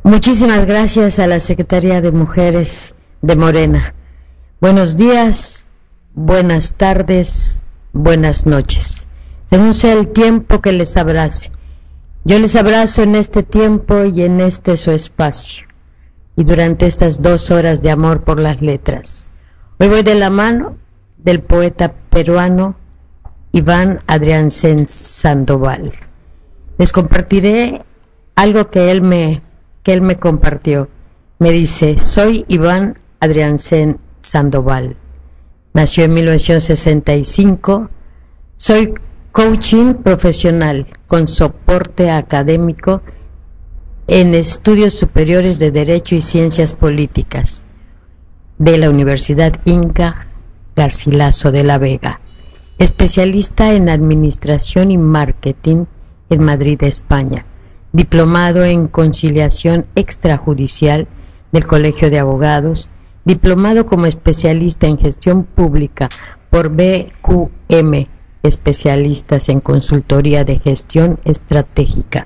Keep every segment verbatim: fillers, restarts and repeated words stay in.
Muchísimas gracias a la Secretaría de Mujeres de Morena. Buenos días, buenas tardes, buenas noches, según sea el tiempo que les abrace. Yo les abrazo en este tiempo y en este su espacio, y durante estas dos horas de amor por las letras. Hoy voy de la mano del poeta peruano Iván Adriancén Sandoval. Les compartiré algo que él me que él me compartió. Me dice: soy Iván Adriancén Sandoval. Nació en mil novecientos sesenta y cinco. Soy coaching profesional con soporte académico en estudios superiores de Derecho y Ciencias Políticas de la Universidad Inca Garcilaso de la Vega. Especialista en Administración y Marketing en Madrid, España. Diplomado en Conciliación Extrajudicial del Colegio de Abogados, diplomado como especialista en Gestión Pública por B Q M, especialistas en Consultoría de Gestión Estratégica.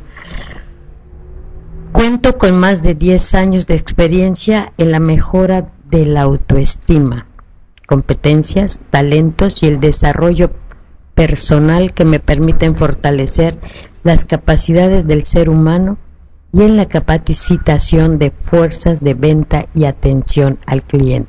Cuento con más de diez años de experiencia en la mejora de la autoestima, competencias, talentos y el desarrollo personal que me permiten fortalecer las capacidades del ser humano y en la capacitación de fuerzas de venta y atención al cliente.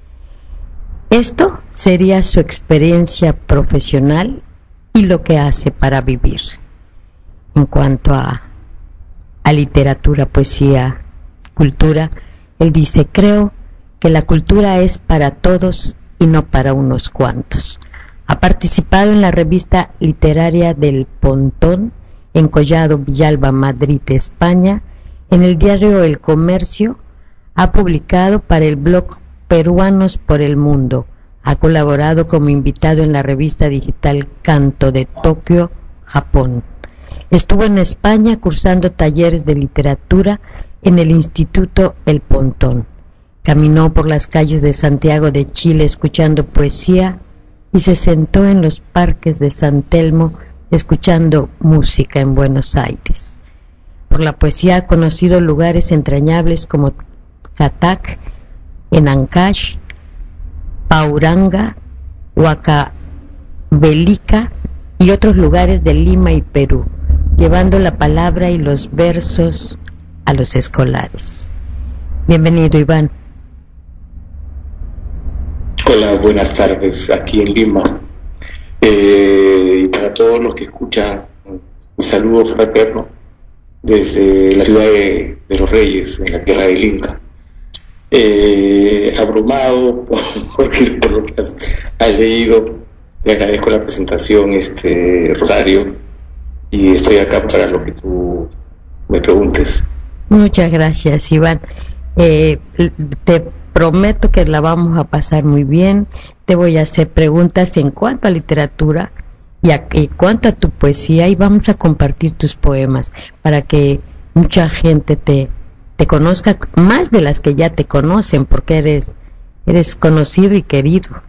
Esto sería su experiencia profesional y lo que hace para vivir. En cuanto a, a literatura, poesía, cultura, él dice: creo que la cultura es para todos y no para unos cuantos. Ha participado en la revista literaria del Pontón, en Collado Villalba, Madrid, España, en el diario El Comercio, ha publicado para el blog Peruanos por el Mundo, ha colaborado como invitado en la revista digital Canto de Tokio, Japón. Estuvo en España cursando talleres de literatura en el Instituto El Pontón. Caminó por las calles de Santiago de Chile escuchando poesía y se sentó en los parques de San Telmo escuchando música en Buenos Aires. Por la poesía ha conocido lugares entrañables como Catac, en Ancash, Pauranga, Huacabelica y otros lugares de Lima y Perú, llevando la palabra y los versos a los escolares. Bienvenido, Iván. Hola, buenas tardes aquí en Lima. Eh, y para todos los que escuchan, un saludo fraterno desde la ciudad de, de Los Reyes, en la tierra del Inca. Eh, abrumado por, por, por lo que has, has leído, le agradezco la presentación, este Rosario, y estoy acá para lo que tú me preguntes. Muchas gracias, Iván. Eh, te prometo que la vamos a pasar muy bien. Te voy a hacer preguntas en cuanto a literatura y a, en cuanto a tu poesía, y vamos a compartir tus poemas para que mucha gente te, te conozca, más de las que ya te conocen, porque eres, eres conocido y querido.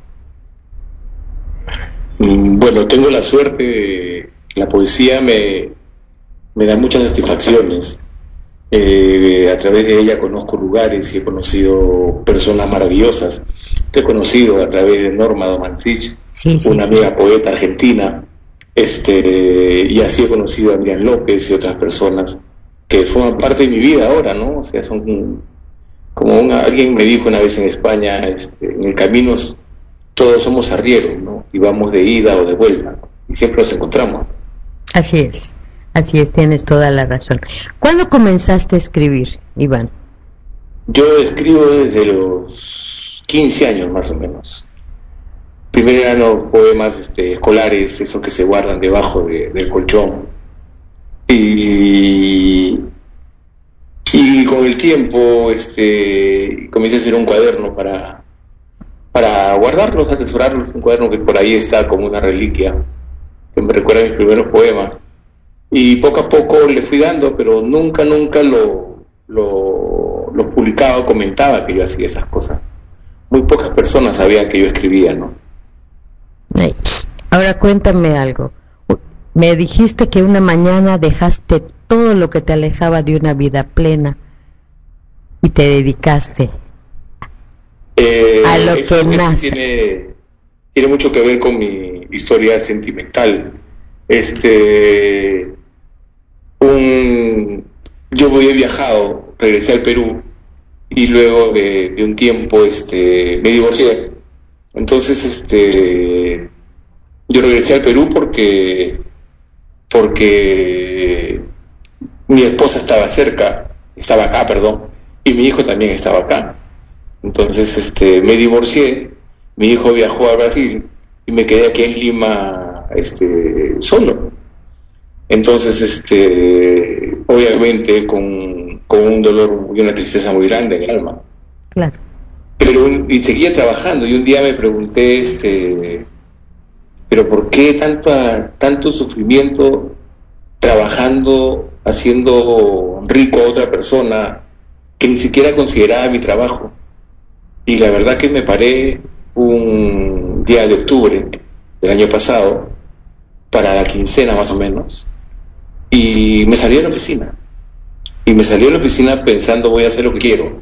Bueno, tengo la suerte de, la poesía me, me da muchas satisfacciones. Eh, a través de ella conozco lugares y he conocido personas maravillosas. Te he conocido a través de Norma Domancich, sí, sí, una sí. amiga poeta argentina, este, y así he conocido a Adrián López y otras personas que forman parte de mi vida ahora, ¿no? O sea, son como una, alguien me dijo una vez en España, este, en el camino todos somos arrieros, ¿no? Y vamos de ida o de vuelta, ¿no? Y siempre nos encontramos. Así es. Así es, tienes toda la razón. ¿Cuándo comenzaste a escribir, Iván? Yo escribo desde los quince años más o menos. Primero eran los poemas este, escolares, esos que se guardan debajo de, del colchón. Y, y con el tiempo este, comencé a hacer un cuaderno para, para guardarlos, atesorarlos, un cuaderno que por ahí está como una reliquia, que me recuerda a mis primeros poemas. Y poco a poco le fui dando, pero nunca, nunca lo, lo, lo publicaba o comentaba que yo hacía esas cosas. Muy pocas personas sabían que yo escribía, ¿no? Ahora cuéntame algo. Me dijiste que una mañana dejaste todo lo que te alejaba de una vida plena y te dedicaste eh, a lo eso, que eso nace. Tiene, tiene mucho que ver con mi historia sentimental. Este, un, yo voy he viajado, regresé al Perú y luego de, de un tiempo, este, me divorcié. Entonces, este, yo regresé al Perú porque, porque mi esposa estaba cerca, estaba acá, perdón, y mi hijo también estaba acá. Entonces, este, me divorcié, mi hijo viajó a Brasil y me quedé aquí en Lima, este, solo. Entonces, este, obviamente con, con un dolor y una tristeza muy grande en el alma. Claro. Pero un- y seguía trabajando y un día me pregunté, este, pero ¿por qué tanta, tanto sufrimiento trabajando, haciendo rico a otra persona que ni siquiera consideraba mi trabajo? Y la verdad que me paré un día de octubre del año pasado, para la quincena más o menos, y me salí a la oficina. Y me salí a la oficina pensando voy a hacer lo que quiero.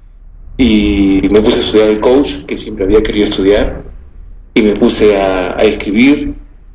Y me puse a estudiar el coach, que siempre había querido estudiar, y me puse a, a escribir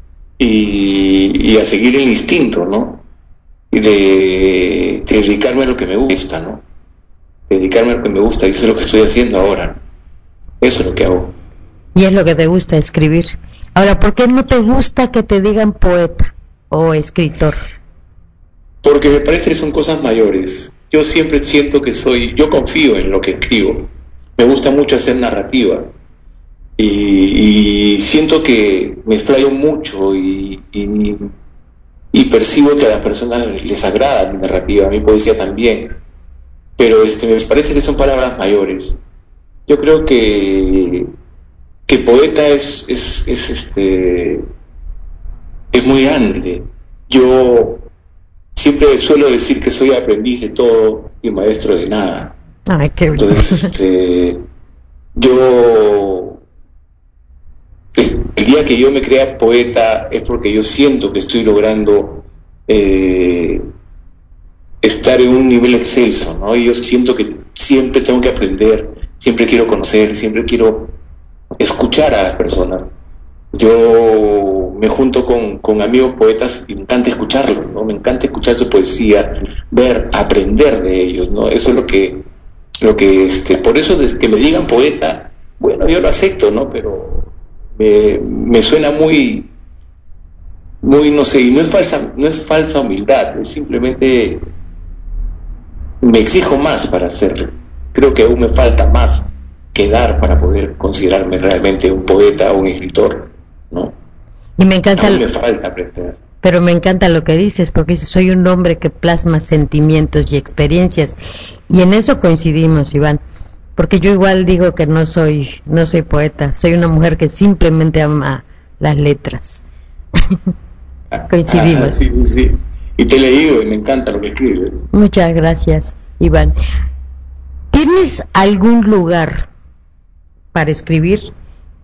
y, y a seguir el instinto, ¿no? Y de, de dedicarme a lo que me gusta, ¿no? Dedicarme a lo que me gusta, y eso es lo que estoy haciendo ahora. Eso es lo que hago. Y es lo que te gusta, escribir. Ahora, ¿por qué no te gusta que te digan poeta o escritor? Porque me parece que son cosas mayores. Yo siempre siento que soy, yo confío en lo que escribo. Me gusta mucho hacer narrativa. Y, y siento que me explayo mucho y, y, y percibo que a las personas les agrada mi narrativa, mi poesía también. Pero este, me parece que son palabras mayores. Yo creo que, que poeta es, es, es, este, es muy grande. Yo siempre suelo decir que soy aprendiz de todo y maestro de nada. Ay, qué bien. Entonces, este, yo, el, el día que yo me crea poeta es porque yo siento que estoy logrando eh, estar en un nivel excelso, ¿no? Y yo siento que siempre tengo que aprender, siempre quiero conocer, siempre quiero escuchar a las personas. Yo me junto con, con amigos poetas y me encanta escucharlos, ¿no? Me encanta escuchar su poesía, ver, aprender de ellos, ¿no? Eso es lo que, lo que, este, por eso desde que me digan poeta, bueno, yo lo acepto, ¿no? Pero me, me suena muy, muy, no sé, y no es falsa, no es falsa humildad, es simplemente me exijo más para hacerlo. Creo que aún me falta más que dar para poder considerarme realmente un poeta o un escritor, ¿no? Y me encanta, aún me falta aprender. Pero me encanta lo que dices, porque dices, soy un hombre que plasma sentimientos y experiencias, y en eso coincidimos, Iván, porque yo igual digo que no soy, no soy poeta, soy una mujer que simplemente ama las letras. Coincidimos. Ah, sí, sí. Y te he leído y me encanta lo que escribes. Muchas gracias, Iván. ¿Tienes algún lugar para escribir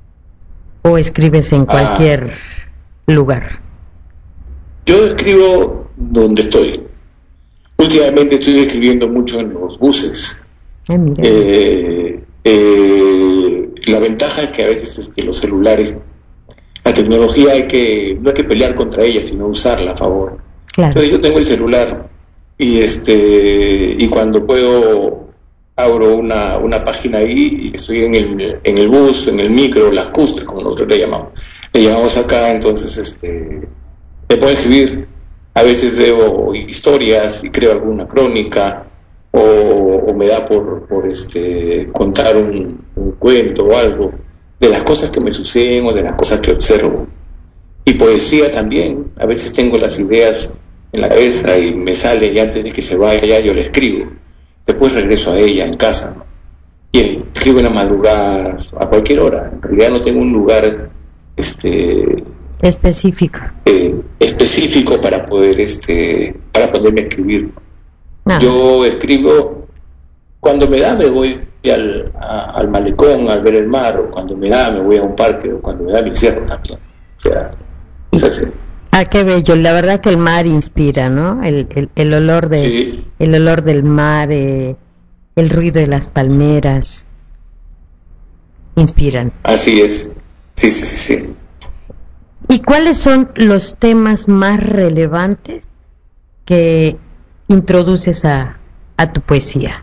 o escribes en cualquier ah, lugar? Yo escribo donde estoy. Últimamente estoy escribiendo mucho en los buses. Ah, mira. Eh, eh, la ventaja es que a veces este, los celulares, la tecnología hay que no hay que pelear contra ella, sino usarla a favor. Claro. Entonces yo tengo el celular y este y cuando puedo abro una, una página ahí y estoy en el, en el bus, en el micro, la custre, como nosotros le llamamos. Le llamamos acá, entonces este me puedo escribir. A veces leo historias y creo alguna crónica o, o me da por, por este contar un, un cuento o algo de las cosas que me suceden o de las cosas que observo. Y poesía también. A veces tengo las ideas en la cabeza y me sale y antes de que se vaya yo la escribo. Después regreso a ella en casa, ¿no? Y escribo en las madrugadas, a cualquier hora. En realidad no tengo un lugar este específico eh, específico para poder este para poderme escribir. Ah. Yo escribo cuando me da, me voy al, a, al malecón a ver el mar, o cuando me da me voy a un parque, o cuando me da me encierro también. O sea, es así. Ah, qué bello. La verdad que el mar inspira, ¿no? El, el, el olor de, sí. el olor del mar, eh, el ruido de las palmeras, inspiran. Así es, sí, sí, sí, sí. ¿Y cuáles son los temas más relevantes que introduces a, a tu poesía?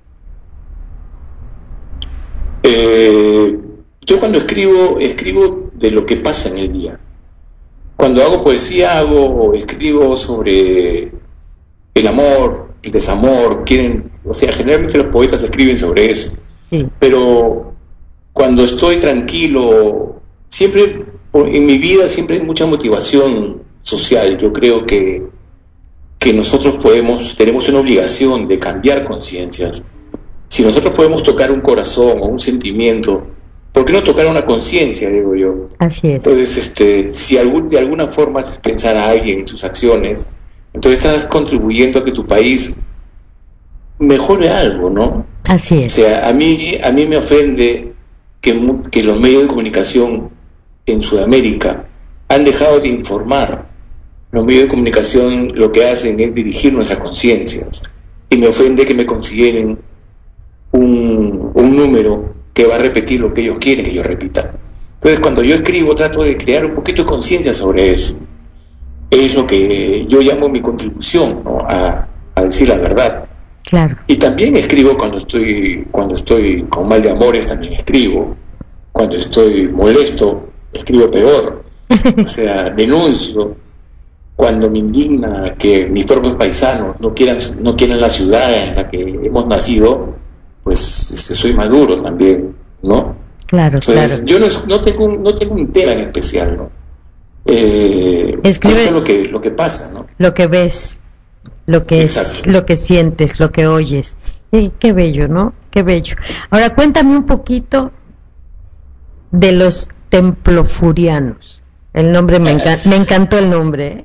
Eh, yo cuando escribo, escribo de lo que pasa en el día. Cuando hago poesía, hago o escribo sobre el amor, el desamor, quieren, o sea, generalmente los poetas escriben sobre eso. Sí. Pero cuando estoy tranquilo, siempre, en mi vida siempre hay mucha motivación social. Yo creo que, que nosotros podemos, tenemos una obligación de cambiar conciencias. Si nosotros podemos tocar un corazón o un sentimiento, ¿por qué no tocar una conciencia, digo yo? Así es. Entonces, este, si algún, de alguna forma haces pensar a alguien en sus acciones, entonces estás contribuyendo a que tu país mejore algo, ¿no? Así es. O sea, a mí, a mí me ofende que, que los medios de comunicación en Sudamérica han dejado de informar. Los medios de comunicación lo que hacen es dirigir nuestras conciencias. Y me ofende que me consideren un, un número que va a repetir lo que ellos quieren que yo repita. Entonces, cuando yo escribo, trato de crear un poquito de conciencia sobre eso. Es lo que yo llamo mi contribución, ¿no? a, a decir la verdad. Claro. Y también escribo cuando estoy cuando estoy con mal de amores, también escribo. Cuando estoy molesto, escribo peor. O sea, denuncio. Cuando me indigna que mis propios paisanos no quieran no quieran la ciudad en la que hemos nacido, pues este, soy maduro también, ¿no? Claro, Entonces, claro. yo no, no tengo un, no tengo un tema en especial, ¿no? Eh, Escribe eso es lo que lo que pasa, ¿no? Lo que ves, lo que Exacto. es, lo que sientes, lo que oyes. Eh, qué bello, ¿no? Qué bello. Ahora cuéntame un poquito de los templofurianos. El nombre me, enca- me encantó el nombre. ¿eh?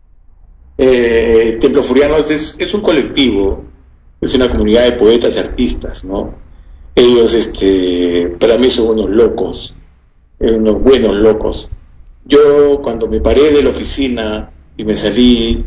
Eh, Templofurianos es, es un colectivo, es una comunidad de poetas y artistas, ¿no? Ellos, este, para mí son unos locos, eh, unos buenos locos. Yo cuando me paré de la oficina y me salí,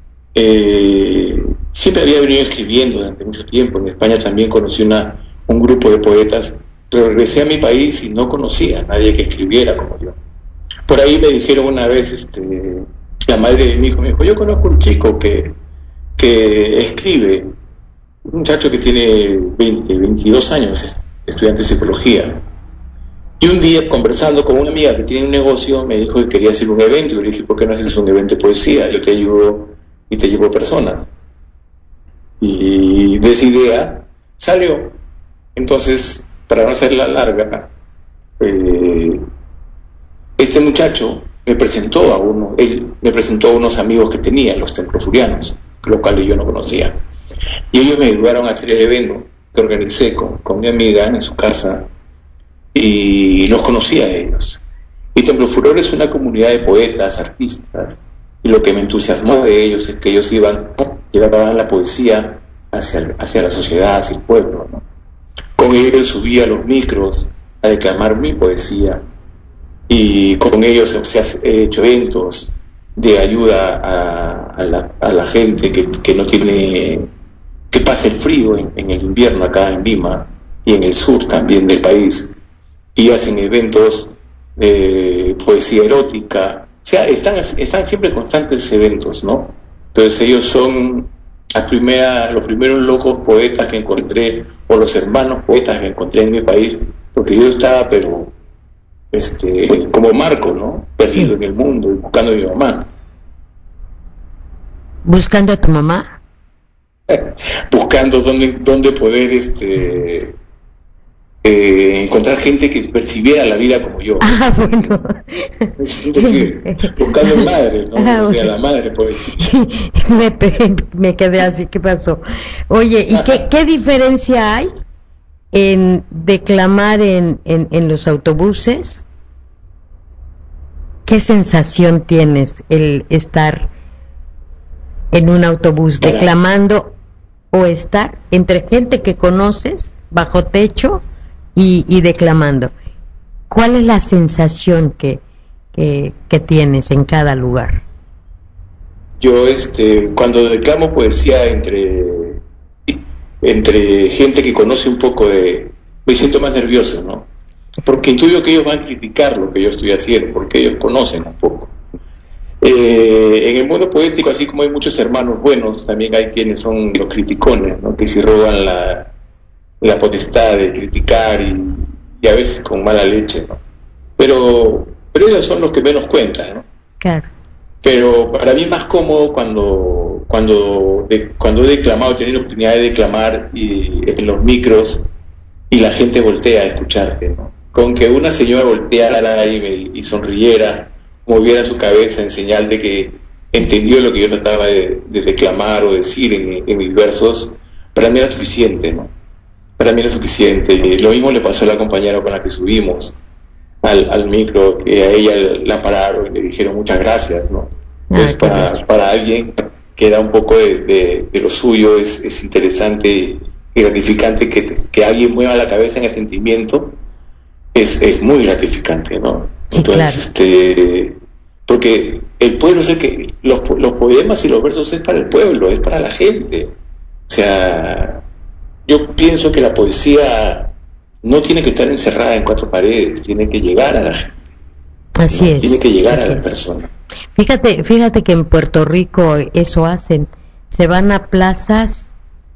eh, siempre había venido escribiendo durante mucho tiempo. En España también conocí una, un grupo de poetas, pero regresé a mi país y no conocía a nadie que escribiera como yo. Por ahí me dijeron una vez, este, la madre de mi hijo me dijo, yo conozco un chico que, que escribe, un muchacho que tiene veinte, veintidós años, es estudiante de psicología. Y un día, conversando con una amiga que tiene un negocio, me dijo que quería hacer un evento. Y le dije, ¿por qué no haces un evento de poesía? Yo te ayudo y te llevo personas. Y de esa idea salió. Entonces, para no hacerla larga, eh, este muchacho me presentó a uno, él me presentó a unos amigos que tenía, los templofurianos, los cuales yo no conocía. Y ellos me ayudaron a hacer el evento que organicé con, con mi amiga en su casa, y los conocía a ellos. Y Templo Furor es una comunidad de poetas, artistas, y lo que me entusiasmó de ellos es que ellos iban, llevaban la poesía hacia, hacia la sociedad, hacia el pueblo, ¿no? Con ellos subía a los micros a declamar mi poesía, y con ellos se han hecho eventos de ayuda a, a, la, a la gente que, que no tiene, que pasa el frío en, en el invierno acá en Lima y en el sur también del país, y hacen eventos de poesía erótica. O sea, están, están siempre constantes eventos, ¿no? Entonces ellos son la primera, los primeros locos poetas que encontré, o los hermanos poetas que encontré en mi país, porque yo estaba, pero este, como Marco, ¿no? Perdido sí. en el mundo y buscando a mi mamá. ¿Buscando a tu mamá? Buscando dónde, dónde poder este eh, encontrar gente que percibiera la vida como yo. Ah, bueno. Es decir, buscando madre, ¿no? Ah, o sea, bueno. La madre, por decir. me, me quedé así, ¿qué pasó? Oye, ¿y qué, qué diferencia hay en declamar en, en, en los autobuses? ¿Qué sensación tienes el estar en un autobús Para. declamando o estar entre gente que conoces bajo techo y, y declamando? ¿Cuál es la sensación que, que, que tienes en cada lugar? Yo este cuando declamo poesía entre entre gente que conoce un poco de... Me siento más nervioso, ¿no? Porque intuyo que ellos van a criticar lo que yo estoy haciendo, porque ellos conocen un poco. Eh, en el mundo poético, así como hay muchos hermanos buenos, también hay quienes son los criticones, ¿no? Que se roban la, la potestad de criticar y, y a veces con mala leche, ¿no? Pero, pero ellos son los que menos cuentan, ¿no? Claro. Pero para mí es más cómodo cuando cuando de, cuando he declamado, he tenido la oportunidad de declamar y, en los micros, y la gente voltea a escucharte, ¿no? Con que una señora volteara y, me, y sonriera, moviera su cabeza en señal de que entendió lo que yo trataba de, de declamar o decir en, en mis versos, para mí era suficiente, ¿no? Para mí era suficiente. Y lo mismo le pasó a la compañera con la que subimos al, al micro, que a ella la pararon y le dijeron muchas gracias, ¿no? Ah, pues para, para alguien que da un poco de, de, de lo suyo, es, es interesante y gratificante que, que alguien mueva la cabeza en el sentimiento, es, es muy gratificante, ¿no? Sí, entonces, claro. este, porque el pueblo, es el que los, los poemas y los versos es para el pueblo, es para la gente. O sea, yo pienso que la poesía no tiene que estar encerrada en cuatro paredes, tiene que llegar a la gente. Así ¿no? es. Tiene que llegar así a la es. persona. Fíjate, fíjate que en Puerto Rico eso hacen, se van a plazas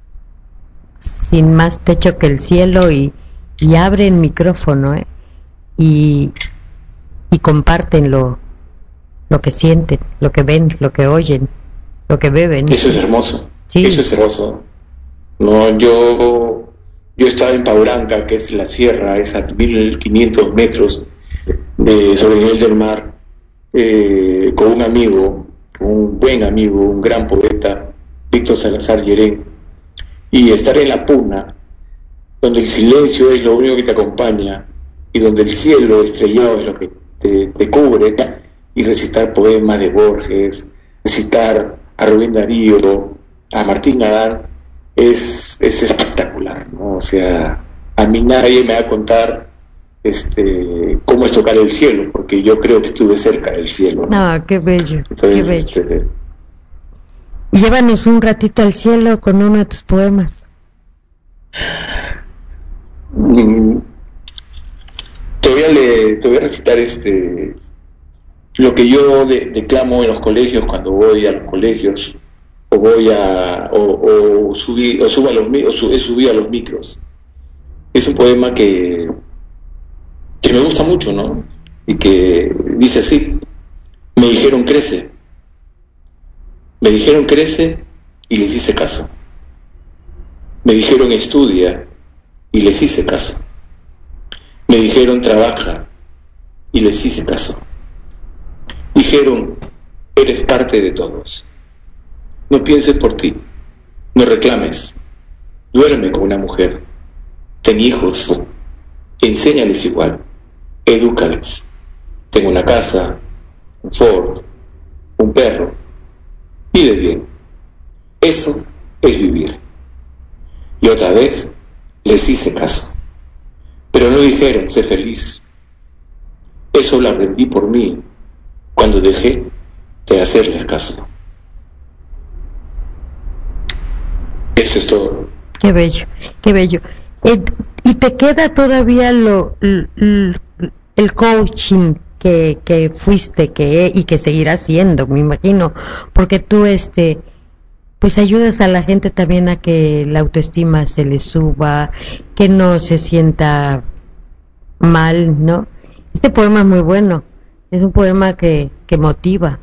sin más techo que el cielo y, y abren micrófono, ¿eh? y, y comparten lo, lo que sienten, lo que ven, lo que oyen, lo que beben. Eso es hermoso. Sí. Eso es hermoso. No, yo, yo estaba en Pauranca, que es la sierra, es a mil quinientos metros de, sobre el nivel del mar, eh, con un amigo, un buen amigo, un gran poeta, Víctor Salazar Llerén, y estar en la puna, donde el silencio es lo único que te acompaña, y donde el cielo estrellado es lo que te, te cubre, y recitar poemas de Borges, recitar a Rubén Darío, a Martín Nadal, es, es espectacular, ¿no? O sea, a mí nadie me va a contar este cómo es tocar el cielo, porque yo creo que estuve cerca del cielo, ¿no? Ah, qué bello, Entonces, qué bello. Este, Llévanos un ratito al cielo con uno de tus poemas. mm, te voy a leer, te voy a recitar este lo que yo de, declamo en los colegios cuando voy a los colegios o voy a o, o subí o subo a los mi- o su- he subido a los micros. Es un poema que que me gusta mucho, ¿no? Y que dice así: me dijeron crece, me dijeron crece y les hice caso. Me dijeron estudia y les hice caso. Me dijeron trabaja y les hice caso. Dijeron eres parte de todos. No pienses por ti, no reclames, duerme con una mujer, ten hijos, enséñales igual, edúcales. Tengo una casa, un Ford, un perro, vive bien. Eso es vivir. Y otra vez les hice caso, pero no dijeron sé feliz. Eso lo aprendí por mí cuando dejé de hacerles caso. Eso es todo. Qué bello, qué bello. Eh, y te queda todavía lo, l- l- el coaching que, que fuiste que y que seguirás siendo, me imagino, porque tú este pues ayudas a la gente también a que la autoestima se le suba, que no se sienta mal, ¿no? Este poema es muy bueno, es un poema que, que motiva.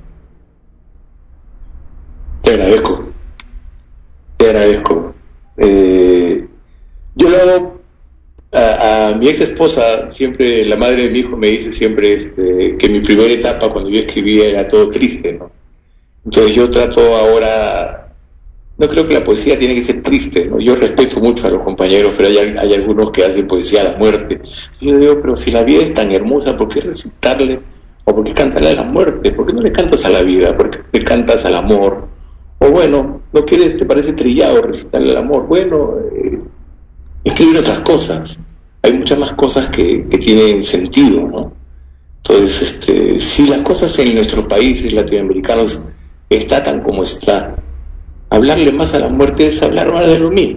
Te agradezco, te agradezco. Eh, yo lo hago a, a mi ex esposa, siempre, la madre de mi hijo me dice siempre este, que mi primera etapa cuando yo escribía era todo triste, ¿no? Entonces yo trato ahora, no creo que la poesía tiene que ser triste, ¿no? Yo respeto mucho a los compañeros, pero hay, hay algunos que hacen poesía a la muerte. Yo digo, pero si la vida es tan hermosa, ¿por qué recitarle? ¿O por qué cantarle a la muerte? ¿Por qué no le cantas a la vida? ¿Por qué le cantas al amor? O bueno, ¿no quieres, te parece trillado recitarle al amor? Bueno, eh, escribir otras cosas. Hay muchas más cosas que, que tienen sentido, ¿no? Entonces, este, si las cosas en nuestros países latinoamericanos está tan como está, hablarle más a la muerte es hablar más de lo mismo.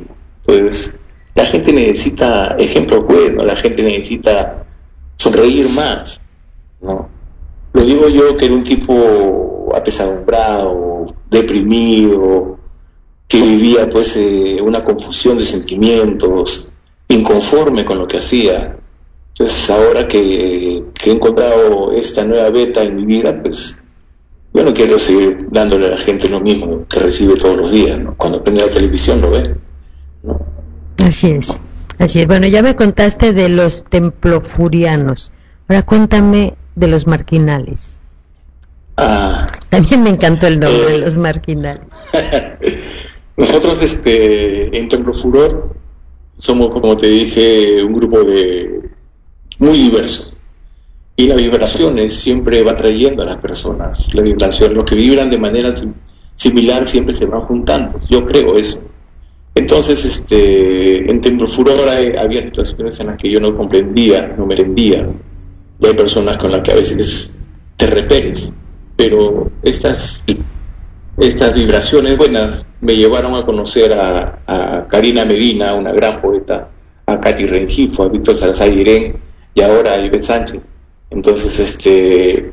Entonces, la gente necesita ejemplos buenos, la gente necesita sonreír más, ¿no? Lo digo yo, que era un tipo apesadumbrado, deprimido, que vivía pues eh, una confusión de sentimientos, inconforme con lo que hacía. Entonces, ahora que, que he encontrado esta nueva beta en mi vida, pues yo no quiero seguir dándole a la gente lo mismo que recibe todos los días, ¿no? Cuando prende la televisión lo ve, ¿no? Así es, así es. Bueno, ya me contaste de los templofurianos. Ahora cuéntame de los marginales. Ah, También me encantó el nombre eh, de los marginales. Nosotros, este, en Templo Furor, somos, como te dije, un grupo de muy diverso. Y las vibraciones siempre va trayendo a las personas. Las vibraciones, los que vibran de manera similar siempre se van juntando. Yo creo eso. Entonces, este, en Templo Furor hay, había situaciones en las que yo no comprendía, no me rendía. Y hay personas con las que a veces te repeles. Pero estas, estas vibraciones buenas me llevaron a conocer a, a Karina Medina, una gran poeta, a Katy Rengifo, a Víctor Salazar Irén y ahora a Ivette Sánchez. Entonces, este,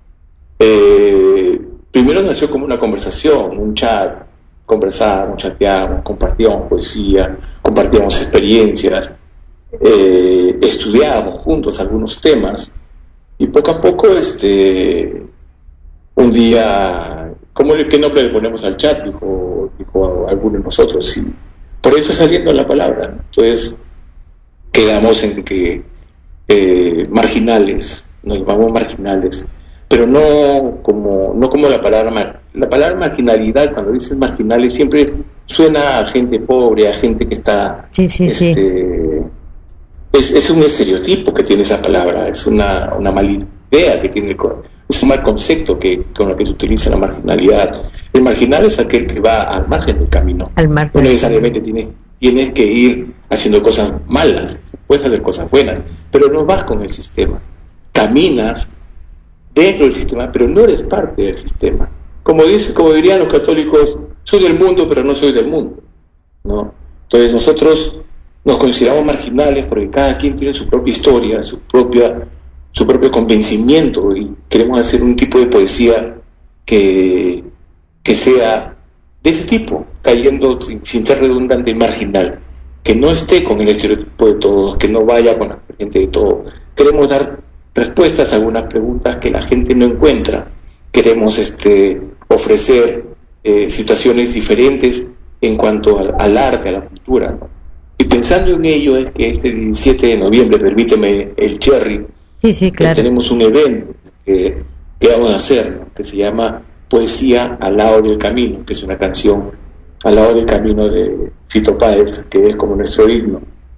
eh, primero nació como una conversación, un chat, conversábamos, chateábamos, compartíamos poesía, compartíamos experiencias, eh, estudiábamos juntos algunos temas y poco a poco, este, un día, ¿cómo, ¿qué nombre le ponemos al chat? Dijo, dijo alguno de nosotros, y por ahí fue saliendo la palabra, ¿no? Entonces quedamos en que eh, marginales, nos llamamos marginales, pero no como no como la palabra mar, la palabra marginalidad, cuando dices marginales siempre suena a gente pobre, a gente que está sí, sí, este, sí. Es, es un estereotipo que tiene esa palabra, es una, una mala idea que tiene, es un mal concepto que, con lo que se utiliza la marginalidad. El marginal es aquel que va al margen del camino. Al margen. No necesariamente tienes, tienes que ir haciendo cosas malas, puedes hacer cosas buenas, pero no vas con el sistema. Caminas dentro del sistema, pero no eres parte del sistema. Como dice, como dirían los católicos, soy del mundo, pero no soy del mundo, ¿no? Entonces nosotros nos consideramos marginales porque cada quien tiene su propia historia, su propia, su propio convencimiento, y queremos hacer un tipo de poesía que, que sea de ese tipo, cayendo sin, sin ser redundante, marginal, que no esté con el estereotipo de todos, que no vaya con la gente de todo. Queremos dar respuestas a algunas preguntas que la gente no encuentra. Queremos este, ofrecer eh, situaciones diferentes en cuanto al, al arte, a la cultura, ¿no? Y pensando en ello es que este diecisiete de noviembre, permíteme el cherry, sí, sí, claro. tenemos un evento que, que vamos a hacer, ¿no? Que se llama Poesía al lado del camino, que es una canción al lado del camino de Fito Páez, que es como nuestro himno.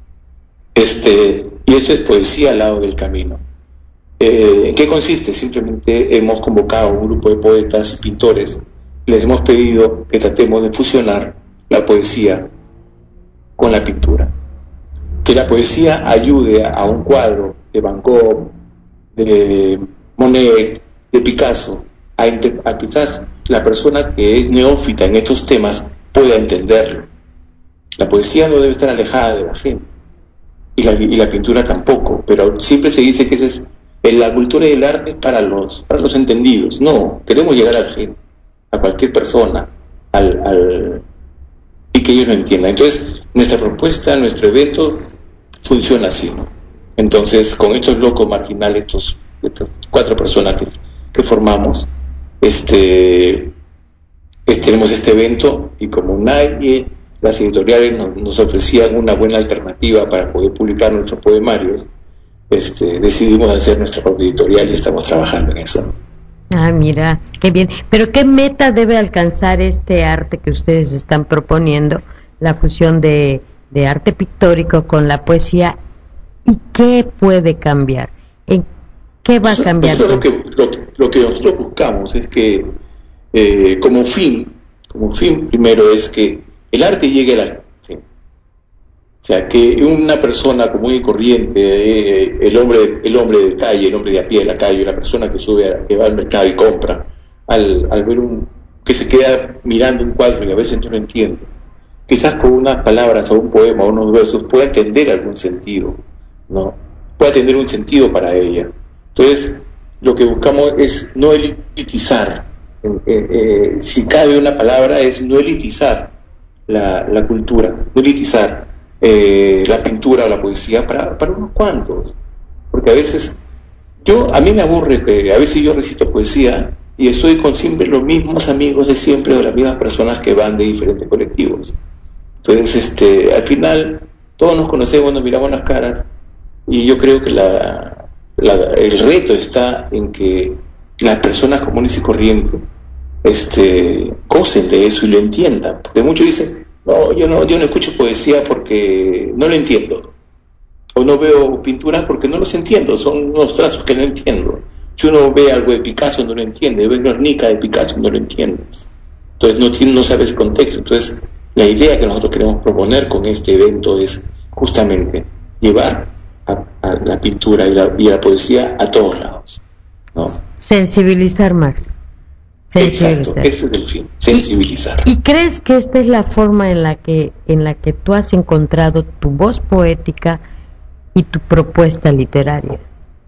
Este, y eso es poesía al lado del camino. Eh, ¿En qué consiste? Simplemente hemos convocado a un grupo de poetas y pintores, les hemos pedido que tratemos de fusionar la poesía con la pintura, que la poesía ayude a un cuadro de Van Gogh, de Monet, de Picasso, a, a quizás la persona que es neófita en estos temas pueda entenderlo. La poesía no debe estar alejada de la gente, y la, y la pintura tampoco, pero siempre se dice que esa es la cultura y el arte para los, para los entendidos. No, queremos llegar a la gente, a cualquier persona, al, al y que ellos lo entiendan. Entonces, nuestra propuesta, nuestro evento funciona así, ¿no? Entonces, con estos locos marginales, estos, estas cuatro personas que, que formamos, este, pues tenemos este evento, y como nadie, las editoriales nos, nos ofrecían una buena alternativa para poder publicar nuestros poemarios, este, decidimos hacer nuestra propia editorial y estamos trabajando en eso. Ah, mira, qué bien. Pero ¿qué meta debe alcanzar este arte que ustedes están proponiendo, la fusión de, de arte pictórico con la poesía? ¿Y qué puede cambiar? ¿En qué va a cambiar? Eso, eso lo, que, lo, lo que nosotros buscamos es que, eh, como fin, como fin primero es que el arte llegue a la gente. O sea, que una persona común y corriente, eh, el hombre el hombre de calle, el hombre de a pie de la calle, la persona que sube, a, que va al mercado y compra, al, al ver un, que se queda mirando un cuadro y a veces no lo entiende, quizás con unas palabras o un poema o unos versos pueda tener algún sentido, ¿no? Pueda tener un sentido para ella. Entonces, lo que buscamos es no elitizar, eh, eh, si cabe una palabra, es no elitizar la, la cultura, no elitizar eh, la pintura o la poesía para, para unos cuantos, porque a veces, yo a mí me aburre que a veces yo recito poesía y estoy con siempre los mismos amigos de siempre, o las mismas personas que van de diferentes colectivos. Entonces, este, al final, todos nos conocemos, nos miramos las caras, y yo creo que la, la, el reto está en que las personas comunes y corrientes este, gocen de eso y lo entiendan, porque muchos dicen, no, yo no, yo no escucho poesía porque no lo entiendo, o no veo pinturas porque no los entiendo, son unos trazos que no entiendo. Si uno ve algo de Picasso no lo entiende, ve Guernica de Picasso no lo entiendes, entonces no, tiene, no sabes el contexto. Entonces la idea que nosotros queremos proponer con este evento es justamente llevar a, a la pintura y la, y la poesía a todos lados, ¿no? Sensibilizar, Max. Sensibilizar. Exacto, ese es el fin, sensibilizar. ¿Y, ¿Y crees que esta es la forma en la que en la que tú has encontrado tu voz poética y tu propuesta literaria?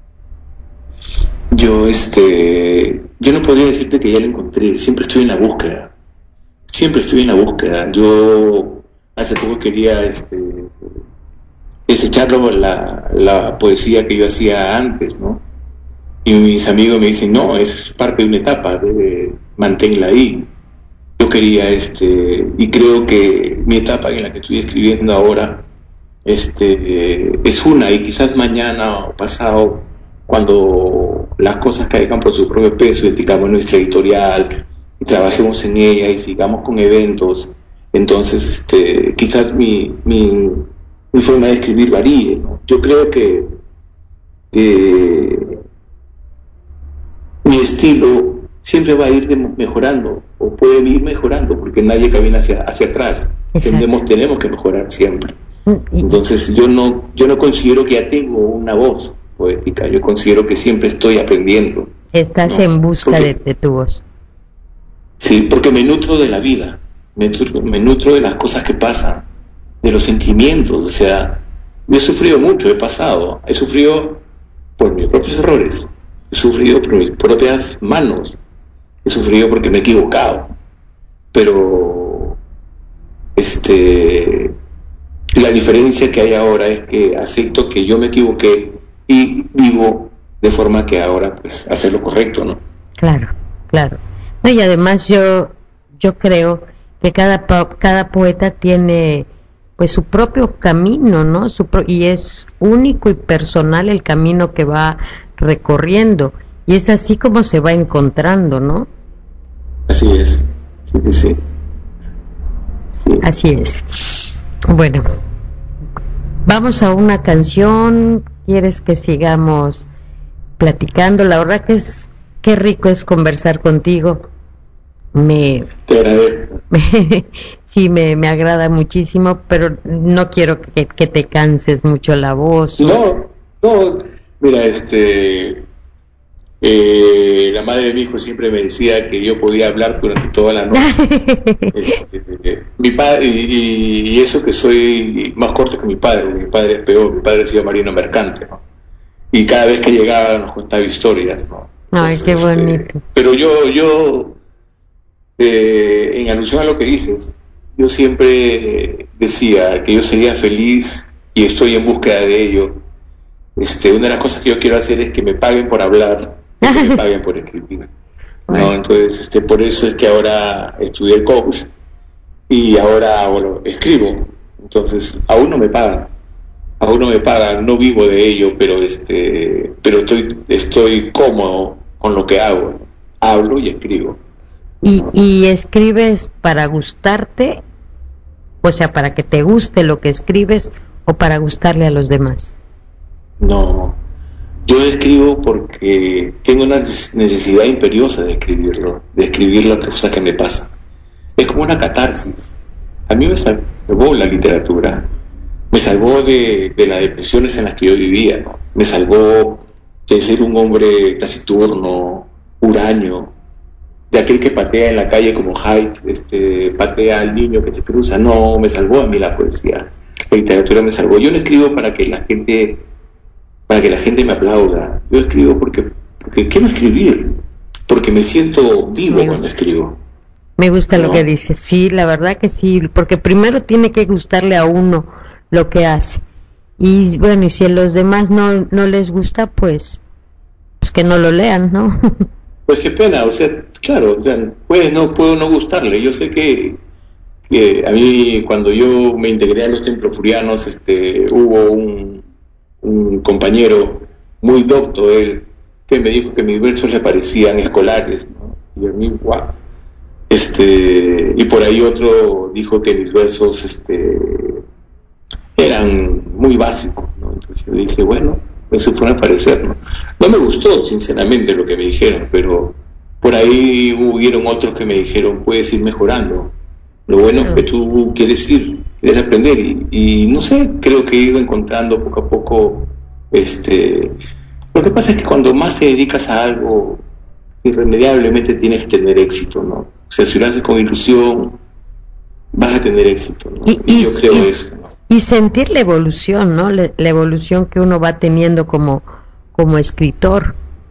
Yo, este, yo no podría decirte que ya la encontré. Siempre estoy en la búsqueda. Siempre estoy en la búsqueda. Yo hace poco quería, este, desecharlo la, la poesía que yo hacía antes, ¿no? Y mis amigos me dicen, no, es parte de una etapa, debe, manténla ahí. Yo quería, este, y creo que mi etapa en la que estoy escribiendo ahora, este, es una, y quizás mañana o pasado, cuando las cosas caigan por su propio peso y digamos nuestra editorial y trabajemos en ella y sigamos con eventos, entonces este, quizás mi, mi, mi forma de escribir varíe, ¿no? Yo creo que, que mi estilo siempre va a ir de, mejorando, o puede ir mejorando, porque nadie camina hacia, hacia atrás. Tenemos, tenemos que mejorar siempre. Entonces yo no, yo no considero que ya tengo una voz poética, yo considero que siempre estoy aprendiendo. Estás, ¿no?, en busca porque, de, de tu voz. Sí, porque me nutro de la vida, me nutro, me nutro de las cosas que pasan, de los sentimientos. O sea, yo he sufrido mucho, he pasado, he sufrido por mis propios errores, he sufrido por mis propias manos, he sufrido porque me he equivocado, pero este la diferencia que hay ahora es que acepto que yo me equivoqué y vivo de forma que ahora pues hacer lo correcto, ¿no? Claro, claro. No, y además yo yo creo que cada cada poeta tiene pues su propio camino, ¿no? Su pro- y es único y personal el camino que va recorriendo, y es así como se va encontrando, ¿no? Así es, sí, sí, sí. Sí. Así es. Bueno, vamos a una canción. ¿Quieres que sigamos platicando? La verdad que es, qué rico es conversar contigo. Me, me sí, me, me agrada muchísimo, pero no quiero que, que te canses mucho la voz. No, no, mira, este, eh, la madre de mi hijo siempre me decía que yo podía hablar durante toda la noche. este, mi padre, y, y eso que soy más corto que mi padre, mi padre es peor, mi padre ha sido marino mercante, ¿no? Y cada vez que llegaba nos contaba historias, ¿no? Entonces, ay, qué bonito. Este, pero yo, yo, eh, en alusión a lo que dices, yo siempre decía que yo sería feliz y estoy en búsqueda de ello. Este, una de las cosas que yo quiero hacer es que me paguen por hablar, que me paguen por escribir, ¿no? Entonces, este, por eso es que ahora estudié el coach y ahora, bueno, escribo. Entonces, aún no me pagan, aún no me pagan, no vivo de ello, pero este, pero estoy, estoy cómodo con lo que hago, ¿no? Hablo y escribo. ¿Y, y escribes para gustarte? O sea, para que te guste lo que escribes, o para gustarle a los demás. No, yo escribo porque tengo una necesidad imperiosa de escribirlo, de escribir las cosas que me pasan. Es como una catarsis. A mí me salvó la literatura, me salvó de, de las depresiones en las que yo vivía, ¿no? Me salvó de ser un hombre taciturno, huraño, de aquel que patea en la calle como Hyde, este, patea al niño que se cruza. No, me salvó a mí la poesía, la literatura me salvó. Yo no escribo para que la gente, para que la gente me aplauda. Yo escribo porque, porque quiero escribir, porque me siento vivo cuando escribo. Me gusta ¿No? lo que dices, sí, la verdad que sí, porque primero tiene que gustarle a uno lo que hace. Y bueno, y si a los demás no no les gusta, pues pues que no lo lean, ¿no? Pues qué pena, o sea, claro, o sea, pues no puedo no gustarle. Yo sé que, que a mí cuando yo me integré a los templofurianos, este, hubo un, un compañero muy docto, él, que me dijo que mis versos le parecían escolares, ¿no? Y a mí, guau. Este, y por ahí otro dijo que mis versos, este, eran muy básicos, ¿no? Entonces yo dije, bueno, me supone parecer, ¿no? No me gustó, sinceramente, lo que me dijeron, pero por ahí hubieron otros que me dijeron, puedes ir mejorando. Lo bueno es que tú quieres ir, quieres aprender, y, y no sé, creo que he ido encontrando poco a poco, este... Lo que pasa es que cuando más te dedicas a algo, irremediablemente tienes que tener éxito, ¿no? O sea, si lo haces con ilusión, vas a tener éxito, ¿no? Y, Y y, yo creo y, eso, ¿no? y sentir la evolución, ¿no? La, la evolución que uno va teniendo como, como escritor.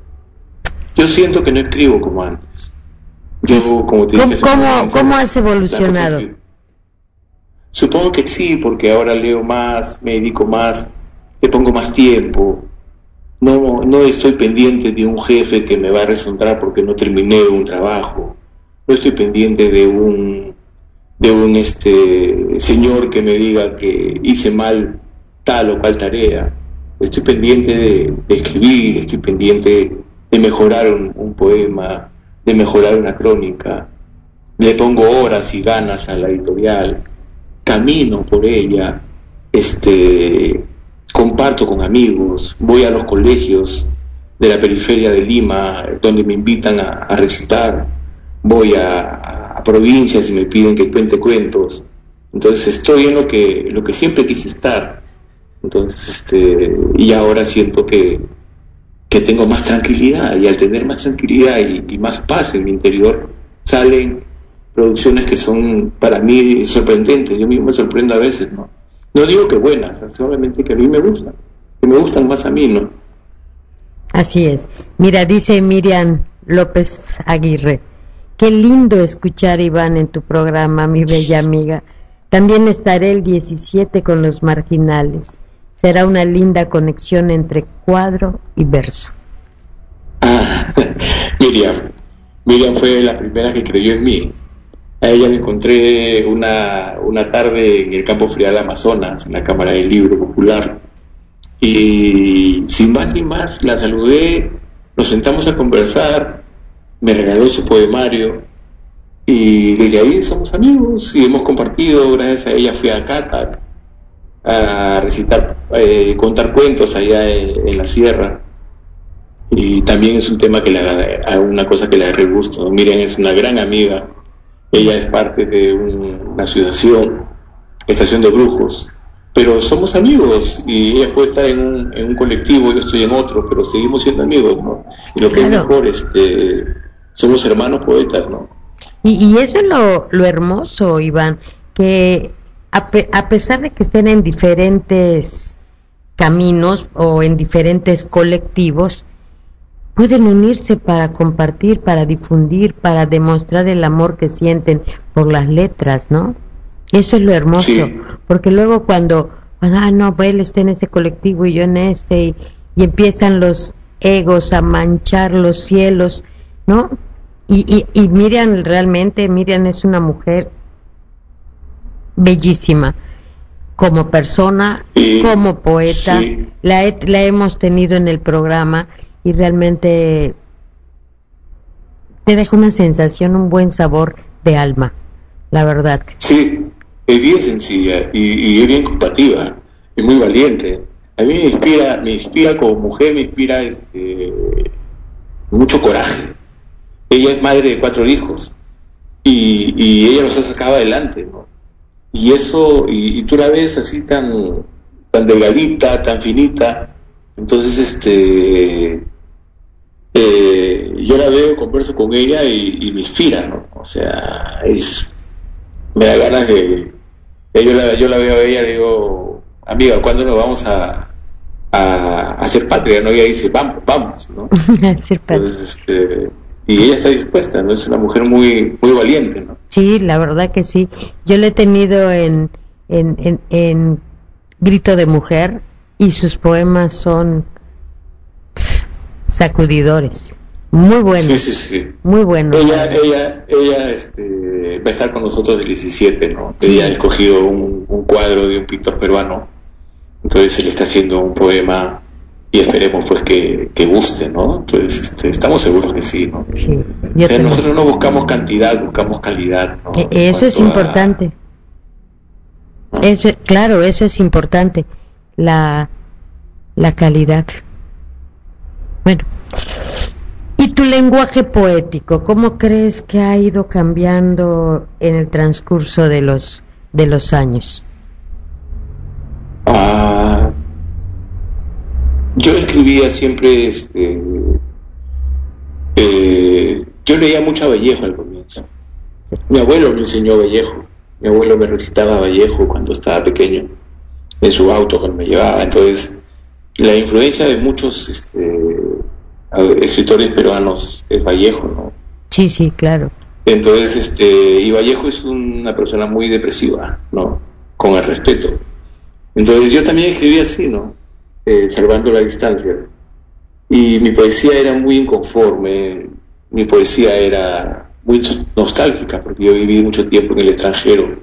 Yo siento que no escribo como antes. Yo, como te ¿Cómo, dije, cómo, ¿Cómo has evolucionado? Supongo que sí, porque ahora leo más, me dedico más, le pongo más tiempo. No, no estoy pendiente de un jefe que me va a resondar porque no terminé un trabajo. No estoy pendiente de un de un este señor que me diga que hice mal tal o cual tarea. Estoy pendiente de, de escribir, estoy pendiente de mejorar un, un poema, de mejorar una crónica. Le pongo horas y ganas a la editorial, camino por ella, este, comparto con amigos, voy a los colegios de la periferia de Lima donde me invitan a, a recitar, voy a, a provincias y me piden que cuente cuentos. Entonces estoy en lo que lo que siempre quise estar. Entonces este y ahora siento que que tengo más tranquilidad, y al tener más tranquilidad y, y más paz en mi interior, salen producciones que son para mí sorprendentes. Yo mismo me sorprendo a veces, ¿no? No digo que buenas, solamente que a mí me gustan, que me gustan más a mí, ¿no? Así es. Mira, dice Miriam López Aguirre, qué lindo escuchar, Iván, en tu programa, mi bella amiga. También estaré el diecisiete con Los Marginales. Será una linda conexión entre cuadro y verso. Ah, Miriam, Miriam fue la primera que creyó en mí. A ella me encontré una, una tarde en el Campo Frial Amazonas, en la Cámara del Libro Popular, y sin más ni más la saludé, nos sentamos a conversar, me regaló su poemario, y desde ahí somos amigos y hemos compartido. Gracias a ella fui a Catac a recitar, eh, contar cuentos allá en, en la sierra, y también es un tema que le agarra, una cosa que le agarra el gusto. Miriam es una gran amiga, ella es parte de un, una asociación, Estación de Brujos, pero somos amigos, y ella puede estar en un, en un colectivo, yo estoy en otro, pero seguimos siendo amigos, ¿no? Y lo que claro. es mejor, este, somos hermanos poetas, ¿no? Y, y eso es lo, lo hermoso, Iván, que a, pe, a pesar de que estén en diferentes caminos o en diferentes colectivos, pueden unirse para compartir, para difundir, para demostrar el amor que sienten por las letras, ¿no? Eso es lo hermoso, sí. Porque luego cuando, ah, no, pues él está en este colectivo y yo en este, y, y empiezan los egos a manchar los cielos, ¿no? Y, y, y Miriam, realmente, Miriam es una mujer bellísima, como persona, sí, como poeta, sí. la, he, la hemos tenido en el programa, y realmente te deja una sensación, un buen sabor de alma, la verdad. Sí, es bien sencilla y, y es bien combativa, es muy valiente. A mí me inspira, me inspira como mujer, me inspira este, mucho coraje. Ella es madre de cuatro hijos y, y ella los ha sacado adelante, ¿no? Y eso, y, y tú la ves así tan, tan delgadita, tan finita. Entonces, este, eh, yo la veo, converso con ella y, y me inspira, ¿no? O sea, es, me da ganas de, de yo, la, yo la veo a ella y digo, amiga, ¿cuándo nos vamos a, a, a hacer patria? ¿No? Ella dice, vamos, vamos, ¿no? Entonces, este, y ella está dispuesta, ¿no? Es una mujer muy, muy valiente, ¿no? Sí, la verdad que sí. Yo la he tenido en, en, en, en Grito de Mujer y sus poemas son pff, sacudidores. Muy bueno, sí, sí, sí. Muy bueno. Ella, ella, ella este, va a estar con nosotros el diecisiete, ¿no? Sí. Ella ha escogido un, un cuadro de un pintor peruano, entonces él está haciendo un poema y esperemos pues que, que guste, ¿no? Entonces este, estamos seguros que sí, ¿no? Sí. O sea, nosotros no buscamos cantidad, buscamos calidad, ¿no? E- eso es importante. A... Eso, claro, eso es importante, la, la calidad. Bueno. ¿Y tu lenguaje poético, cómo crees que ha ido cambiando en el transcurso de los de los años? Ah, yo escribía siempre, este, eh, yo leía mucho a Vallejo al comienzo. Mi abuelo me enseñó Vallejo. Mi abuelo me recitaba Vallejo cuando estaba pequeño, en su auto cuando me llevaba. Entonces, la influencia de muchos este, escritores peruanos es Vallejo, ¿no? Sí, sí, claro. Entonces, este, y Vallejo es una persona muy depresiva, ¿no? Con el respeto. Entonces yo también escribía así, ¿no? Eh, salvando la distancia. Y mi poesía era muy inconforme, mi poesía era muy nostálgica, porque yo viví mucho tiempo en el extranjero.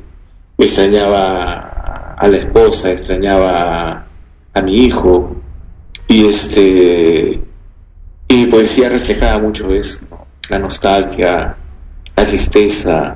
Extrañaba a la esposa, extrañaba a mi hijo, y este y mi poesía reflejaba mucho eso, ¿no? La nostalgia, la tristeza,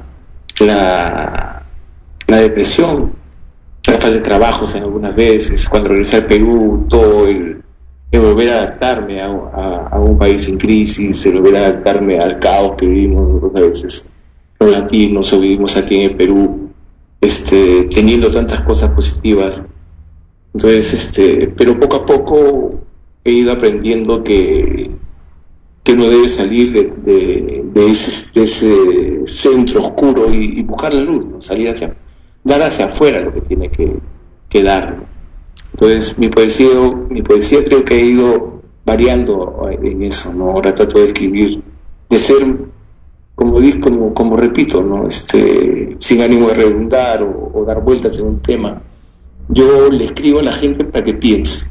la, la depresión, la falta de trabajos en algunas veces, cuando regresé al Perú, todo el, el volver a adaptarme a, a, a un país en crisis, el volver a adaptarme al caos que vivimos algunas veces los latinos o vivimos aquí en el Perú, este, teniendo tantas cosas positivas. Entonces, este, pero poco a poco he ido aprendiendo que, que uno debe salir de, de, de, ese, de ese centro oscuro y, y buscar la luz, ¿no? Salir hacia, dar hacia afuera lo que tiene que, que dar, ¿no? Entonces mi poesía, mi poesía creo que ha ido variando en eso, ¿no? Ahora trato de escribir, de ser, como como, como repito, ¿no? Este, sin ánimo de redundar o, o dar vueltas en un tema. Yo le escribo a la gente para que piense,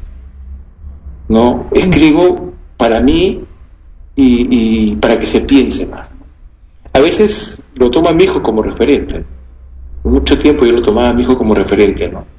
¿no? Escribo para mí y, y para que se piense más, ¿no? A veces lo toma mi hijo como referente. Por mucho tiempo yo lo tomaba a mi hijo como referente, ¿no?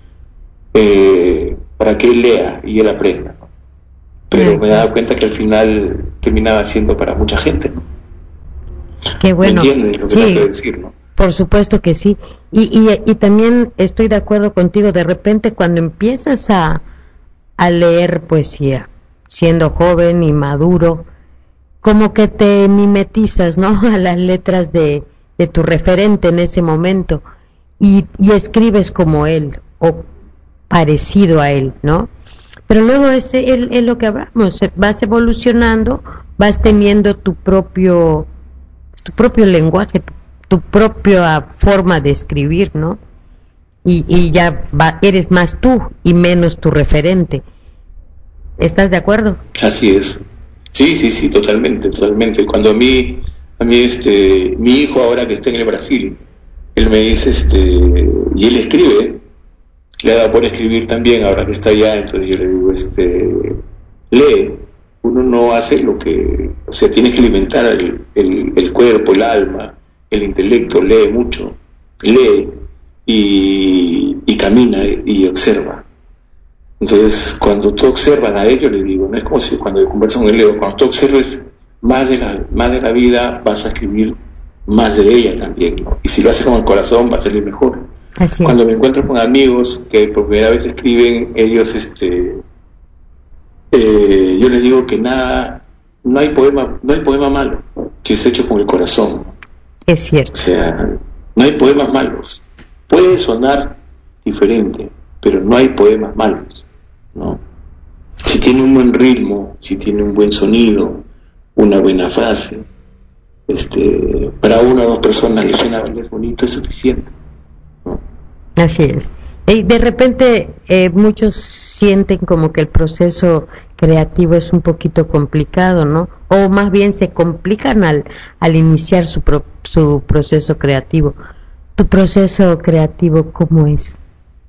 Eh, para que él lea y él aprenda, ¿no? Pero sí, me daba cuenta que al final terminaba siendo para mucha gente, ¿no? Qué bueno. ¿Me entiendes lo que sí, trato de decir, no? Por supuesto que sí. Y, y, y también estoy de acuerdo contigo, de repente cuando empiezas a, a leer poesía, siendo joven y maduro, como que te mimetizas, ¿no? A las letras de, de tu referente en ese momento y, y escribes como él o parecido a él, ¿no? Pero luego es, es, es lo que hablamos, vas evolucionando, vas teniendo tu propio tu propio lenguaje, tu, tu propia forma de escribir, ¿no? Y, y ya va, eres más tú y menos tu referente. ¿Estás de acuerdo? Así es. Sí, sí, sí, totalmente, totalmente. Cuando a mí, a mí este, mi hijo ahora que está en el Brasil, él me dice, este, y él escribe, le ha dado por escribir también ahora que está allá, entonces yo le digo, este, lee. Uno no hace lo que, o sea, tienes que alimentar el, el, el cuerpo, el alma, el intelecto, lee mucho, lee y, y camina y observa. Entonces, cuando tú observas a ello, le digo, no es como si cuando yo converso con el Leo, cuando tú observes más de la, más de la vida, vas a escribir más de ella también, ¿no? Y si lo haces con el corazón, va a salir mejor. Así cuando es. me encuentro con amigos que por primera vez escriben, ellos, este... Eh, yo les digo que nada, no hay poema, no hay poema malo si es hecho con el corazón. Es cierto. O sea, no hay poemas malos. Puede sonar diferente, pero no hay poemas malos, ¿no? Si tiene un buen ritmo, si tiene un buen sonido, una buena frase. Este, para una o dos personas le suena bonito, es suficiente, ¿no? Así es. Y de repente eh, muchos sienten como que el proceso creativo es un poquito complicado, ¿no? O más bien se complican al, al iniciar su, pro, su proceso creativo. ¿Tu proceso creativo cómo es?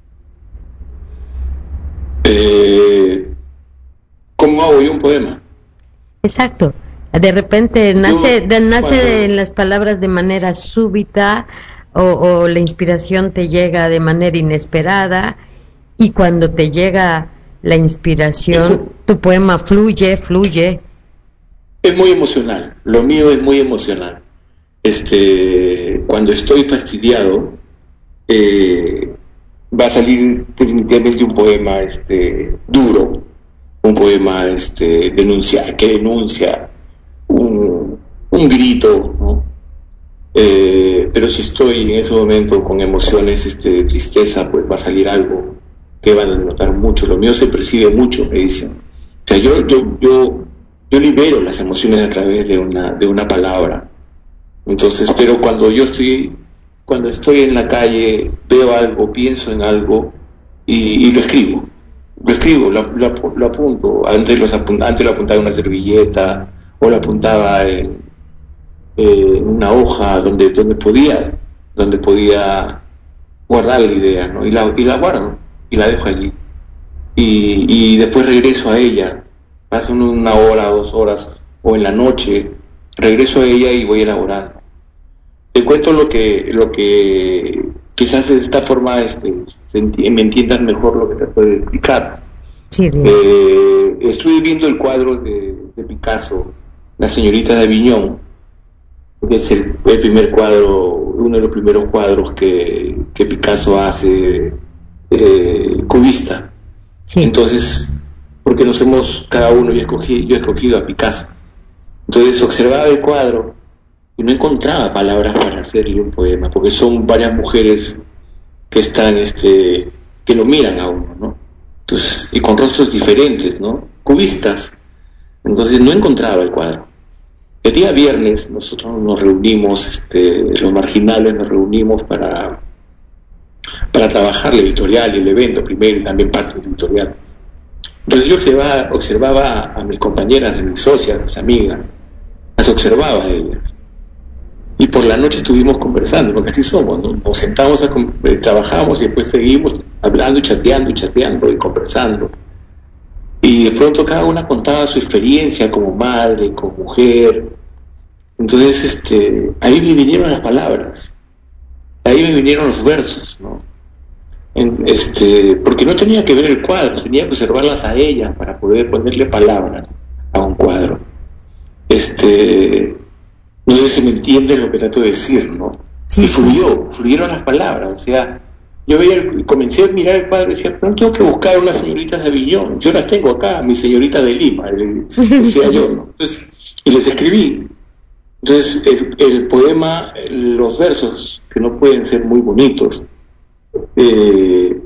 Eh, ¿Cómo hago yo un poema? Exacto. De repente nace, yo, de, nace cuando, en las palabras de manera súbita, o, o la inspiración te llega de manera inesperada, y cuando te llega la inspiración, tu poema fluye, fluye. Es muy emocional, lo mío es muy emocional. Este, cuando estoy fastidiado, eh, va a salir definitivamente un poema este, duro, un poema este, denuncia, que denuncia, un, un grito, ¿no? Eh, pero si estoy en ese momento con emociones este, de tristeza, pues va a salir algo que van a notar mucho. Lo mío se percibe mucho, me dicen. O sea, yo, yo, yo, yo libero las emociones a través de una, de una palabra. Entonces, pero cuando yo estoy, cuando estoy en la calle, veo algo, pienso en algo y, y lo escribo. Lo escribo, lo, lo, lo apunto. Antes, los apunt, antes lo apuntaba en una servilleta o lo apuntaba en, eh, en una hoja donde, donde podía, donde podía guardar la idea, ¿no? Y la, y la guardo y la dejo allí. Y, y después regreso a ella. Pasan una hora, dos horas o en la noche, regreso a ella y voy elaborando. Te cuento lo que, lo que quizás de esta forma este, me entiendas mejor lo que te puedo explicar. Sí, eh, estuve viendo el cuadro de, de Picasso, La señorita de Aviñón, que es el, el primer cuadro, uno de los primeros cuadros que, que Picasso hace eh, cubista. Sí. Entonces, porque nos hemos, cada uno, yo escogí, yo he escogido a Picasso. Entonces observaba el cuadro y no encontraba palabras para hacerle un poema, porque son varias mujeres que están, este, que lo miran a uno, ¿no? Entonces, y con rostros diferentes, ¿no? Cubistas. Entonces no encontraba el cuadro. El día viernes nosotros nos reunimos, este, los marginales nos reunimos para, para trabajar la editorial y el evento primero y también parte del editorial. Entonces yo observaba, observaba a mis compañeras, a mis socias, a mis amigas, las observaba a ellas. Y por la noche estuvimos conversando, porque así somos, ¿no? Nos sentamos, a, eh, trabajamos y después seguimos hablando y chateando y chateando y conversando. Y de pronto cada una contaba su experiencia como madre, como mujer. Entonces, este, ahí me vinieron las palabras, ahí me vinieron los versos, ¿no? En, este, porque no tenía que ver el cuadro, tenía que observarlas a ellas para poder ponerle palabras a un cuadro. Este, no sé si me entiende lo que trato de decir, ¿no? Sí, y fluyó, fluyeron las palabras, o sea, yo veía, comencé a mirar el cuadro y decía, pero no tengo que buscar unas señoritas de Aviñón, yo las tengo acá, mis señoritas de Lima, decía yo, ¿no? Entonces, y les escribí. Entonces, el, el poema, los versos, que no pueden ser muy bonitos, eh,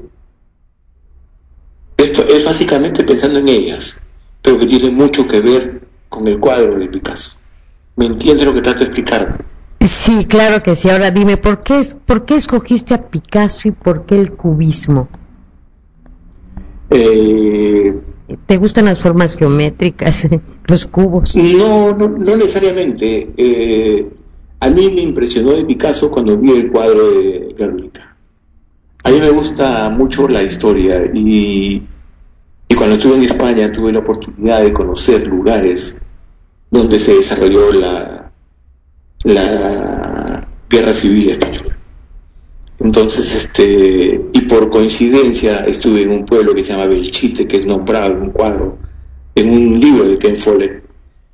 esto es básicamente pensando en ellas, pero que tiene mucho que ver con el cuadro de Picasso. ¿Me entiendes lo que trato de explicar? Sí, claro que sí. Ahora dime, ¿por qué, es, ¿por qué escogiste a Picasso y por qué el cubismo? Eh, ¿Te gustan las formas geométricas, los cubos? No, no, no necesariamente. Eh, a mí me impresionó de Picasso cuando vi el cuadro de Guernica. A mí me gusta mucho la historia y, y cuando estuve en España tuve la oportunidad de conocer lugares donde se desarrolló la, la Guerra Civil Española. Entonces, este, y por coincidencia estuve en un pueblo que se llama Belchite, que es nombrado en un cuadro, en un libro de Ken Follett,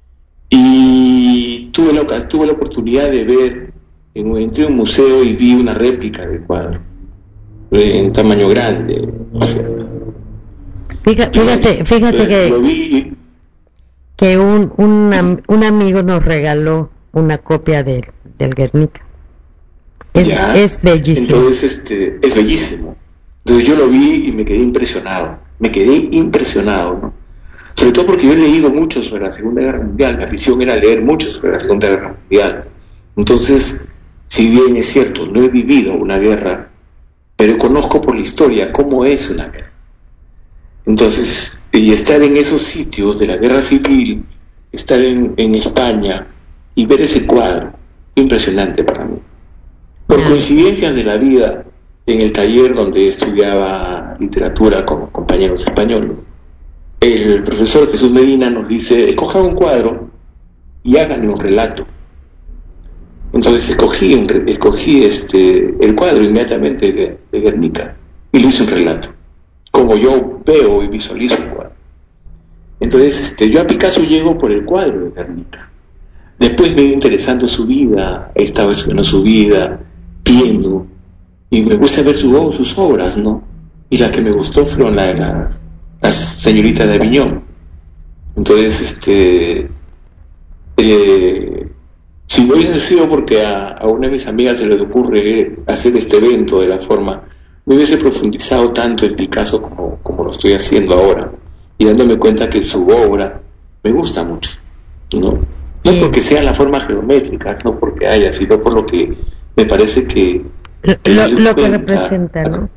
y tuve la, tuve la oportunidad de ver, en, entré a un museo y vi una réplica del cuadro, en tamaño grande. O sea, fíjate, fíjate, fíjate que, lo vi, que un, un, un amigo nos regaló una copia de, del Guernica. Es, ya, es bellísimo. Entonces, este, es bellísimo. Entonces yo lo vi y me quedé impresionado, me quedé impresionado, ¿no? sobre todo porque yo he leído mucho sobre la Segunda Guerra Mundial, mi afición era leer mucho sobre la Segunda Guerra Mundial. Entonces, si bien es cierto, no he vivido una guerra, pero conozco por la historia cómo es una guerra. Entonces, y estar en esos sitios de la guerra civil, estar en, en España y ver ese cuadro, impresionante para mí. Por coincidencias de la vida, en el taller donde estudiaba literatura con compañeros españoles, el profesor Jesús Medina nos dice, escoja un cuadro y háganle un relato. Entonces escogí, un, escogí este, el cuadro inmediatamente de, de Guernica y le hice un relato, como yo veo y visualizo el cuadro. Entonces este, yo a Picasso llego por el cuadro de Guernica. Después me iba interesando su vida, estaba estudiando su vida, viendo, y me puse a ver su, sus obras, ¿no? Y la que me gustó fueron la, la, las señoritas de Aviñón. Entonces, este, eh, si no hubiese sido porque a, a una de mis amigas se le ocurre hacer este evento de la forma, no hubiese profundizado tanto en Picasso como, como lo estoy haciendo ahora, y dándome cuenta que su obra me gusta mucho, ¿no? No porque sea la forma geométrica, no porque haya, sino por lo que me parece que lo, lo que representa, ¿no?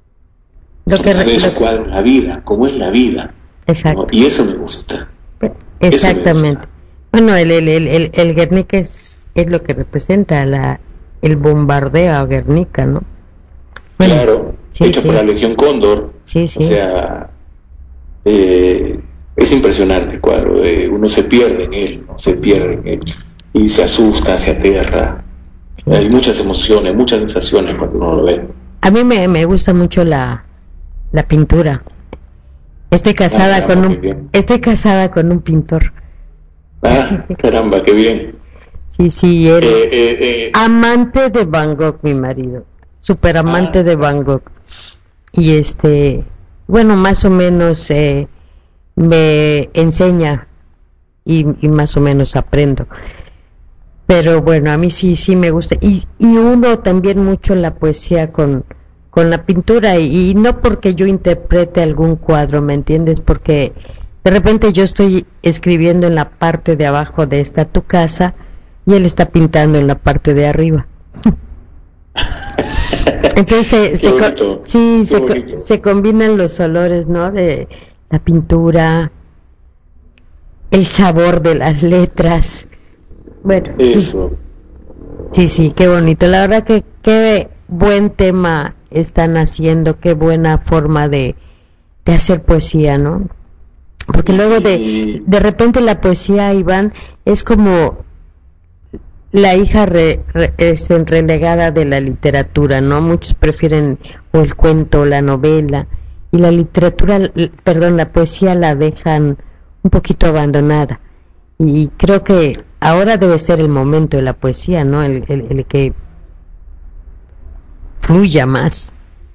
Lo que re- esos cuadros, la vida, cómo es la vida. Exacto. ¿No? Y eso me gusta. Exactamente. Me gusta. Bueno, el el el el, el Guernica es, es lo que representa la el bombardeo a Guernica, ¿no? Bueno, claro, sí, hecho sí. por la Legión Cóndor. Sí, sí. O sea, eh, es impresionante el cuadro. Eh, uno se pierde en él, ¿no? Se pierde en él y se asusta, se aterra. Sí. Hay muchas emociones, muchas sensaciones cuando uno lo ve. A mí me me gusta mucho la la pintura. Estoy casada ah, con un estoy casada con un pintor. Ah, caramba, qué bien. Sí, sí, él eh, eh, eh. amante de Van Gogh, mi marido, súper amante ah. de Van Gogh. Y este, bueno, más o menos eh, me enseña y, y más o menos aprendo. Pero bueno, a mí sí, sí me gusta. Y, y uno también mucho la poesía con con la pintura, y, y no porque yo interprete algún cuadro, ¿me entiendes? Porque de repente yo estoy escribiendo en la parte de abajo de esta tu casa y él está pintando en la parte de arriba. Entonces se, se, co- sí, se, co- se combinan los olores, ¿no? De la pintura, el sabor de las letras. Bueno, eso. Sí, sí, qué bonito. La verdad que qué buen tema están haciendo, qué buena forma de, de hacer poesía, ¿no? Porque luego de de repente la poesía, Iván, es como la hija re, re, es relegada de la literatura, ¿no? Muchos prefieren o el cuento o la novela, y la literatura, perdón, la poesía la dejan un poquito abandonada, y creo que ahora debe ser el momento de la poesía, ¿no? El, el, el que fluya más.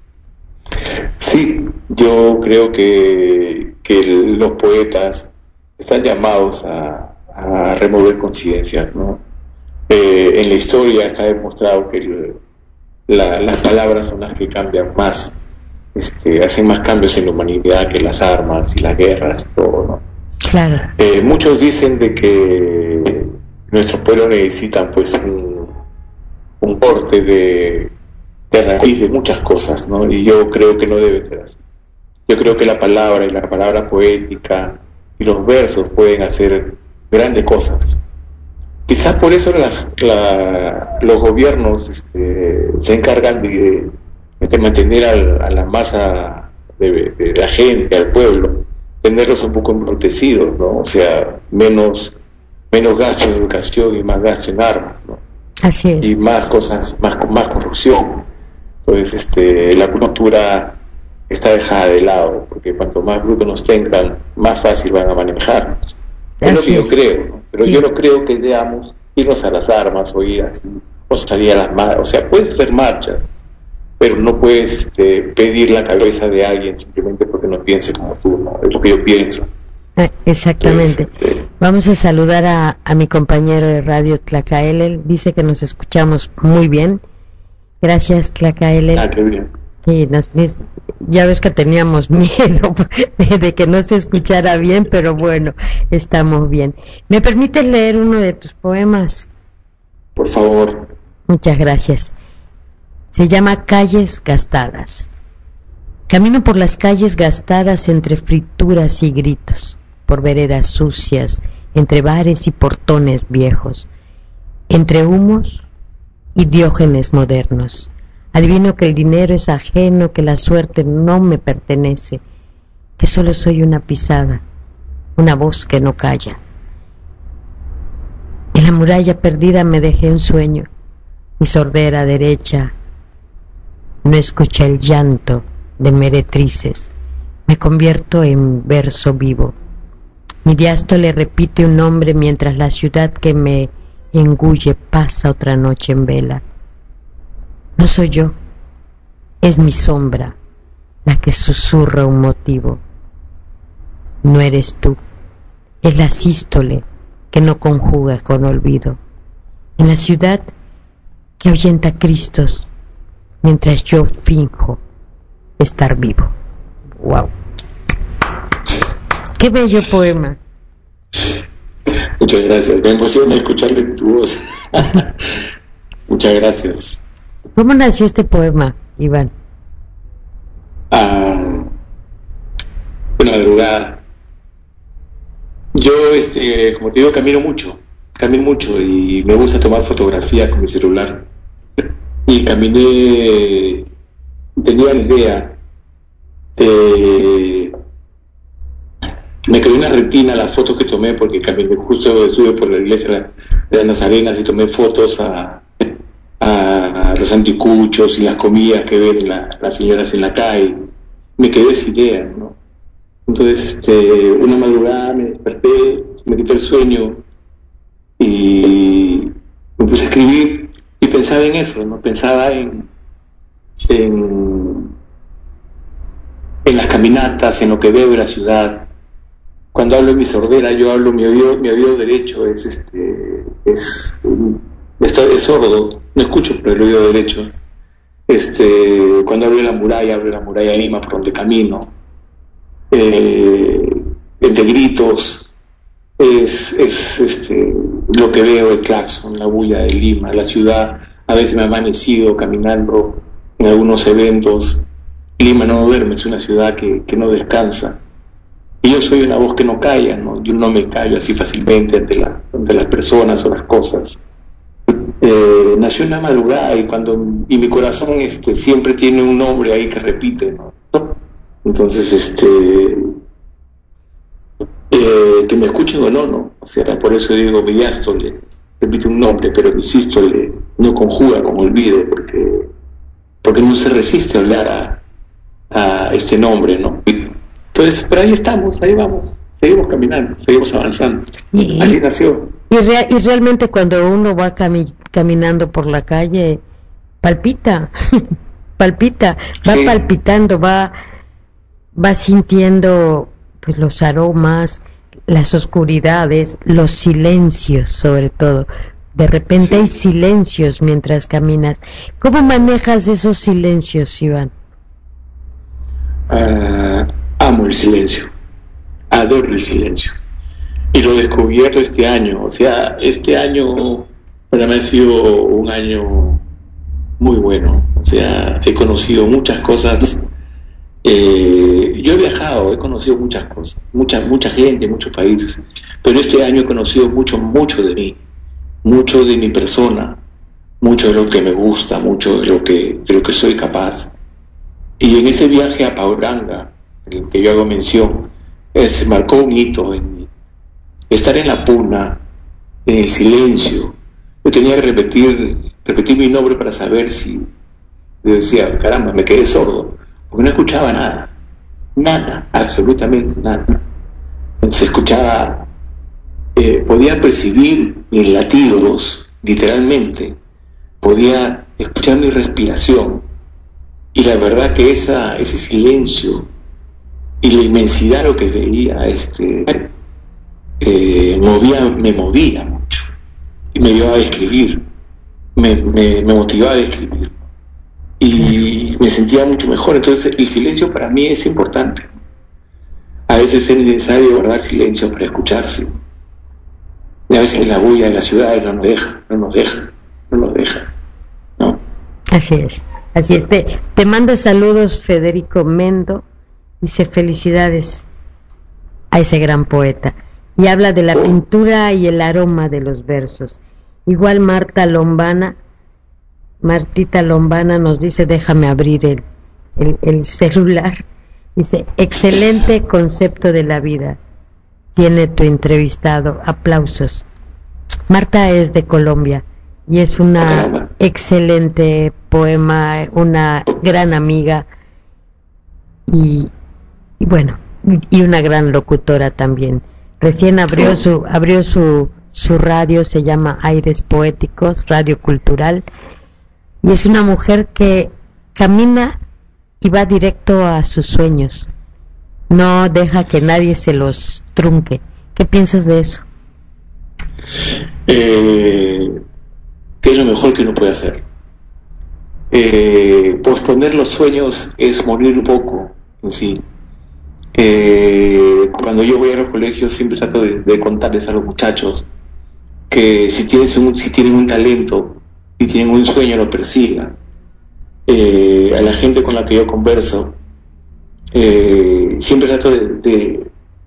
Sí, yo creo que, que los poetas están llamados a, a remover conciencias, ¿no? Eh, en la historia está demostrado que el, la, las palabras son las que cambian más, este, hacen más cambios en la humanidad que las armas y las guerras y todo, ¿no? Claro. Eh, muchos dicen de que nuestro pueblo necesita pues un, un corte de de raíz de muchas cosas, ¿no? Y yo creo que no debe ser así. Yo creo que la palabra y la palabra poética y los versos pueden hacer grandes cosas. Quizás por eso las, la, los gobiernos este, se encargan de, de mantener al, a la masa de, de la gente, al pueblo, tenerlos un poco embrutecidos, ¿no? O sea, menos menos gasto en educación y más gasto en armas, ¿no? Así es. Y más cosas, más más corrupción. Entonces, este, la cultura está dejada de lado, porque cuanto más brutos nos tengan, más fácil van a manejarnos. Es lo que yo creo, ¿no? Pero sí. Yo no creo que debamos irnos a las armas o ir así, o salir a las marchas. O sea, puedes hacer marchas, pero no puedes este, pedir la cabeza de alguien simplemente porque no piense como tú, ¿no? Es lo que yo pienso. Eh, exactamente. Entonces, este, Vamos a saludar a, a mi compañero de radio Tlacaelel. Dice que nos escuchamos muy bien. Gracias, Tlacaelel. Ah, qué bien. Sí, nos, ya ves que teníamos miedo de, de que no se escuchara bien, pero bueno, estamos bien. ¿Me permites leer uno de tus poemas? Por favor. Muchas gracias. Se llama Calles Gastadas. Camino por las calles gastadas entre frituras y gritos, por veredas sucias, entre bares y portones viejos, entre humos y diógenes modernos. Adivino que el dinero es ajeno, que la suerte no me pertenece, que solo soy una pisada, una voz que no calla. En la muralla perdida me dejé un sueño, mi sordera derecha no escucha el llanto de meretrices, me convierto en verso vivo. Mi diástole repite un nombre mientras la ciudad que me engulle pasa otra noche en vela. No soy yo, es mi sombra la que susurra un motivo. No eres tú, es la sístole que no conjuga con olvido. En la ciudad que ahuyenta Cristos, mientras yo finjo estar vivo. Wow. Qué bello poema. Muchas gracias, me emociona escucharle tu voz. Muchas gracias. ¿Cómo nació este poema, Iván? Ah, una madrugada. Yo, este, como te digo, camino mucho, camino mucho y me gusta tomar fotografías con mi celular. Y caminé, tenía la idea de... Me quedó una retina la foto que tomé porque caminé justo, estuve por la iglesia de las Nazarenas y tomé fotos a, a los anticuchos y las comidas que ven la, las señoras en la calle. Me quedó esa idea, ¿no? Entonces, este, una madrugada me desperté, me quité el sueño y me puse a escribir y pensaba en eso, ¿no? Pensaba en, en, en las caminatas, en lo que veo de la ciudad. Cuando hablo en mi sordera, yo hablo, mi oído, mi oído derecho es este es, es, es sordo, no escucho por el oído derecho. Este, cuando hablo de la muralla, hablo de la muralla de Lima, por donde camino. Eh, entre gritos, es, es este, lo que veo, el claxon, la bulla de Lima, la ciudad. A veces me ha amanecido caminando en algunos eventos. Lima no duerme, es una ciudad que, que no descansa. Y yo soy una voz que no calla, ¿no? Yo no me callo así fácilmente ante, la, ante las personas o las cosas. Eh, nació en la madrugada y cuando y mi corazón este, siempre tiene un nombre ahí que repite, ¿no? Entonces, este, eh, que me escuchen o no, ¿no? O sea, por eso digo, mi diástole repite un nombre, pero mi sístole no conjuga con olvido, porque, porque no se resiste a hablar a, a este nombre, ¿no? Entonces, pero ahí estamos, ahí vamos, seguimos caminando, seguimos avanzando. Y, así nació. Y, rea- y realmente cuando uno va cami- caminando por la calle, palpita, palpita, va sí. palpitando, va, va sintiendo pues los aromas, las oscuridades, los silencios sobre todo. De repente sí. hay silencios mientras caminas. ¿Cómo manejas esos silencios, Iván? Uh, amo el silencio, adoro el silencio y lo he descubierto este año. O sea, este año para mí ha sido un año muy bueno. O sea, he conocido muchas cosas. Eh, yo he viajado, he conocido muchas cosas, mucha mucha gente, muchos países, pero este año he conocido mucho, mucho de mí, mucho de mi persona, mucho de lo que me gusta, mucho de lo que, de lo que soy capaz. Y en ese viaje a Pauranga, en el que yo hago mención, se marcó un hito en mí. Estar en la puna, en el silencio. Yo tenía que repetir, repetir mi nombre para saber si... Yo decía, caramba, me quedé sordo, porque no escuchaba nada, nada, absolutamente nada. Se escuchaba, eh, podía percibir mis latidos, literalmente, podía escuchar mi respiración. Y la verdad que esa, ese silencio y la inmensidad de lo que veía este, eh, movía, me movía mucho y me llevaba a escribir, me, me, me motivaba a escribir. Y me sentía mucho mejor. Entonces el silencio para mí es importante. A veces es necesario guardar silencio para escucharse. Y a veces la bulla de la ciudad no nos deja, no nos deja, no nos deja, ¿no? Así es, así es. Te, te manda saludos Federico Mendo, dice felicidades a ese gran poeta. Y habla de la pintura y el aroma de los versos. Igual Marta Lombana, Martita Lombana nos dice, déjame abrir el, el, el celular. Dice, excelente concepto de la vida tiene tu entrevistado, aplausos. Marta es de Colombia y es una excelente poema, una gran amiga y, y bueno, y una gran locutora también. Recién abrió su abrió su su radio, se llama Aires Poéticos, Radio Cultural, y es una mujer que camina y va directo a sus sueños. No deja que nadie se los trunque. ¿Qué piensas de eso? Eh, ¿Qué es lo mejor que uno puede hacer? Eh, posponer los sueños es morir un poco en sí. Eh, cuando yo voy a los colegios siempre trato de, de contarles a los muchachos que si, tienes un, si tienen un talento, si tienen un sueño, lo persigan. Eh, a la gente con la que yo converso, eh, siempre trato de, de,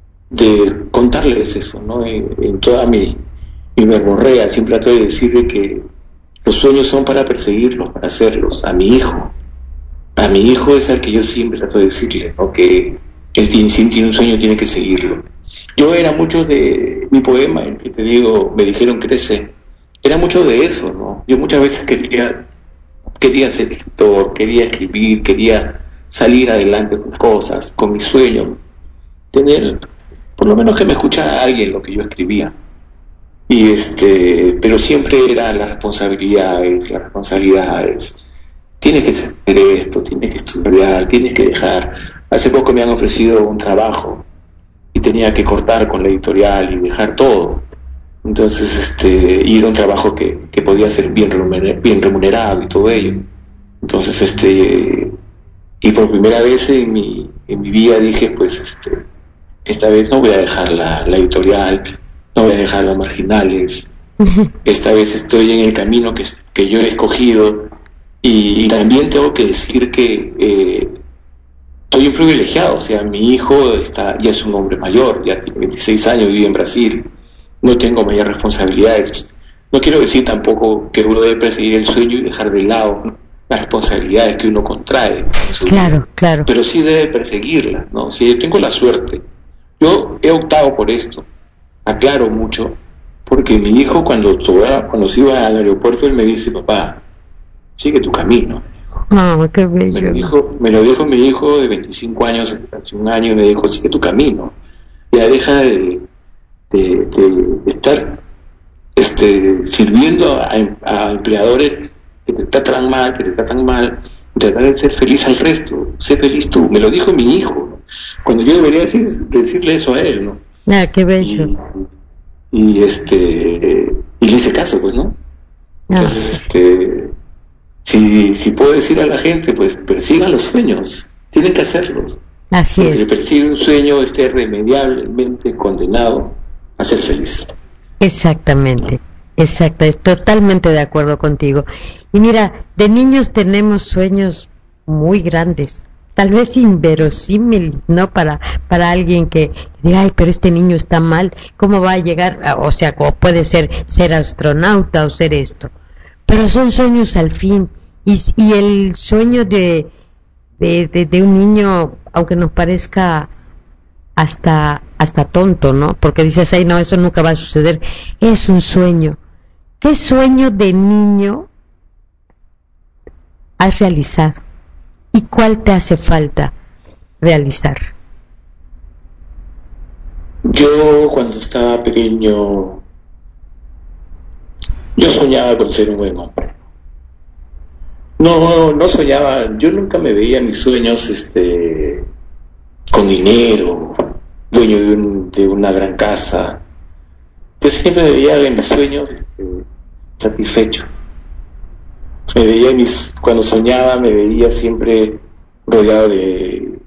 de contarles eso, ¿no? En, en toda mi, mi verborrea siempre trato de decirle que los sueños son para perseguirlos, para hacerlos. A mi hijo, a mi hijo es al que yo siempre trato de decirle, ¿no? Que él tiene, si tiene un sueño tiene que seguirlo. Yo era mucho de mi poema, el que te digo, me dijeron crece, era mucho de eso, ¿no? Yo muchas veces quería quería ser escritor, quería escribir, quería salir adelante con cosas, con mi sueño, tener, por lo menos que me escuchara alguien lo que yo escribía. Y este, pero siempre era las responsabilidades, las responsabilidades. Tienes que hacer esto, tienes que estudiar, tienes que dejar. Hace poco me han ofrecido un trabajo y tenía que cortar con la editorial y dejar todo. Entonces, este, y era un trabajo que, que podía ser bien remunerado, bien remunerado y todo ello. Entonces, este, y por primera vez en mi, en mi vida dije, pues, este, esta vez no voy a dejar la, la editorial, no voy a dejar las marginales. Esta vez estoy en el camino que, que yo he escogido y, y también tengo que decir que eh, soy un privilegiado. O sea, mi hijo está, ya es un hombre mayor, ya tiene veintiséis años, vive en Brasil. No tengo mayores responsabilidades. No quiero decir tampoco que uno debe perseguir el sueño y dejar de lado, ¿no?, las responsabilidades que uno contrae. Claro, vida. claro. Pero sí debe perseguirlas, ¿no? Si yo tengo la suerte, yo he optado por esto, aclaro mucho, porque mi hijo cuando, cuando se iba al aeropuerto, él me dice, papá, sigue tu camino. No, qué bello. Me lo dijo, me lo dijo mi hijo de veinticinco años, hace un año, y me dijo, sigue tu camino. Ya deja de... De, de, de estar este, sirviendo a, a empleadores que te tratan mal, que te tratan mal, tratar de ser feliz al resto, sé feliz tú. Me lo dijo mi hijo, cuando yo debería decir, decirle eso a él, ¿no? Ah, qué bello. Y, y este y le hice caso, pues, ¿no? Entonces, ah. este si, si puedo decir a la gente, pues persigan los sueños, tienen que hacerlos. Así porque es. el persigue un sueño está irremediablemente condenado a ser feliz. Exactamente, exacto, es totalmente de acuerdo contigo. Y mira, de niños tenemos sueños muy grandes, tal vez inverosímiles, ¿no? Para para alguien que diga, ay, pero este niño está mal, ¿cómo va a llegar? O sea, como puede ser ser astronauta o ser esto. Pero son sueños al fin, y, y el sueño de, de, de, de un niño, aunque nos parezca hasta hasta tonto, ¿no? Porque dices, ay, no, eso nunca va a suceder. Es un sueño. ¿Qué sueño de niño has realizado? ¿Y cuál te hace falta realizar? Yo, cuando estaba pequeño, yo soñaba con ser un buen hombre. No, no soñaba, yo nunca me veía mis sueños, este, con dinero, dueño de, un, de una gran casa. Yo siempre me veía en mis sueños este, satisfecho. Me veía mis, cuando soñaba me veía siempre rodeado de,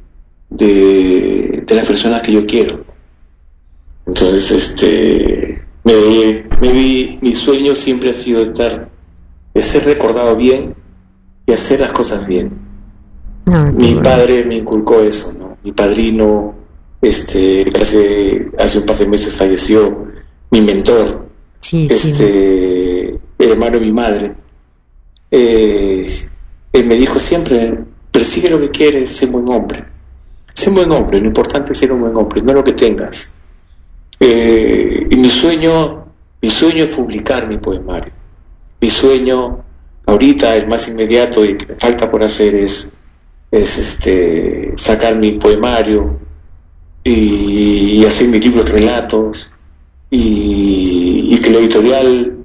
de, de las personas que yo quiero. Entonces, este, me vi, me vi, mi sueño siempre ha sido estar, de ser recordado bien y hacer las cosas bien. No, mi bueno. padre me inculcó eso, ¿no? Mi padrino, este, hace, hace un par de meses falleció, mi mentor, sí, este, sí. el hermano de mi madre. Eh, él me dijo siempre, persigue lo que quieres, sé buen hombre, sé un buen hombre, lo importante es ser un buen hombre, no lo que tengas. Eh, y mi sueño, mi sueño es publicar mi poemario. Mi sueño, ahorita el más inmediato y que me falta por hacer es, es este, sacar mi poemario y, y hacer mi libro de relatos y, y que la editorial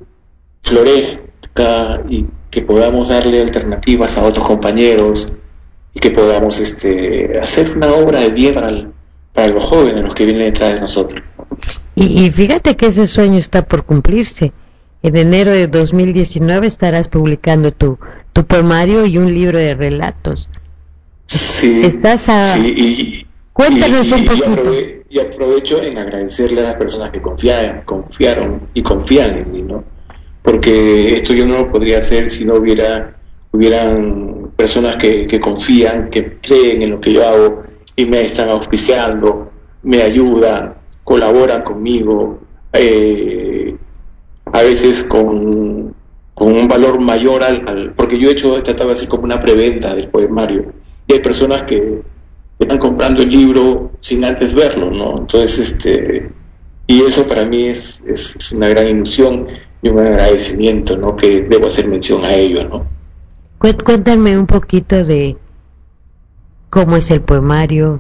florezca y que podamos darle alternativas a otros compañeros y que podamos este, hacer una obra de bien para, para los jóvenes, los que vienen detrás de nosotros. Y, y fíjate que ese sueño está por cumplirse. En enero de dos mil diecinueve estarás publicando tu, tu poemario y un libro de relatos. Sí. Estás a... Sí, y, Cuéntanos y, y, un poquito. Y, aprove y aprovecho en agradecerle a las personas que confiaron, confiaron y confían en mí, ¿no? Porque esto yo no lo podría hacer si no hubiera hubieran personas que, que confían, que creen en lo que yo hago y me están auspiciando, me ayudan, colaboran conmigo, eh, a veces con, con un valor mayor al, al porque yo he hecho, he tratado así como una preventa del poemario y hay personas que están comprando el libro sin antes verlo, ¿no? Entonces, este, y eso para mí es, es, es una gran ilusión y un agradecimiento, ¿no? Que debo hacer mención a ello, ¿no? Cuéntame un poquito de cómo es el poemario,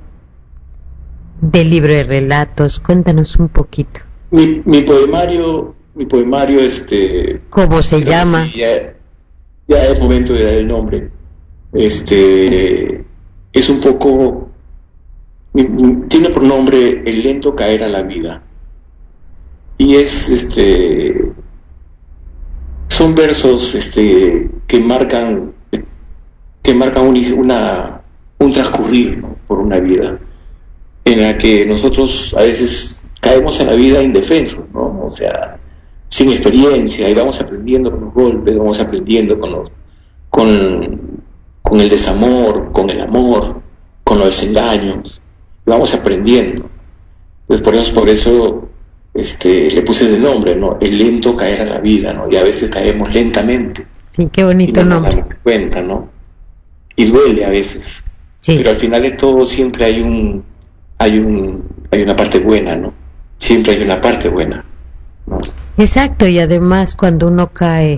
del libro de relatos, cuéntanos un poquito. Mi, mi poemario, mi poemario, este... ¿Cómo se llama? Ya, ya es momento de dar el nombre. Este, es un poco, tiene por nombre El lento caer a la vida. Y es, este, son versos, este, que marcan, que marcan un, una, un transcurrir, ¿no? Por una vida en la que nosotros a veces caemos en la vida indefensos, ¿no? O sea, sin experiencia, y vamos aprendiendo con los golpes, vamos aprendiendo con los, con, con el desamor, con el amor, con los desengaños, y vamos aprendiendo. Entonces por eso, por eso este, le puse ese nombre, ¿no? El lento caer a la vida, ¿no? Y a veces caemos lentamente. Sí, qué bonito y no nombre. nos damos cuenta, ¿no? Y duele a veces. Sí. Pero al final de todo siempre hay un, hay un, hay una parte buena, ¿no? Siempre hay una parte buena, ¿no? Exacto, y además cuando uno cae,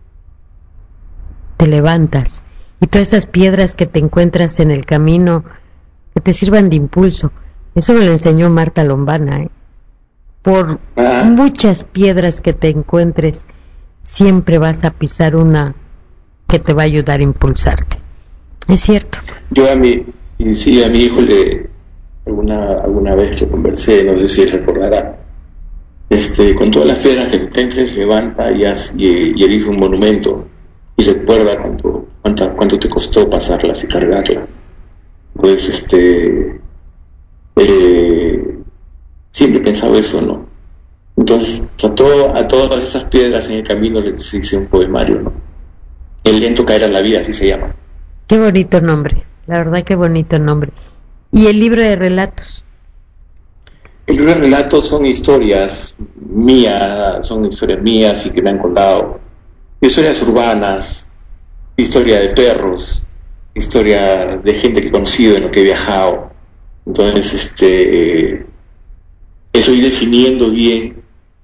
te levantas, y todas esas piedras que te encuentras en el camino, que te sirvan de impulso. Eso me lo enseñó Marta Lombana, ¿eh? Por ah. muchas piedras que te encuentres, siempre vas a pisar una que te va a ayudar a impulsarte. Es cierto. Yo a mi, y sí, a mi hijo le, alguna, alguna vez lo conversé, no sé si recordará, este, con todas las piedras que te encuentres, levanta y, haz, y, y elige un monumento y recuerda cuánto, cuánto, cuánto te costó pasarlas y cargarlas. Pues, este, eh, siempre he pensado eso, ¿no? Entonces, a, todo, a todas esas piedras en el camino les hice un poemario, ¿no? El lento caer a la vida, así se llama. Qué bonito nombre, la verdad, qué bonito nombre. ¿Y el libro de relatos? El libro de relatos son historias mías, son historias mías y que me han contado. Historias urbanas, historia de perros, historia de gente que he conocido, en lo que he viajado. Entonces, este, estoy definiendo bien.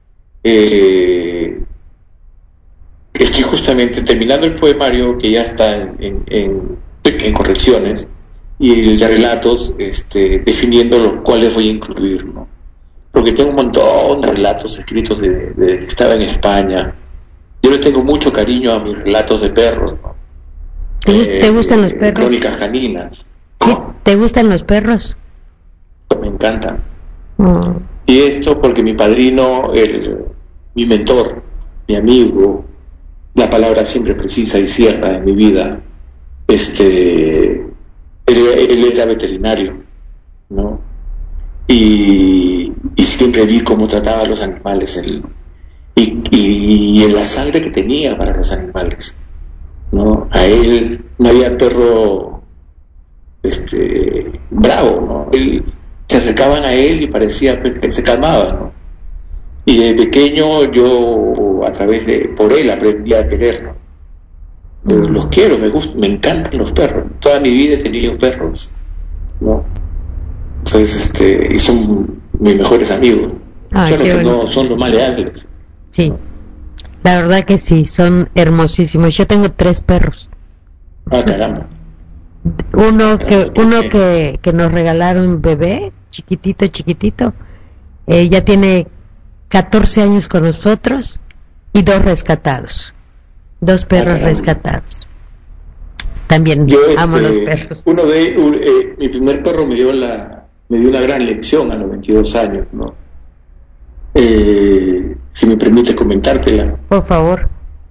Eh, estoy justamente terminando el poemario que ya está en, en, en, en correcciones, y el de relatos, este, definiendo los cuales voy a incluir, ¿no? Porque tengo un montón de relatos escritos de, de que estaba en España. Yo le tengo mucho cariño a mis relatos de perros, ¿no? ¿Te, eh, ¿te gustan los perros? Crónicas caninas. ¿Sí? ¿Te gustan los perros? Me encantan. Oh. Y esto porque mi padrino, el, mi mentor, mi amigo, la palabra siempre precisa y cierta en mi vida. Este, él, él era veterinario, ¿no? Y, y siempre vi cómo trataba a los animales, él, y, y, y la sangre que tenía para los animales, ¿no? A él no había perro este, bravo, ¿no? Él, se acercaban a él y parecía que se calmaban, ¿no? Y de pequeño yo, a través de, por él aprendí a quererlo. Mm. Los quiero, me gustan, me encantan los perros. Toda mi vida he tenido perros, ¿no? Entonces, este, y son mis mejores amigos. Ah, son, los que no, son los maleables. Sí, la verdad que sí, son hermosísimos. Yo tengo tres perros. Ah, caramba. Uno que uno que, que nos regalaron bebé, chiquitito, chiquitito. Eh, ya tiene catorce años con nosotros, y dos rescatados. Dos perros ah, rescatados. También yo, amo este, los perros. Uno de un, eh, mi primer perro me dio la me dio una gran lección a los veintidós años, ¿no? Eh, si me permite comentártela. Por favor.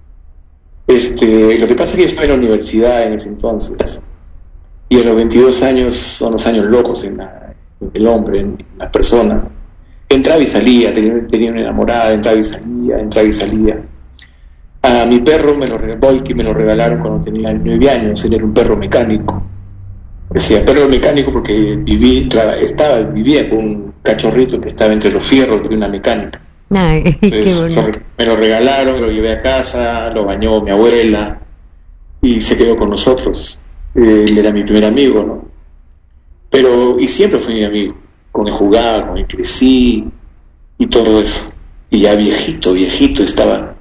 Este, lo que pasa es que yo estaba en la universidad en ese entonces, y a los veintidós años son los años locos en, la, en el hombre, en, en la persona. Entraba y salía, tenía, tenía una enamorada, entraba y salía, entraba y salía. A mi perro me lo, Volky, me lo regalaron cuando tenía nueve años, él era un perro mecánico. Decía perro mecánico porque viví, tra, estaba, vivía con un cachorrito que estaba entre los fierros de una mecánica. Ay, Entonces, qué bonito. lo, me lo regalaron, me lo llevé a casa, lo bañó mi abuela y se quedó con nosotros. Él era mi primer amigo, ¿no? Pero, y siempre fue mi amigo, con él jugaba, con él crecí y todo eso. Y ya viejito, viejito estaba.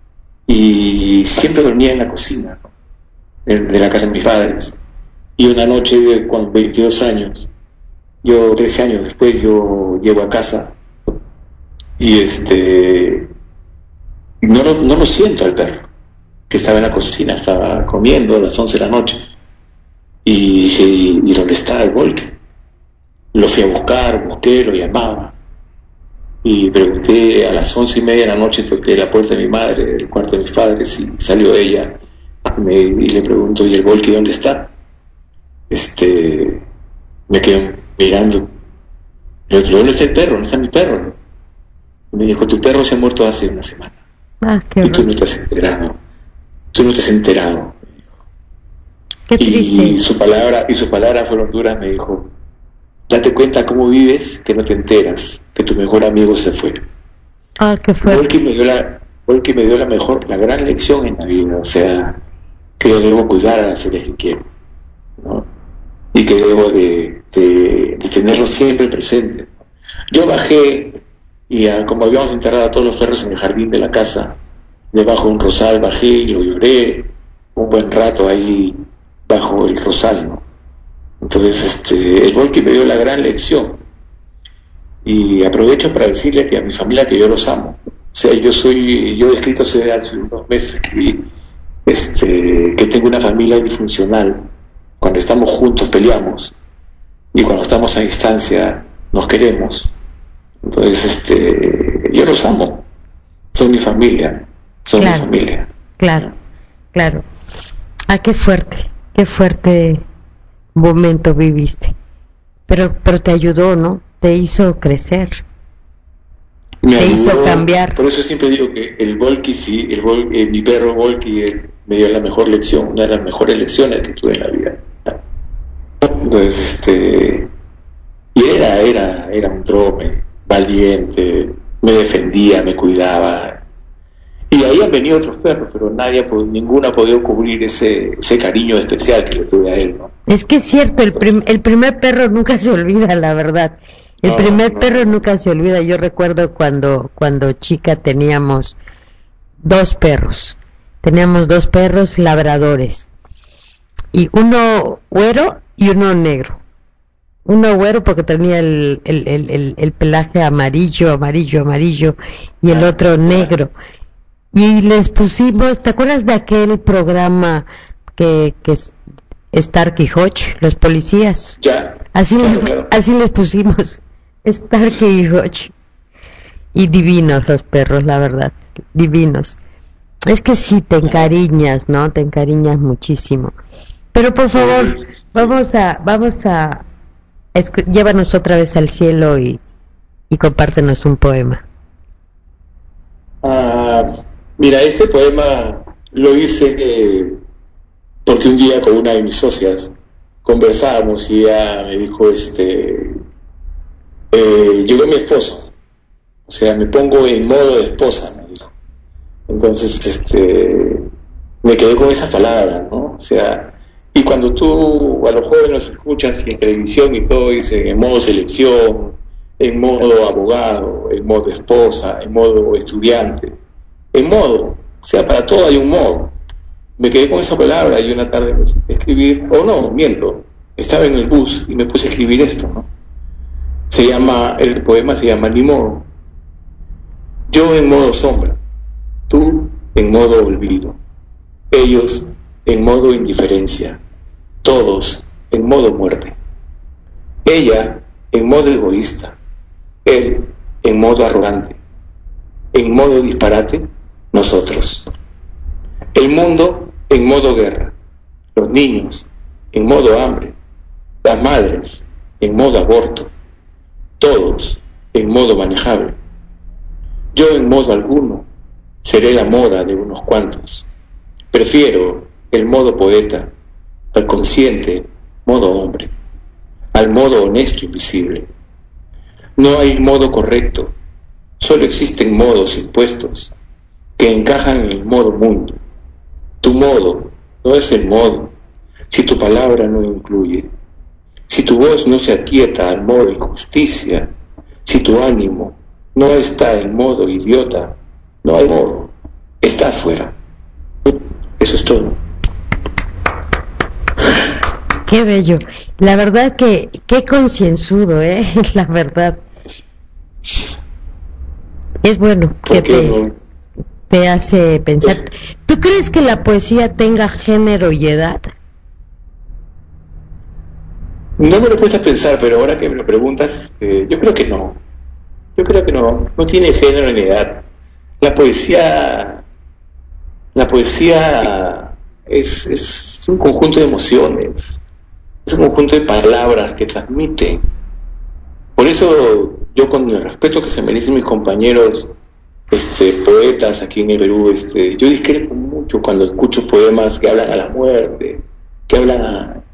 Y siempre dormía en la cocina, ¿no? de, de la casa de mis padres. Y una noche, con veintidós años, yo trece años después, yo llego a casa y este no lo, no lo siento al perro, que estaba en la cocina, estaba comiendo a las once de la noche. Y dije, ¿y dónde está el Volky? Lo fui a buscar, busqué, lo llamaba. Y pregunté a las once y media de la noche, toqué la puerta de mi madre, el cuarto de mis padres, y salió ella. Me, y le pregunto, ¿y el Volky dónde está? Este, me quedé mirando. Le dije, ¿dónde está el perro? ¿Dónde está mi perro? Y me dijo, tu perro se ha muerto hace una semana. Ah, qué y tú no te has enterado. Tú no te has enterado. Qué triste. Y su palabra, y su palabra fueron duras, me dijo, date cuenta cómo vives, que no te enteras, que tu mejor amigo se fue. Ah, qué fuerte. Volky me dio la, Volky me dio la mejor, la gran lección en la vida, o sea, que yo debo cuidar a las seres que quiero, ¿no? Y que debo de, de, de tenerlo siempre presente. Yo bajé, y a, como habíamos enterrado a todos los perros en el jardín de la casa, debajo de un rosal, bajé y lo lloré un buen rato ahí bajo el rosal, ¿no? Entonces, este, el Volky me dio la gran lección, y aprovecho para decirle que a mi familia que yo los amo. O sea, yo soy, yo he escrito hace, hace unos meses que, este, que tengo una familia disfuncional. Cuando estamos juntos peleamos, y cuando estamos a distancia nos queremos. Entonces, este, yo los amo, son mi familia, son claro, mi familia. Claro, claro. Ah, qué fuerte, qué fuerte momento viviste, pero pero te ayudó, ¿no? Te hizo crecer, me te ayudó, hizo cambiar. Por eso siempre digo que el Volky, sí, el Vol, eh, mi perro Volky eh, me dio la mejor lección, una de las mejores lecciones que tuve en la vida. Entonces, este, y era, era, era un drome, valiente, me defendía, me cuidaba. Y ahí han venido otros perros, pero nadie, ninguno ha podido cubrir ese, ese cariño especial que le tuve a él, ¿no? Es que es cierto, el, prim, el primer perro nunca se olvida, la verdad. El no, primer no. perro nunca se olvida. Yo recuerdo cuando, cuando chica teníamos dos perros. Teníamos dos perros labradores. Y uno güero y uno negro. Uno güero porque tenía el, el, el, el, el pelaje amarillo, amarillo, amarillo, y el otro negro. Y les pusimos, ¿te acuerdas de aquel programa que, que es Starkey y Hutch, los policías? Ya. Así claro, les, claro. así les pusimos, Starkey y Hutch. Y divinos los perros, la verdad, divinos. Es que sí, te encariñas, ¿no? Te encariñas muchísimo. Pero por favor, sí, sí. vamos a, vamos a, escu- llévanos otra vez al cielo y, y compártenos un poema. Ah, mira, este poema lo hice eh, porque un día con una de mis socias conversábamos y ella me dijo, este, eh, llegó mi esposo, o sea, me pongo en modo de esposa, me dijo. Entonces, este, me quedé con esa palabra, ¿no? O sea, y cuando tú a los jóvenes los escuchas y en televisión y todo, dicen en modo selección, en modo abogado, en modo esposa, en modo estudiante, en modo, o sea, para todo hay un modo. Me quedé con esa palabra y una tarde me senté a escribir, o no, miento, estaba en el bus y me puse a escribir esto, ¿no? Se llama, el poema se llama Ni modo. Yo en modo sombra, tú en modo olvido, ellos en modo indiferencia, todos en modo muerte. Ella en modo egoísta, él en modo arrogante, en modo disparate, nosotros. El mundo en modo guerra, los niños en modo hambre, las madres en modo aborto, todos en modo manejable. Yo en modo alguno seré la moda de unos cuantos. Prefiero el modo poeta al consciente modo hombre, al modo honesto y visible. No hay modo correcto, solo existen modos impuestos que encajan en el modo mundo. Tu modo no es el modo, si tu palabra no incluye, si tu voz no se aquieta al modo injusticia, si tu ánimo no está en modo idiota, no hay modo, está afuera. Eso es todo. Qué bello. La verdad que, qué concienzudo, ¿eh? La verdad. Es bueno que te, no? te hace pensar. ¿Tú crees que la poesía tenga género y edad? No me lo puedes pensar, pero ahora que me lo preguntas, este, yo creo que no. Yo creo que no. No tiene género ni edad. La poesía, la poesía es, es un conjunto de emociones. Es un conjunto de palabras que transmiten. Por eso yo, con el respeto que se merecen mis compañeros este, poetas aquí en el Perú, este, yo discrepo mucho cuando escucho poemas que hablan a la muerte, que hablan a...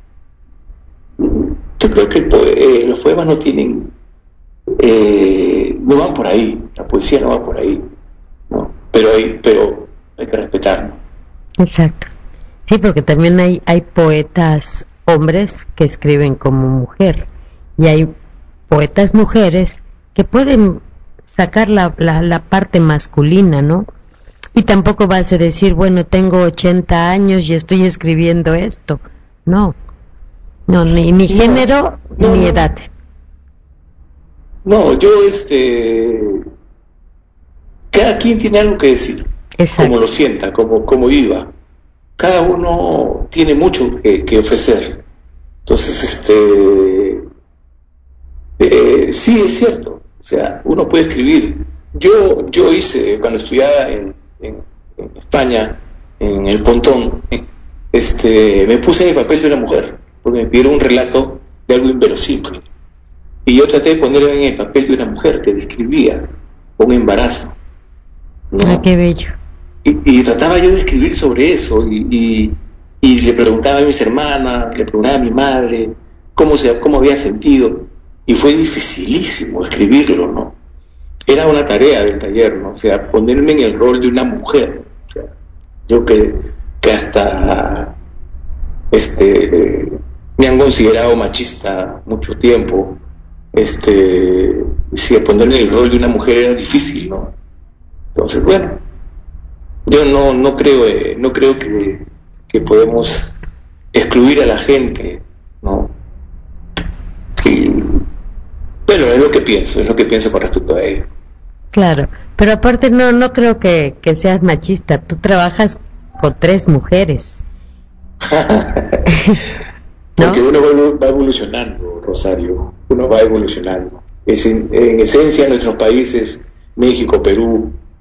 Yo creo que el poe- eh, los poemas no tienen... Eh, no van por ahí, la poesía no va por ahí, ¿no? Pero hay, pero hay que respetarlo. Exacto. Sí, porque también hay, hay poetas hombres que escriben como mujer y hay poetas mujeres que pueden sacar la, la, la parte masculina, ¿no? Y tampoco vas a decir, bueno, tengo ochenta años y estoy escribiendo esto. No, no, ni, ni género no, ni no, edad. No, yo este... Cada quien tiene algo que decir. Exacto. Como lo sienta, como, como viva. Cada uno tiene mucho que, que ofrecer. Entonces, este... Eh, sí, es cierto. O sea, uno puede escribir. Yo yo hice, cuando estudiaba en, en, en España, en el Pontón, este, me puse en el papel de una mujer, porque me pidieron un relato de algo inverosímil. Y yo traté de ponerme en el papel de una mujer que describía un embarazo, ¿no? Ah, qué bello. Y, y trataba yo de escribir sobre eso, y, y, y le preguntaba a mis hermanas, le preguntaba a mi madre cómo, se, cómo había sentido. Y fue dificilísimo escribirlo, ¿no? Era una tarea del taller, ¿no? O sea, ponerme en el rol de una mujer. O sea, yo que, que hasta este, me han considerado machista mucho tiempo. Este, si ponerme en el rol de una mujer era difícil, ¿no? Entonces, bueno, yo no, no creo, eh, no creo que, que podemos excluir a la gente, ¿no? Y, Pero es lo que pienso, es lo que pienso con respecto a ello. Claro, pero aparte no no creo que, que seas machista, tú trabajas con tres mujeres. Porque ¿no? Uno va evolucionando, Rosario, uno va evolucionando. Es en, en esencia nuestros países, México, Perú,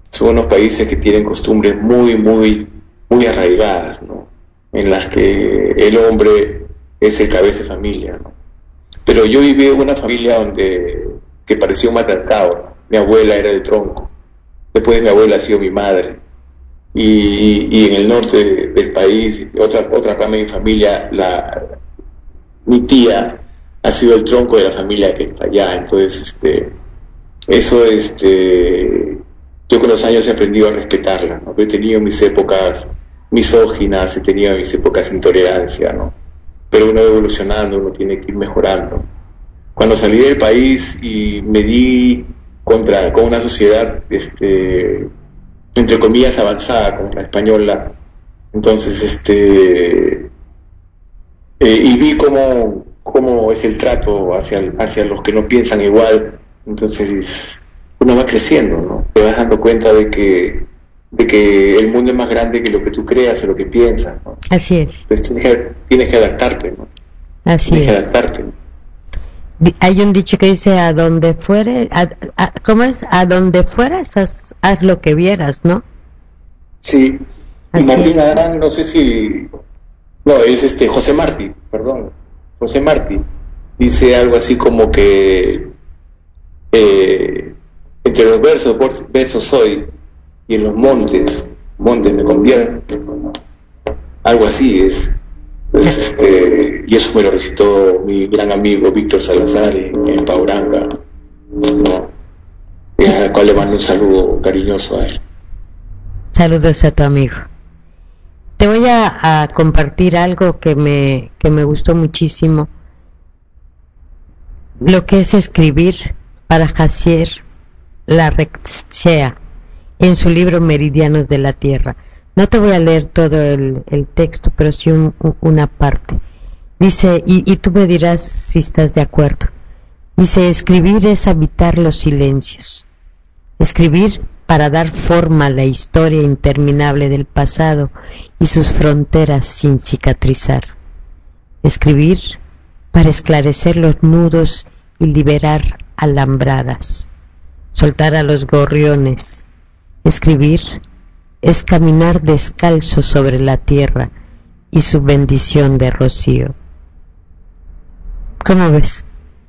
son unos países que tienen costumbres muy, muy, muy arraigadas, ¿no? En las que el hombre es el cabeza de familia, ¿no? Pero yo viví en una familia donde que parecía un matriarcado, ¿no? Mi abuela era del tronco, después mi abuela ha sido mi madre, y, y en el norte del país, otra otra rama de mi familia, la mi tía ha sido el tronco de la familia que está allá. Entonces este eso este yo con los años he aprendido a respetarla, ¿no? He tenido mis épocas misóginas, he tenido mis épocas de intolerancia, ¿no? Pero uno va evolucionando, uno tiene que ir mejorando. Cuando salí del país y me di contra con una sociedad este entre comillas avanzada como la española, entonces este eh, y vi cómo cómo es el trato hacia hacia los que no piensan igual. Entonces uno va creciendo, ¿no? Te vas dando cuenta de que de que el mundo es más grande que lo que tú creas o lo que piensas, ¿no? Así es. Entonces tienes que, tienes que adaptarte, ¿no? Así tienes es. que adaptarte. Hay un dicho que dice, a donde fuere, a, a, ¿cómo es? A donde fueras, haz, haz lo que vieras, ¿no? Sí. Y Así Martín es. Adán, no sé si... No, es este José Martí, perdón. José Martí dice algo así como que eh, entre los versos, versos soy, y en los montes, montes me convierto. Algo así es. Entonces, este, y eso me lo recitó mi gran amigo Víctor Salazar en, en Pauranga, ¿no? Y al cual le mando un saludo cariñoso a él. Saludos a tu amigo. Te voy a, a compartir algo que me, que me gustó muchísimo. Lo que es escribir para Jacier Larrechea en su libro Meridianos de la Tierra. No te voy a leer todo el, el texto, pero sí un, una parte. Dice, y, y tú me dirás si estás de acuerdo. Dice, escribir es habitar los silencios. Escribir para dar forma a la historia interminable del pasado y sus fronteras sin cicatrizar. Escribir para esclarecer los nudos y liberar alambradas. Soltar a los gorriones. Escribir es caminar descalzo sobre la tierra y su bendición de rocío. ¿Cómo ves?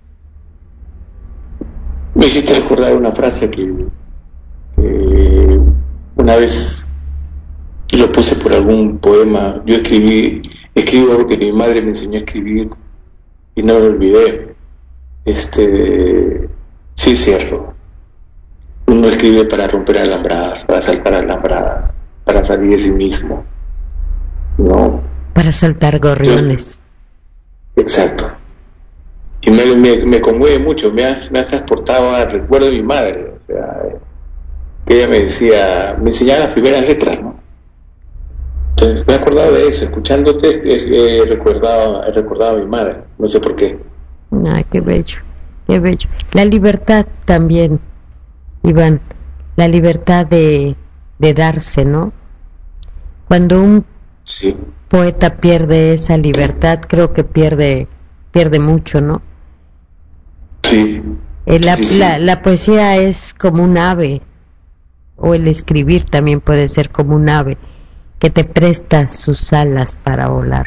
Me hiciste recordar una frase que, que una vez lo puse por algún poema. Yo escribí, escribo porque mi madre me enseñó a escribir y no lo olvidé. Este, sí es cierto. Uno escribe para romper alambradas, para saltar alambradas, para salir de sí mismo, ¿no? Para saltar gorriones. Yo, exacto. Y me, me, me conmueve mucho, me ha, me ha transportado al recuerdo de mi madre, o sea, que ella me decía, me enseñaba las primeras letras, ¿no? Entonces me he acordado de eso, escuchándote he, he, recordado, he recordado a mi madre, no sé por qué. Ay, qué bello, qué bello. La libertad también, Iván, la libertad de, de darse, ¿no? Cuando un sí. poeta pierde esa libertad, creo que pierde pierde mucho, ¿no? Sí. Eh, la, sí, sí. La, la poesía es como un ave, o el escribir también puede ser como un ave, que te presta sus alas para volar.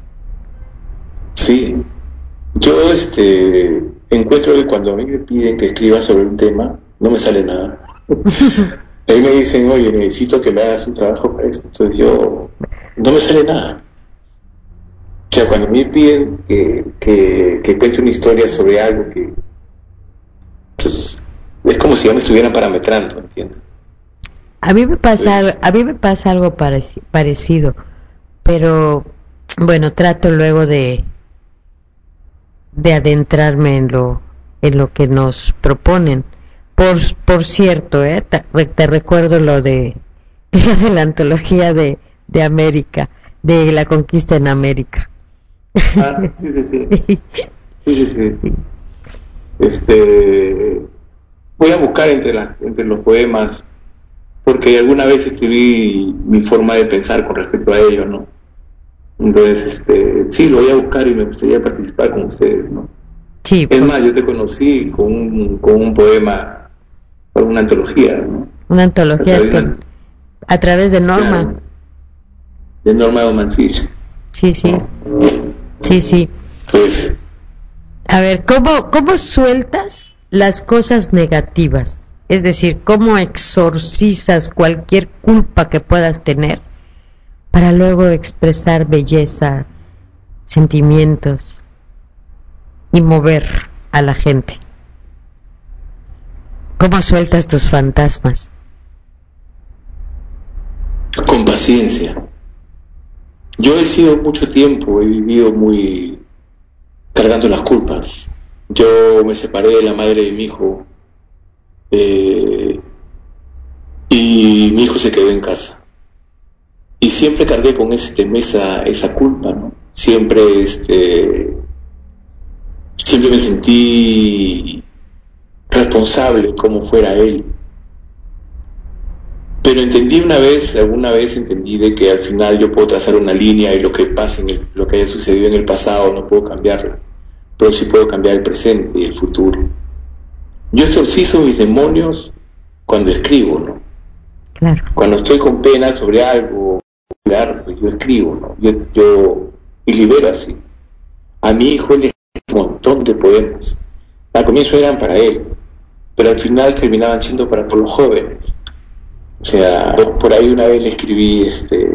Sí. Yo este encuentro que cuando a mí me piden que escriba sobre un tema, no me sale nada. Ahí me dicen, oye, necesito que me hagas un trabajo para esto. Entonces yo, no me sale nada. O sea, cuando me piden que, que, que cuente una historia sobre algo que, pues, es como si ya me estuvieran parametrando, ¿entiendes? A mí me pasa, Entonces, a mí me pasa algo pareci- parecido, pero bueno, trato luego de de adentrarme en lo en lo que nos proponen. Por por cierto, eh, te, te recuerdo lo de lo de la antología de de América, de la conquista en América. Ah, sí, sí, sí. Sí, sí, sí. Este, voy a buscar entre las, entre los poemas, porque alguna vez escribí mi forma de pensar con respecto a ello, ¿no? Entonces, este, sí, lo voy a buscar y me gustaría participar con ustedes, ¿no? Sí, Es pues, más, yo te conocí con un, con un poema, con una antología, ¿no? Una antología a través, con, a través de Norma. Claro, de Norma Domancilla. Sí, sí. Sí, sí. Pues, a ver, ¿cómo, cómo sueltas las cosas negativas? Es decir, ¿cómo exorcizas cualquier culpa que puedas tener para luego expresar belleza, sentimientos y mover a la gente? ¿Cómo sueltas tus fantasmas? con paciencia. Yo he sido mucho tiempo, he vivido muy cargando las culpas. Yo me separé de la madre de mi hijo eh, y mi hijo se quedó en casa. Y siempre cargué con este, esa, esa culpa, ¿no? Siempre, este, siempre me sentí responsable como fuera él. Pero entendí una vez, alguna vez entendí de que al final yo puedo trazar una línea y lo que pase, en el, lo que haya sucedido en el pasado no puedo cambiarlo, pero sí puedo cambiar el presente y el futuro. Yo exorcizo mis demonios cuando escribo, ¿no? Claro. Cuando estoy con pena sobre algo, claro, pues yo escribo, ¿no? Yo, yo, y libero así. A mi hijo le escribí un montón de poemas. Al comienzo eran para él, pero al final terminaban siendo para por los jóvenes. O sea, por ahí una vez le escribí este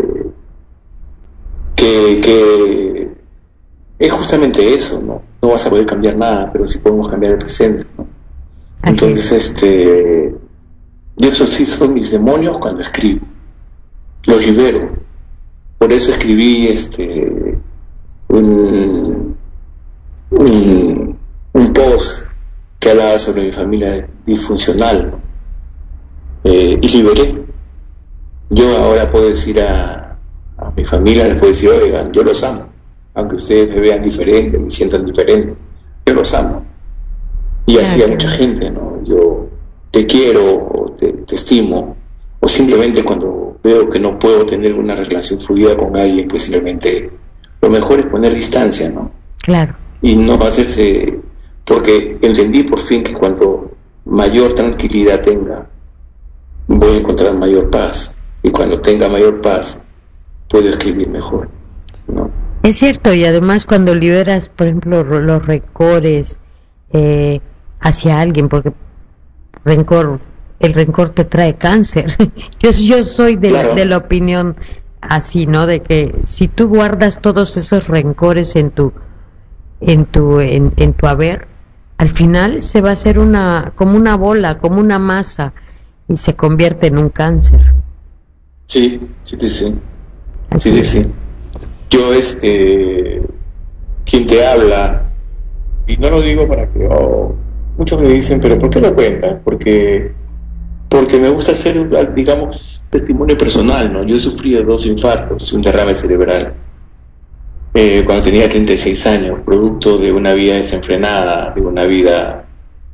que, que es justamente eso, ¿no? No vas a poder cambiar nada, pero sí podemos cambiar el presente, ¿no? Entonces, este, yo exorcizo mis demonios cuando escribo, los libero. Por eso escribí este un, un, un post que hablaba sobre mi familia disfuncional, ¿no? Eh, y liberé. Yo ahora puedo decir a, a mi familia, les puedo decir, oigan, yo los amo, aunque ustedes me vean diferente, me sientan diferente, yo los amo. Y así a mucha gente, ¿no? Yo te quiero, o te, te estimo, o simplemente cuando veo que no puedo tener una relación fluida con alguien, pues simplemente lo mejor es poner distancia, ¿no? Claro. Y no hacerse, porque entendí por fin que cuando mayor tranquilidad tenga, voy a encontrar mayor paz, y cuando tenga mayor paz puedo escribir mejor, ¿no? Es cierto, y además cuando liberas, por ejemplo, los rencores eh, hacia alguien, porque rencor, el rencor te trae cáncer. yo, yo soy de, claro. la, de la opinión así, ¿no? De que si tú guardas todos esos rencores en tu, en tu, en, en tu haber, al final se va a hacer una, como una bola, como una masa, y se convierte en un cáncer. Sí, sí, sí, sí. Sí, sí, sí. Yo, este, quien te habla, y no lo digo para que, oh, muchos me dicen, pero ¿por qué lo cuentas? Porque, porque me gusta hacer, digamos, testimonio personal, ¿no? Yo he sufrido dos infartos, un derrame cerebral, eh, cuando tenía treinta y seis años, producto de una vida desenfrenada, de una vida,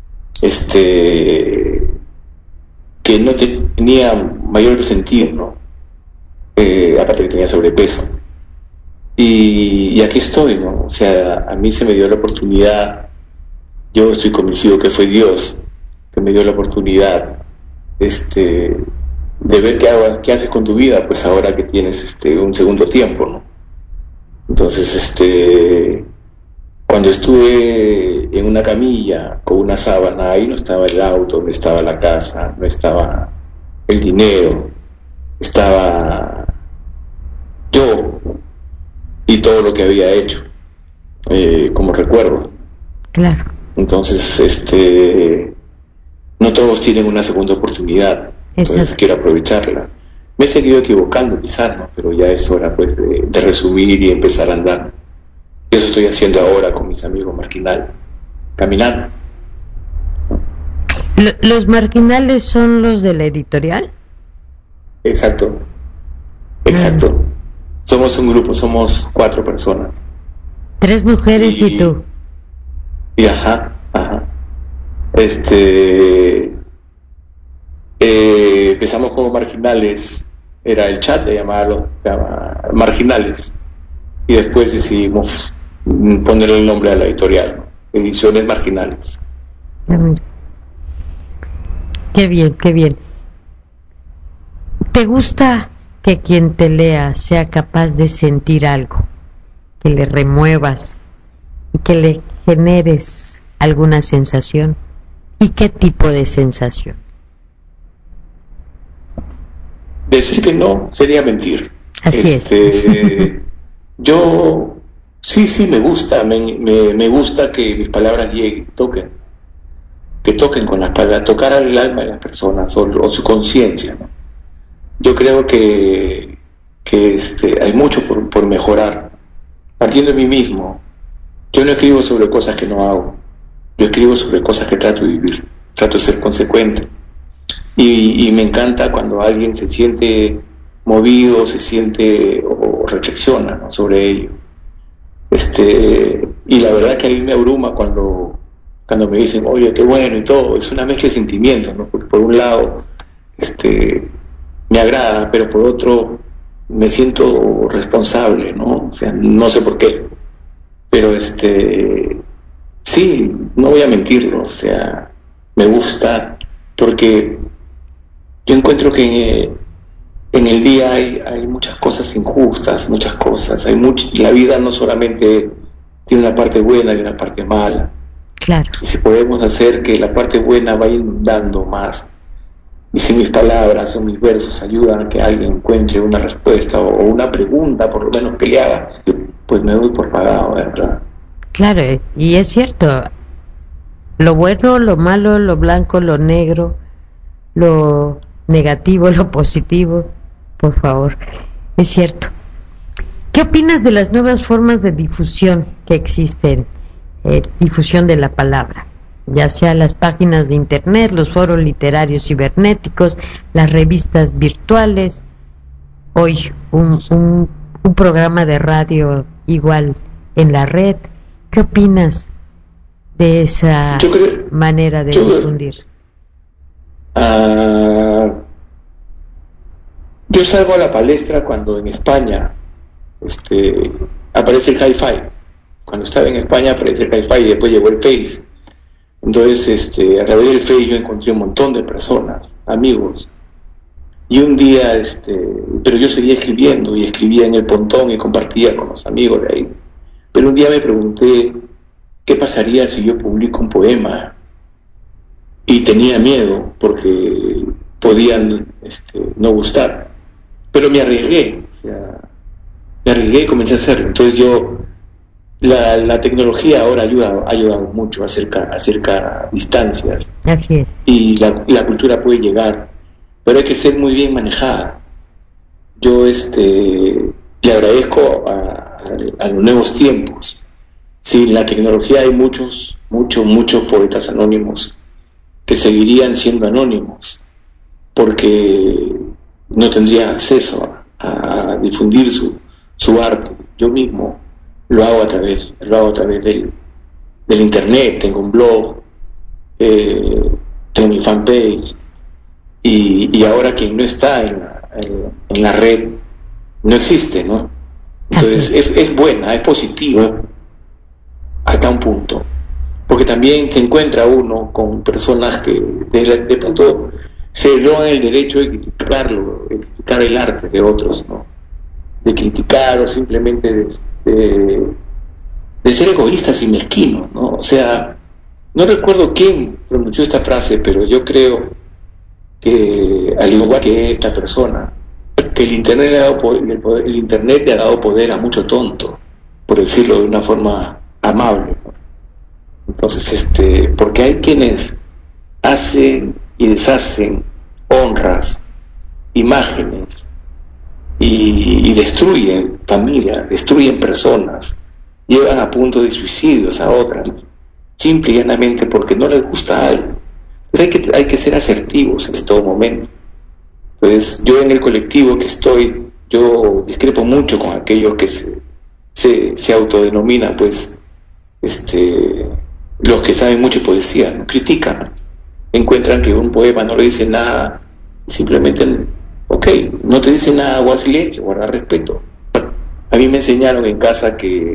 este, que no tenía mayor sentido, ¿no? Eh, aparte que tenía sobrepeso. Y, y aquí estoy, ¿no? O sea, a mí se me dio la oportunidad, yo estoy convencido que fue Dios que me dio la oportunidad este, de ver qué, hago, qué haces con tu vida, pues ahora que tienes este, un segundo tiempo, ¿no? Entonces, este, cuando estuve en una camilla con una sábana, ahí no estaba el auto, no estaba la casa, no estaba el dinero, estaba yo y todo lo que había hecho eh, como recuerdo. Claro. Entonces, este, no todos tienen una segunda oportunidad, entonces Exacto. quiero aprovecharla. Me he seguido equivocando quizás, ¿no? Pero ya es hora pues de, de resumir y empezar a andar. Eso estoy haciendo ahora con mis amigos marginales, caminando. ¿Los marginales son los de la editorial? Exacto, exacto. Mm. Somos un grupo, somos cuatro personas. Tres mujeres y, y tú. Y ajá, ajá. Este, eh, empezamos como marginales, era el chat, le llamaban llama, marginales, y después decidimos ponerle el nombre a la editorial, ¿no? Ediciones Marginales. Qué bien, qué bien. ¿Te gusta que quien te lea sea capaz de sentir algo, que le remuevas y que le generes alguna sensación? ¿Y qué tipo de sensación? Decir que no sería mentir. Así este, es. Yo sí, sí me gusta, me, me, me gusta que mis palabras lleguen, toquen, que toquen con las palabras, tocar al alma de las personas o, o su conciencia, ¿no? Yo creo que, que este, hay mucho por, por mejorar, partiendo de mí mismo. Yo no escribo sobre cosas que no hago, yo escribo sobre cosas que trato de vivir, trato de ser consecuente. Y, y me encanta cuando alguien se siente movido, se siente o reflexiona, ¿no?, sobre ello. Este, y la verdad que a mí me abruma cuando, cuando me dicen, oye, qué bueno y todo. Es una mezcla de sentimientos, ¿no? Porque por un lado este, me agrada, pero por otro me siento responsable, ¿no? O sea, no sé por qué. Pero este, sí, no voy a mentirlo, o sea, me gusta porque yo encuentro que en el día hay, hay muchas cosas injustas, muchas cosas. Hay much, la vida no solamente tiene una parte buena y una parte mala. Claro. Y si podemos hacer que la parte buena vaya inundando más, y si mis palabras o mis versos ayudan a que alguien encuentre una respuesta o una pregunta, por lo menos que le haga, pues me doy por pagado, ¿verdad? Claro, y es cierto. Lo bueno, lo malo, lo blanco, lo negro, lo negativo, lo positivo, por favor, es cierto. ¿Qué opinas de las nuevas formas de difusión que existen, eh, difusión de la palabra, ya sea las páginas de internet, los foros literarios cibernéticos, las revistas virtuales, hoy un, un, un programa de radio igual en la red? ¿Qué opinas de esa creo, manera de difundir? Uh, yo salgo a la palestra cuando en España este, aparece el hi-fi. Cuando estaba en España aparece el hi-fi y después llegó el Face. Entonces este, a través del Face yo encontré un montón de personas, amigos. Y un día, este, pero yo seguía escribiendo y escribía en el pontón y compartía con los amigos de ahí. Pero un día me pregunté, ¿qué pasaría si yo publico un poema? Y tenía miedo porque podían este, no gustar, pero me arriesgué, o sea, me arriesgué y comencé a hacerlo. Entonces yo, la, la tecnología ahora ayuda, ha ayudado mucho a acercar, acercar distancias. Así es. Y la, la cultura puede llegar, pero hay que ser muy bien manejada. Yo este, le agradezco a, a, a los nuevos tiempos. Sin la tecnología hay muchos, muchos, muchos poetas anónimos que seguirían siendo anónimos porque no tendrían acceso a, a difundir su, su arte. Yo mismo lo hago a través, lo hago a través del, del internet. Tengo un blog, eh, tengo mi fanpage y, y ahora quien no está en la, en, en la red no existe, ¿no? Entonces es, es buena, es positiva hasta un punto, porque también se encuentra uno con personas que de, de pronto se roban el derecho de criticarlo, de criticar el arte de otros, ¿no? De criticar o simplemente de, de, de ser egoístas y mezquinos, ¿no? O sea, no recuerdo quién pronunció esta frase, pero yo creo que, al igual que esta persona, que el internet le ha dado poder, el, poder, el internet le ha dado poder a mucho tonto, por decirlo de una forma amable, ¿no? Entonces, este, porque hay quienes hacen y deshacen honras, imágenes y, y destruyen familias, destruyen personas, llevan a punto de suicidios a otras, simple y llanamente porque no les gusta algo. Entonces hay que, hay que ser asertivos en todo momento. Entonces yo en el colectivo que estoy, yo discrepo mucho con aquellos que se, se, se autodenominan pues este los que saben mucho poesía, ¿no? Critican, encuentran que un poema no le dice nada, simplemente, ok, no te dice nada, guarda silencio, guarda respeto. A mí me enseñaron en casa que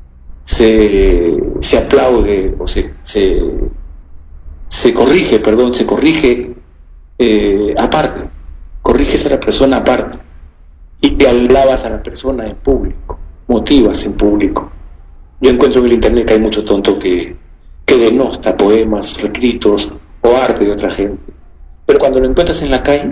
se, se aplaude o se, se, se corrige, perdón, se corrige eh, aparte. corriges a la persona aparte y te alabas a la persona en público, motivas en público. Yo encuentro en el internet que hay mucho tonto que, que denosta poemas, escritos o arte de otra gente, pero cuando lo encuentras en la calle,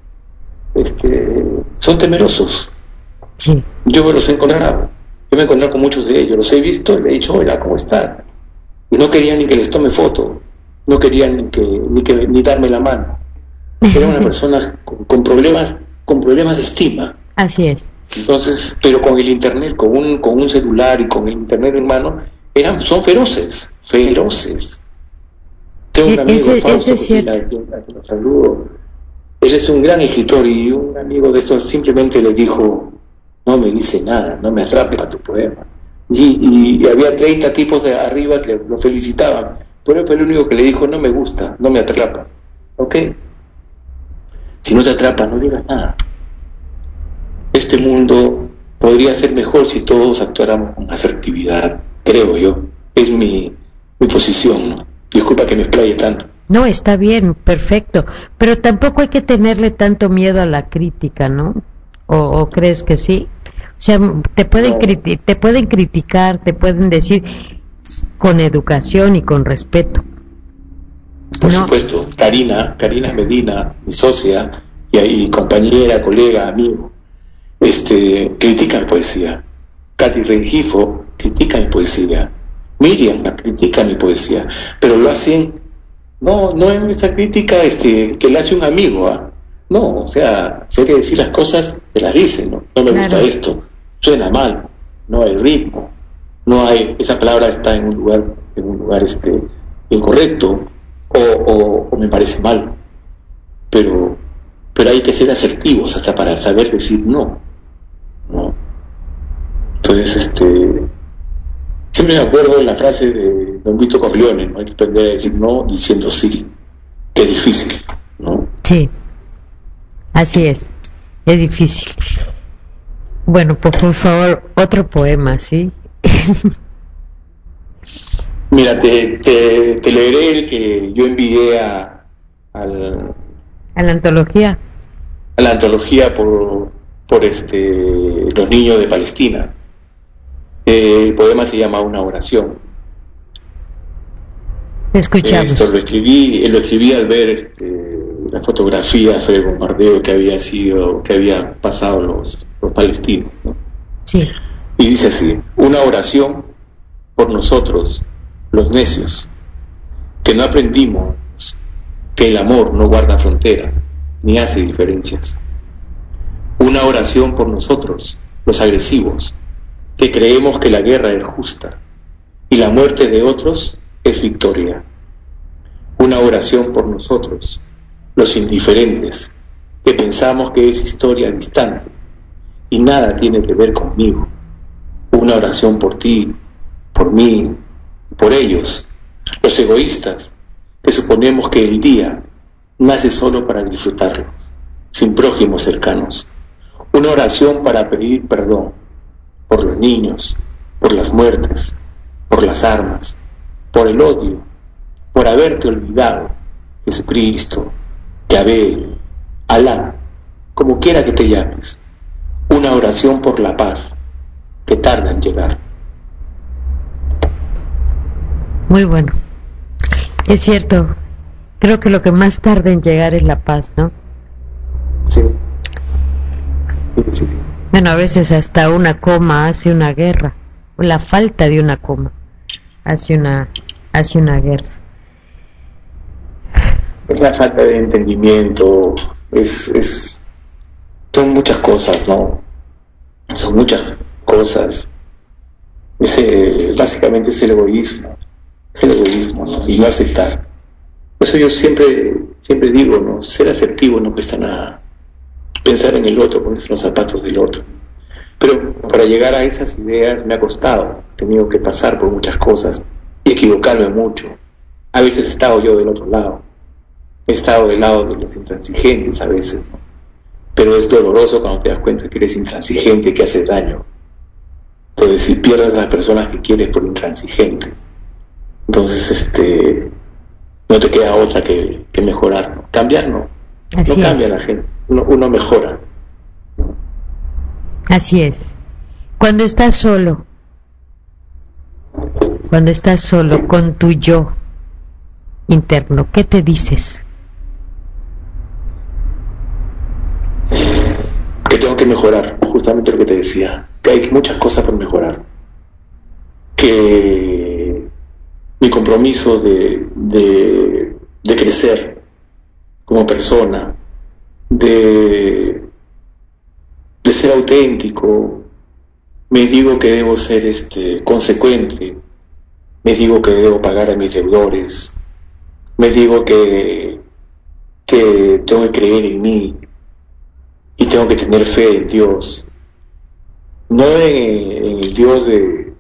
este, son temerosos. Sí. Yo los he encontrado, yo me he encontrado con muchos de ellos, los he visto y le he dicho, hola, ¿cómo están? Y no querían ni que les tome foto, no querían ni que ni, que, ni darme la mano. Era una persona con, con problemas con problemas de estima. Así es. Entonces, pero con el internet, con un con un celular y con el internet en mano, eran son feroces, feroces. Tengo un amigo, ese, Fausto, ese es cierto. Que lo saludo. Él es un gran escritor y un amigo de estos simplemente le dijo, no me dice nada, no me atrapes a tu poema. Y, y, y había treinta tipos de arriba que lo felicitaban, pero él fue el único que le dijo, no me gusta, no me atrapa. ¿Ok? Si no te atrapa, no digas nada. Este mundo podría ser mejor si todos actuáramos con asertividad, creo yo. Es mi, mi posición, ¿no? Disculpa que me explaye tanto. No, está bien, perfecto, pero tampoco hay que tenerle tanto miedo a la crítica, ¿no? ¿O, o crees que sí? O sea, te pueden, No. criti- te pueden criticar, te pueden decir con educación y con respeto. Por No. supuesto, Karina, Karina Medina, mi socia y, y compañera, colega, amigo, este, critica mi poesía. Katy Rengifo critica mi poesía. Miriam critica mi poesía, pero lo hacen, no, no en esa crítica este, que le hace un amigo, ¿ah? No, o sea, si hay que decir las cosas, te las dicen, ¿no? No me Claro. gusta esto, suena mal, no hay ritmo, no hay, esa palabra está en un lugar, en un lugar este, incorrecto, o, o, o me parece mal, pero, pero hay que ser asertivos hasta para saber decir no, ¿no? Entonces, este, siempre me acuerdo de la frase de Don Vito Corleone, ¿no? Hay que aprender a decir no diciendo sí, que es difícil, ¿no? Sí, así es, es difícil. Bueno, pues por favor, otro poema, ¿sí? Mira, te, te, te leeré el que yo envié a, al, A la antología. a la antología por, por este, los niños de Palestina. Eh, el poema se llama Una oración. Te escuchamos. Esto lo escribí, lo escribí al ver este, la fotografía del bombardeo que había sido, que había pasado los, los palestinos, ¿no? Sí. Y dice así: una oración por nosotros, los necios, que no aprendimos que el amor no guarda fronteras ni hace diferencias. Una oración por nosotros, los agresivos, que creemos que la guerra es justa y la muerte de otros es victoria. Una oración por nosotros, los indiferentes, que pensamos que es historia distante y nada tiene que ver conmigo. Una oración por ti, por mí, por ellos, los egoístas, que suponemos que el día nace solo para disfrutarlo, sin prójimos cercanos. Una oración para pedir perdón por los niños, por las muertes, por las armas, por el odio, por haberte olvidado, Jesucristo, Yahvé, Alá, como quiera que te llames. Una oración por la paz, que tarda en llegar. Muy bueno. Es cierto. Creo que lo que más tarda en llegar es la paz, ¿no? Sí. Sí, sí. Bueno, a veces hasta una coma hace una guerra, o la falta de una coma hace una hace una guerra. Es la falta de entendimiento, es, es, son muchas cosas, ¿no? Son muchas cosas. Ese, básicamente es el egoísmo, es el egoísmo, ¿no? Y no aceptar. Por eso yo siempre, siempre digo, ¿no? Ser asertivo no cuesta nada. Pensar en el otro, ponerse en los zapatos del otro. Pero para llegar a esas ideas me ha costado, he tenido que pasar por muchas cosas y equivocarme mucho. A veces he estado yo del otro lado, he estado del lado de los intransigentes a veces, ¿no? Pero es doloroso cuando te das cuenta que eres intransigente, que haces daño. Entonces, si pierdes a las personas que quieres por intransigente, entonces este no te queda otra que, que mejorar, ¿no? Cambiar, ¿no? Así No cambia es. la gente, uno, uno mejora. Así es. Cuando estás solo, cuando estás solo con tu yo interno, ¿qué te dices? Que tengo que mejorar, justamente lo que te decía, que hay muchas cosas por mejorar, que mi compromiso de, de, de crecer como persona, de, de ser auténtico, me digo que debo ser este, consecuente, me digo que debo pagar a mis deudores, me digo que, que tengo que creer en mí y tengo que tener fe en Dios, no en, en el Dios de,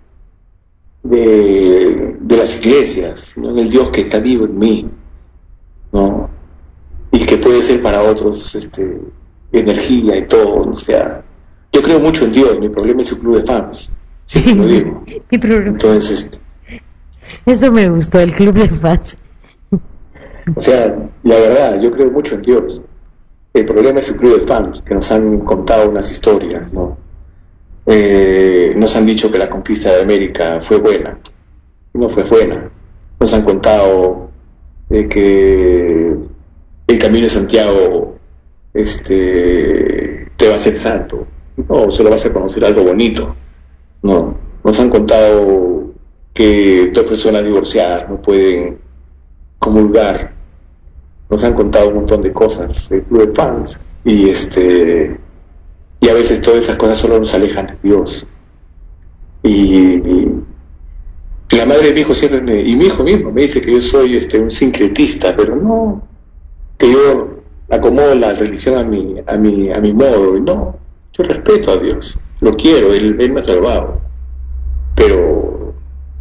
de, de las iglesias, sino en el Dios que está vivo en mí, ¿no? Y que puede ser para otros este, energía y todo, o sea, yo creo mucho en Dios, mi problema es su club de fans, siempre lo digo. Mi problema. Entonces, este, eso me gustó, el club de fans. O sea, la verdad, yo creo mucho en Dios. El problema es su club de fans, que nos han contado unas historias, ¿no? Eh, nos han dicho que la conquista de América fue buena, no fue buena. Nos han contado de que el camino de Santiago este, te va a hacer santo, no, solo vas a conocer algo bonito, no. Nos han contado que dos personas divorciadas no pueden comulgar. Nos han contado un montón de cosas del club de fans y este y a veces todas esas cosas solo nos alejan de Dios. Y, y, y la madre de mi hijo siempre me, y mi hijo mismo me dice que yo soy este un sincretista, pero no, que yo acomodo la religión a mi a mi a mi modo. Y no, yo respeto a Dios, lo quiero, él, él me ha salvado, pero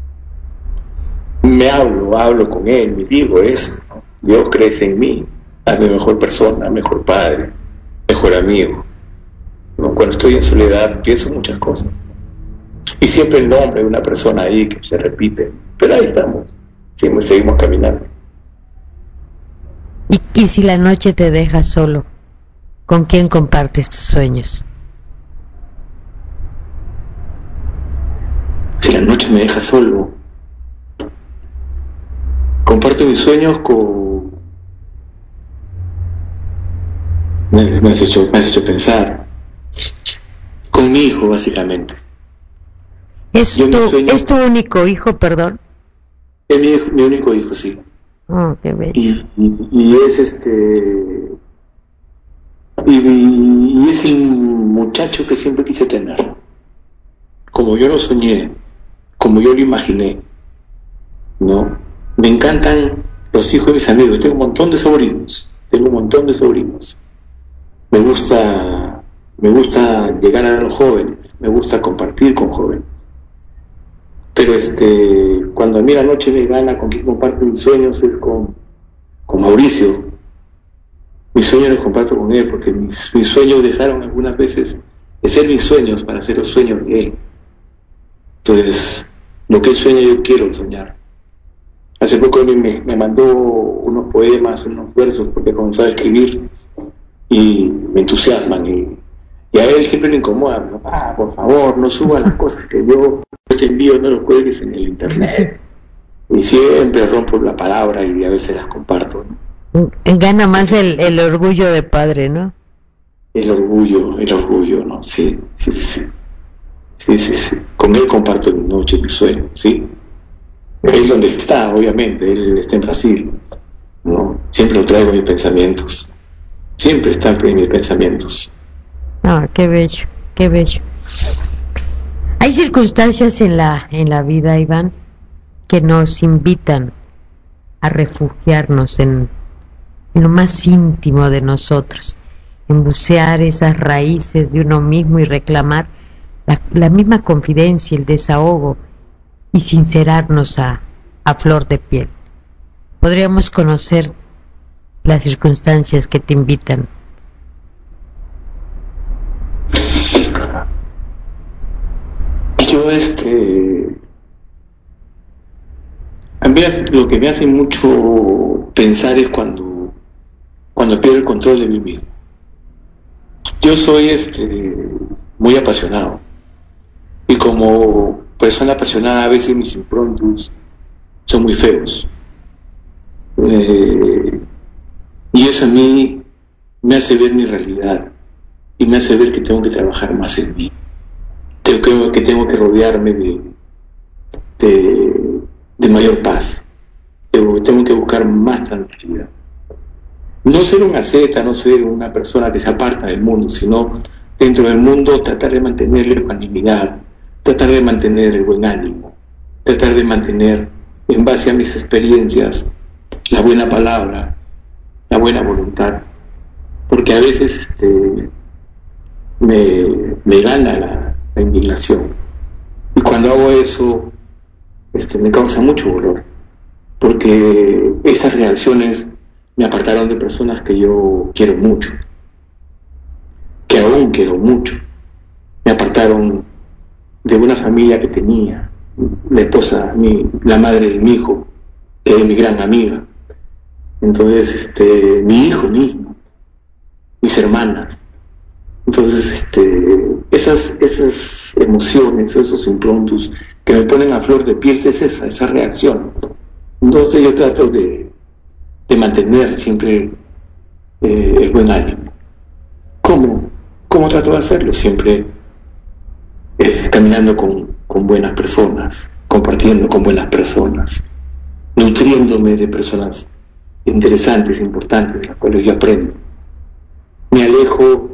me hablo, hablo con él, me digo eso, ¿no? Dios crece en mí, hazme mejor persona, mejor padre, mejor amigo, ¿no? Cuando estoy en soledad pienso muchas cosas y siempre el nombre de una persona ahí que se repite, pero ahí estamos, seguimos, seguimos caminando. ¿Y, y si la noche te deja solo, con quién compartes tus sueños? Si la noche me deja solo, comparto mis sueños con... Me, me, has hecho, me has hecho pensar. Con mi hijo, básicamente. ¿Es tu, sueño... ¿Es tu único hijo, perdón? Es mi, mi único hijo, sí. Oh, qué bello. Y, y, y es este... Y, y es el muchacho que siempre quise tener. Como yo lo soñé, como yo lo imaginé, ¿no? Me encantan los hijos de mis amigos. Tengo un montón de sobrinos. Tengo un montón de sobrinos. Me gusta, me gusta llegar a los jóvenes. Me gusta compartir con jóvenes. Pero este, cuando a mí la noche me gana con quien comparto mis sueños es con, con Mauricio. Mis sueños los comparto con él porque mis, mis sueños dejaron algunas veces de ser mis sueños para ser los sueños de él. Entonces, lo que él sueña yo quiero soñar. Hace poco me, me mandó unos poemas, unos versos, porque comenzó a escribir y me entusiasman. Y, y a él siempre le incomoda. ¿No? Ah, por favor, no suba las cosas que yo te envío, no los cuelgues en el internet. Y siempre rompo la palabra y a veces las comparto, ¿no? Gana más el, el orgullo de padre, ¿no? El orgullo, el orgullo, ¿no? Sí, sí, sí. Sí, sí, sí. Con él comparto mi noche, mi sueño, ¿sí? Él donde está, obviamente, él está en Brasil, ¿no? Siempre lo traigo en mis pensamientos, siempre está en mis pensamientos. Ah, qué bello, qué bello. Hay circunstancias en la en la vida, Iván, que nos invitan a refugiarnos en, en lo más íntimo de nosotros, en bucear esas raíces de uno mismo y reclamar la, la misma confidencia, el desahogo, y sincerarnos a, a flor de piel. Podríamos conocer las circunstancias que te invitan. Yo este a mí lo que me hace mucho pensar es cuando cuando pierdo el control de mí mismo, Yo soy este muy apasionado y como persona apasionada a veces mis improntos son muy feos, eh, y eso a mí me hace ver mi realidad y me hace ver que tengo que trabajar más en mí, tengo que, que tengo que rodearme de, de, de mayor paz, tengo, tengo que buscar más tranquilidad. No ser una asceta, no ser una persona que se aparta del mundo, sino dentro del mundo tratar de mantener la ecuanimidad, tratar de mantener el buen ánimo, tratar de mantener, en base a mis experiencias, la buena palabra, la buena voluntad, porque a veces este, me, me gana la, la indignación, y cuando hago eso este, me causa mucho dolor, porque esas reacciones me apartaron de personas que yo quiero mucho, que aún quiero mucho. Me apartaron de una familia que tenía, la esposa, mi, la madre de mi hijo, que es mi gran amiga. Entonces, este, mi hijo mismo, mis hermanas. Entonces, este, esas, esas emociones, esos improntos que me ponen a flor de piel, es esa, esa reacción. Entonces yo trato de de mantener siempre eh, el buen ánimo. ¿Cómo? ¿Cómo trato de hacerlo? Siempre eh, caminando con, con buenas personas, compartiendo con buenas personas, nutriéndome de personas interesantes, importantes, de las cuales yo aprendo. Me alejo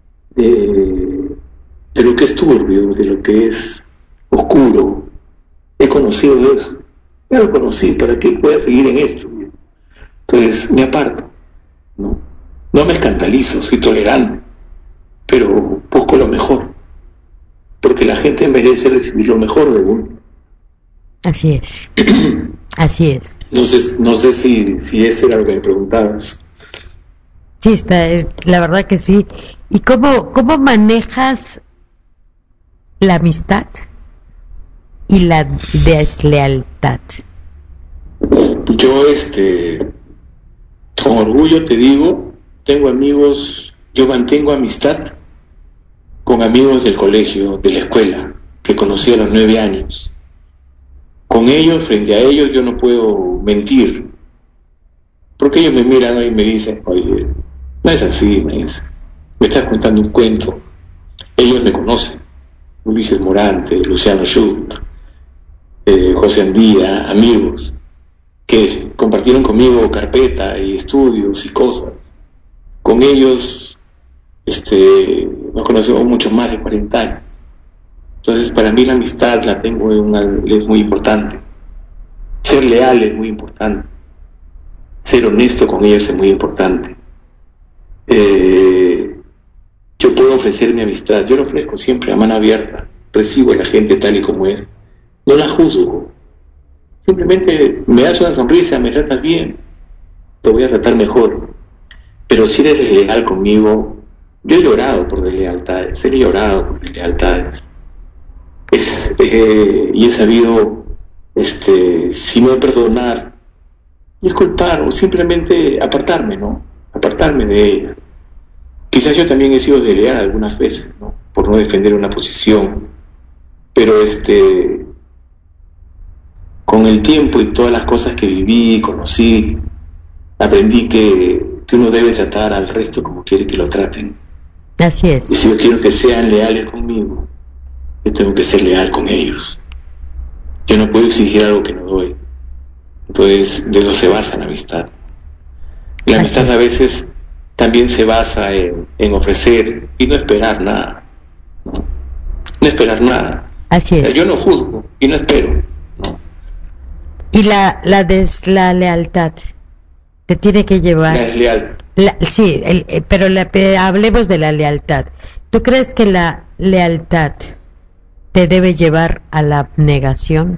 de, de lo que es turbio, de lo que es oscuro. He conocido eso. Ya lo conocí, ¿para qué pueda seguir en esto? Entonces me aparto, ¿no? No me escandalizo, soy tolerante, pero busco lo mejor, porque la gente merece recibir lo mejor de uno. Así es, así es. No sé, no sé si, si ese era lo que me preguntabas. Sí, está, la verdad que sí. ¿Y cómo, cómo manejas la amistad y la deslealtad? Yo, este... con orgullo te digo, tengo amigos, yo mantengo amistad con amigos del colegio, de la escuela, que conocí a los nueve años. Con ellos, frente a ellos, yo no puedo mentir, porque ellos me miran y me dicen, oye, no es así, me dicen, me estás contando un cuento. Ellos me conocen, Ulises Morante, Luciano Schut, eh, José Andía, amigos que compartieron conmigo carpeta y estudios y cosas. Con ellos este, nos conocemos mucho más de cuarenta años. Entonces, para mí la amistad la tengo en una, es muy importante. Ser leal es muy importante. Ser honesto con ellos es muy importante. Eh, yo puedo ofrecer mi amistad. Yo lo ofrezco siempre a mano abierta. Recibo a la gente tal y como es. No la juzgo. Simplemente me das una sonrisa, me tratas bien, te voy a tratar mejor. Pero si eres desleal conmigo, yo he llorado por deslealtades, he llorado por deslealtades. Es, eh, y he sabido, este, si no perdonar, disculpar o simplemente apartarme, ¿no? Apartarme de ella. Quizás yo también he sido desleal algunas veces, ¿no? Por no defender una posición, pero este... con el tiempo y todas las cosas que viví y conocí, aprendí que, que uno debe tratar al resto como quiere que lo traten. Así es. Y si yo quiero que sean leales conmigo, yo tengo que ser leal con ellos. Yo no puedo exigir algo que no doy. Entonces, de eso se basa la amistad. La amistad a veces también se basa en, en ofrecer y no esperar nada. No, no esperar nada. Así es. Yo no juzgo y no espero. Y la, la deslealtad te tiene que llevar... La desleal. La, sí, el, eh, pero la, eh, hablemos de la lealtad. ¿Tú crees que la lealtad te debe llevar a la abnegación?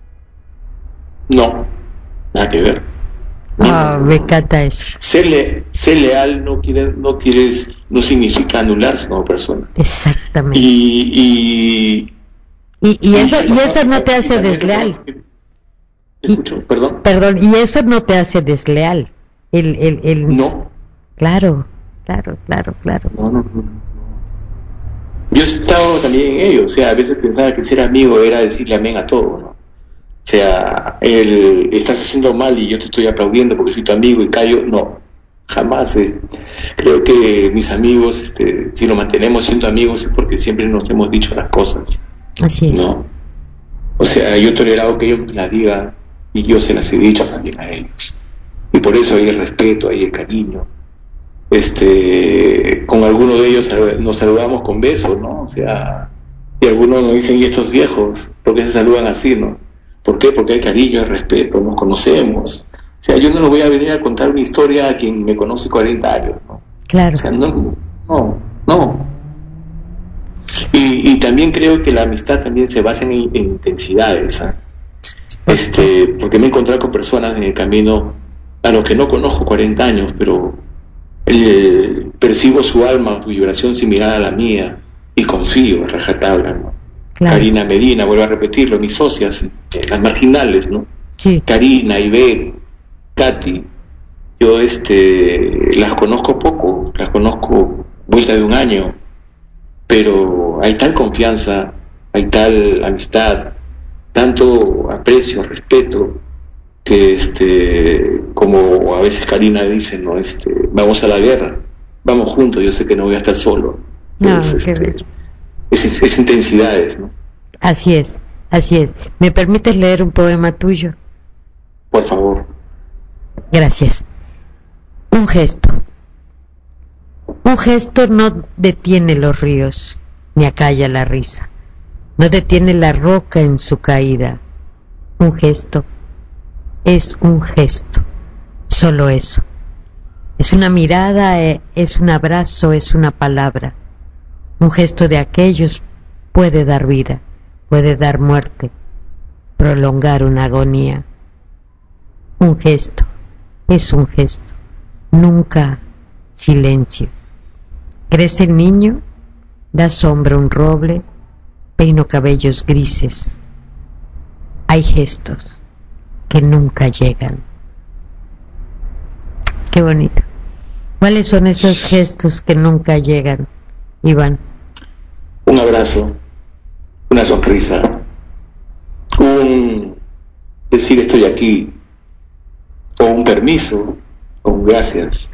No, nada que ver. No, ah, no, me encanta eso. Ser, le, ser leal no quiere, no quiere, no significa anularse como persona. Exactamente. Y, y, y, y eso, y eso no te hace desleal. Escucho, y, perdón. Perdón, y eso no te hace desleal. El, el, el... No. Claro. claro, claro, claro. No, no, no. Yo he estado también en ello, o sea, a veces pensaba que ser amigo era decirle amén a todo, ¿no? O sea, el, estás haciendo mal y yo te estoy aplaudiendo porque soy tu amigo y callo, no, jamás. Es, creo que mis amigos, este, si nos mantenemos siendo amigos es porque siempre nos hemos dicho las cosas. Así es. ¿No? O sea, yo he tolerado que ellos me las digan y yo se las he dicho también a ellos. Y por eso hay el respeto, hay el cariño. Este, con algunos de ellos nos saludamos con besos, ¿no? O sea, y algunos nos dicen, ¿y estos viejos? ¿Por qué se saludan así, no? ¿Por qué? Porque hay cariño, hay respeto, nos conocemos. O sea, yo no le voy a venir a contar una historia a quien me conoce cuarenta años, ¿no? Claro. O sea, no, no, no. Y, y también creo que la amistad también se basa en, en intensidades, ¿eh? Este, porque me he encontrado con personas en el camino a los que no conozco cuarenta años, pero eh, percibo su alma, su vibración similar a la mía y confío, a rajatabla, ¿no? Claro. Karina Medina, vuelvo a repetirlo, mis socias, eh, las marginales, ¿no? Sí. Karina, Ivette, Katy, yo este, las conozco poco, las conozco vuelta de un año, pero hay tal confianza, hay tal amistad, tanto aprecio, respeto, que este, como a veces Karina dice, no, este, vamos a la guerra, vamos juntos, yo sé que no voy a estar solo. Entonces, no, este, es, es intensidades, ¿no? Así es, así es. ¿Me permites leer un poema tuyo? Por favor. Gracias. Un gesto. Un gesto no detiene los ríos, ni acalla la risa. No detiene la roca en su caída. Un gesto es un gesto, solo eso. Es una mirada, es un abrazo, es una palabra. Un gesto de aquellos puede dar vida, puede dar muerte, prolongar una agonía. Un gesto es un gesto, nunca silencio. Crece el niño, da sombra un roble, peino cabellos grises. Hay gestos que nunca llegan. Qué bonito. ¿Cuáles son esos gestos que nunca llegan, Iván? Un abrazo, una sonrisa, un decir estoy aquí, o un permiso, o un gracias,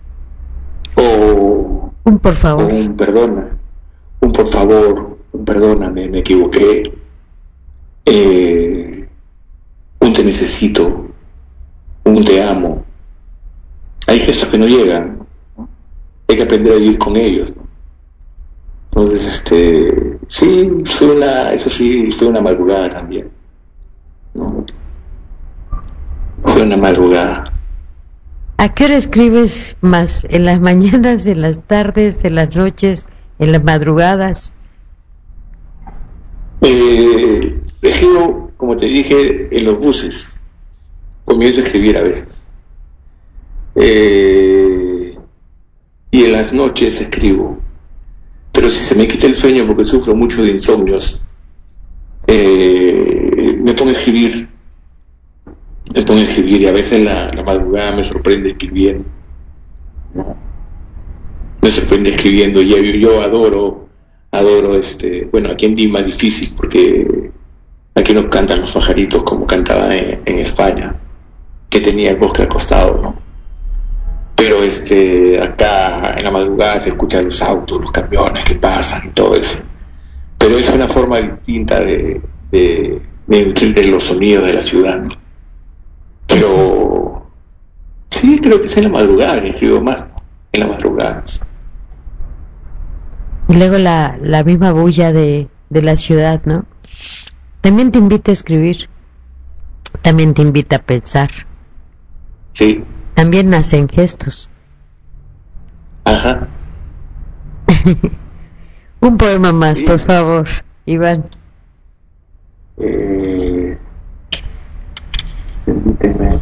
o un por favor, o un perdona, un por favor, un perdóname, me equivoqué, eh, un te necesito, un te amo. Hay gestos que no llegan, ¿no? Hay que aprender a vivir con ellos, ¿no? Entonces, este, sí, fue una, eso sí, fue una madrugada también, ¿no? Fue una madrugada. ¿A qué hora escribes más? ¿En las mañanas, en las tardes, en las noches, en las madrugadas? Eh, escribo, como te dije, en los buses. Comienzo a escribir a veces. Eh, y en las noches escribo. Pero si se me quita el sueño porque sufro mucho de insomnios, eh, me pongo a escribir. Me pongo a escribir y a veces la, la madrugada me sorprende escribiendo, ¿no? Me sorprende escribiendo y yo, yo adoro, adoro este, bueno, aquí en Lima es difícil porque aquí no cantan los pajaritos como cantaban en, en España, que tenía el bosque al costado, ¿no? Pero este, acá en la madrugada se escuchan los autos, los camiones que pasan y todo eso. Pero es una forma distinta de, de, de, de los sonidos de la ciudad, ¿no? Pero sí, creo que es en la madrugada que escribo más, ¿no? En la madrugada. Y luego la, la misma bulla de, de la ciudad, ¿no? También te invita a escribir, también te invita a pensar. Sí. También nacen gestos. Ajá. Un poema más, sí. Por favor, Iván. Eh, permíteme.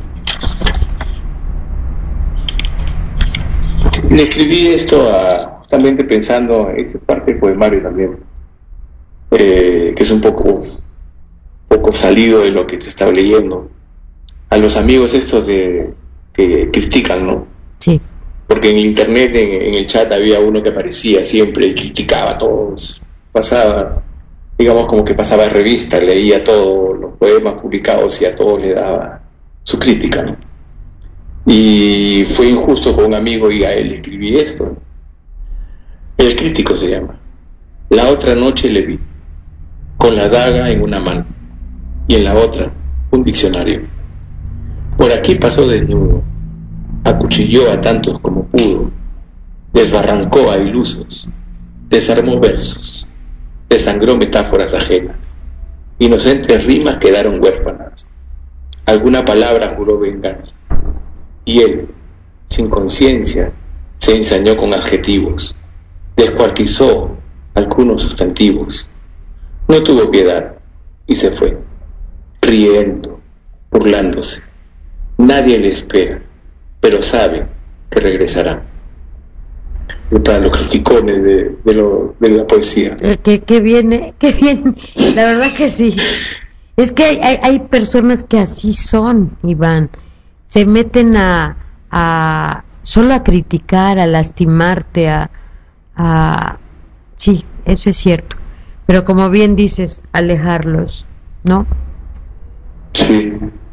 Le escribí esto a, justamente pensando en esta parte del poemario también, eh, que es un poco, poco salido de lo que te estaba leyendo. A los amigos estos de que critican, ¿no? Sí. porque en internet, en, en el chat había uno que aparecía siempre y criticaba a todos, pasaba, digamos como que pasaba de revista, leía todos los poemas publicados y a todos le daba su crítica, ¿no? Y fue injusto con un amigo y a él escribí esto. El crítico se llama. La otra noche le vi, con la daga en una mano y en la otra un diccionario. Por aquí pasó desnudo, acuchilló a tantos como pudo, desbarrancó a ilusos, desarmó versos, desangró metáforas ajenas, inocentes rimas quedaron huérfanas, alguna palabra juró venganza, y él, sin conciencia, se ensañó con adjetivos, descuartizó algunos sustantivos, no tuvo piedad y se fue, riendo, burlándose. Nadie le espera, pero sabe que regresará. Y para los criticones de, de, lo, de la poesía. Que, que viene, que bien, la verdad que sí. Es que hay, hay, hay personas que así son, Iván. Se meten a, a solo a criticar, a lastimarte, a, a sí, eso es cierto. Pero como bien dices, alejarlos, ¿no? Sí.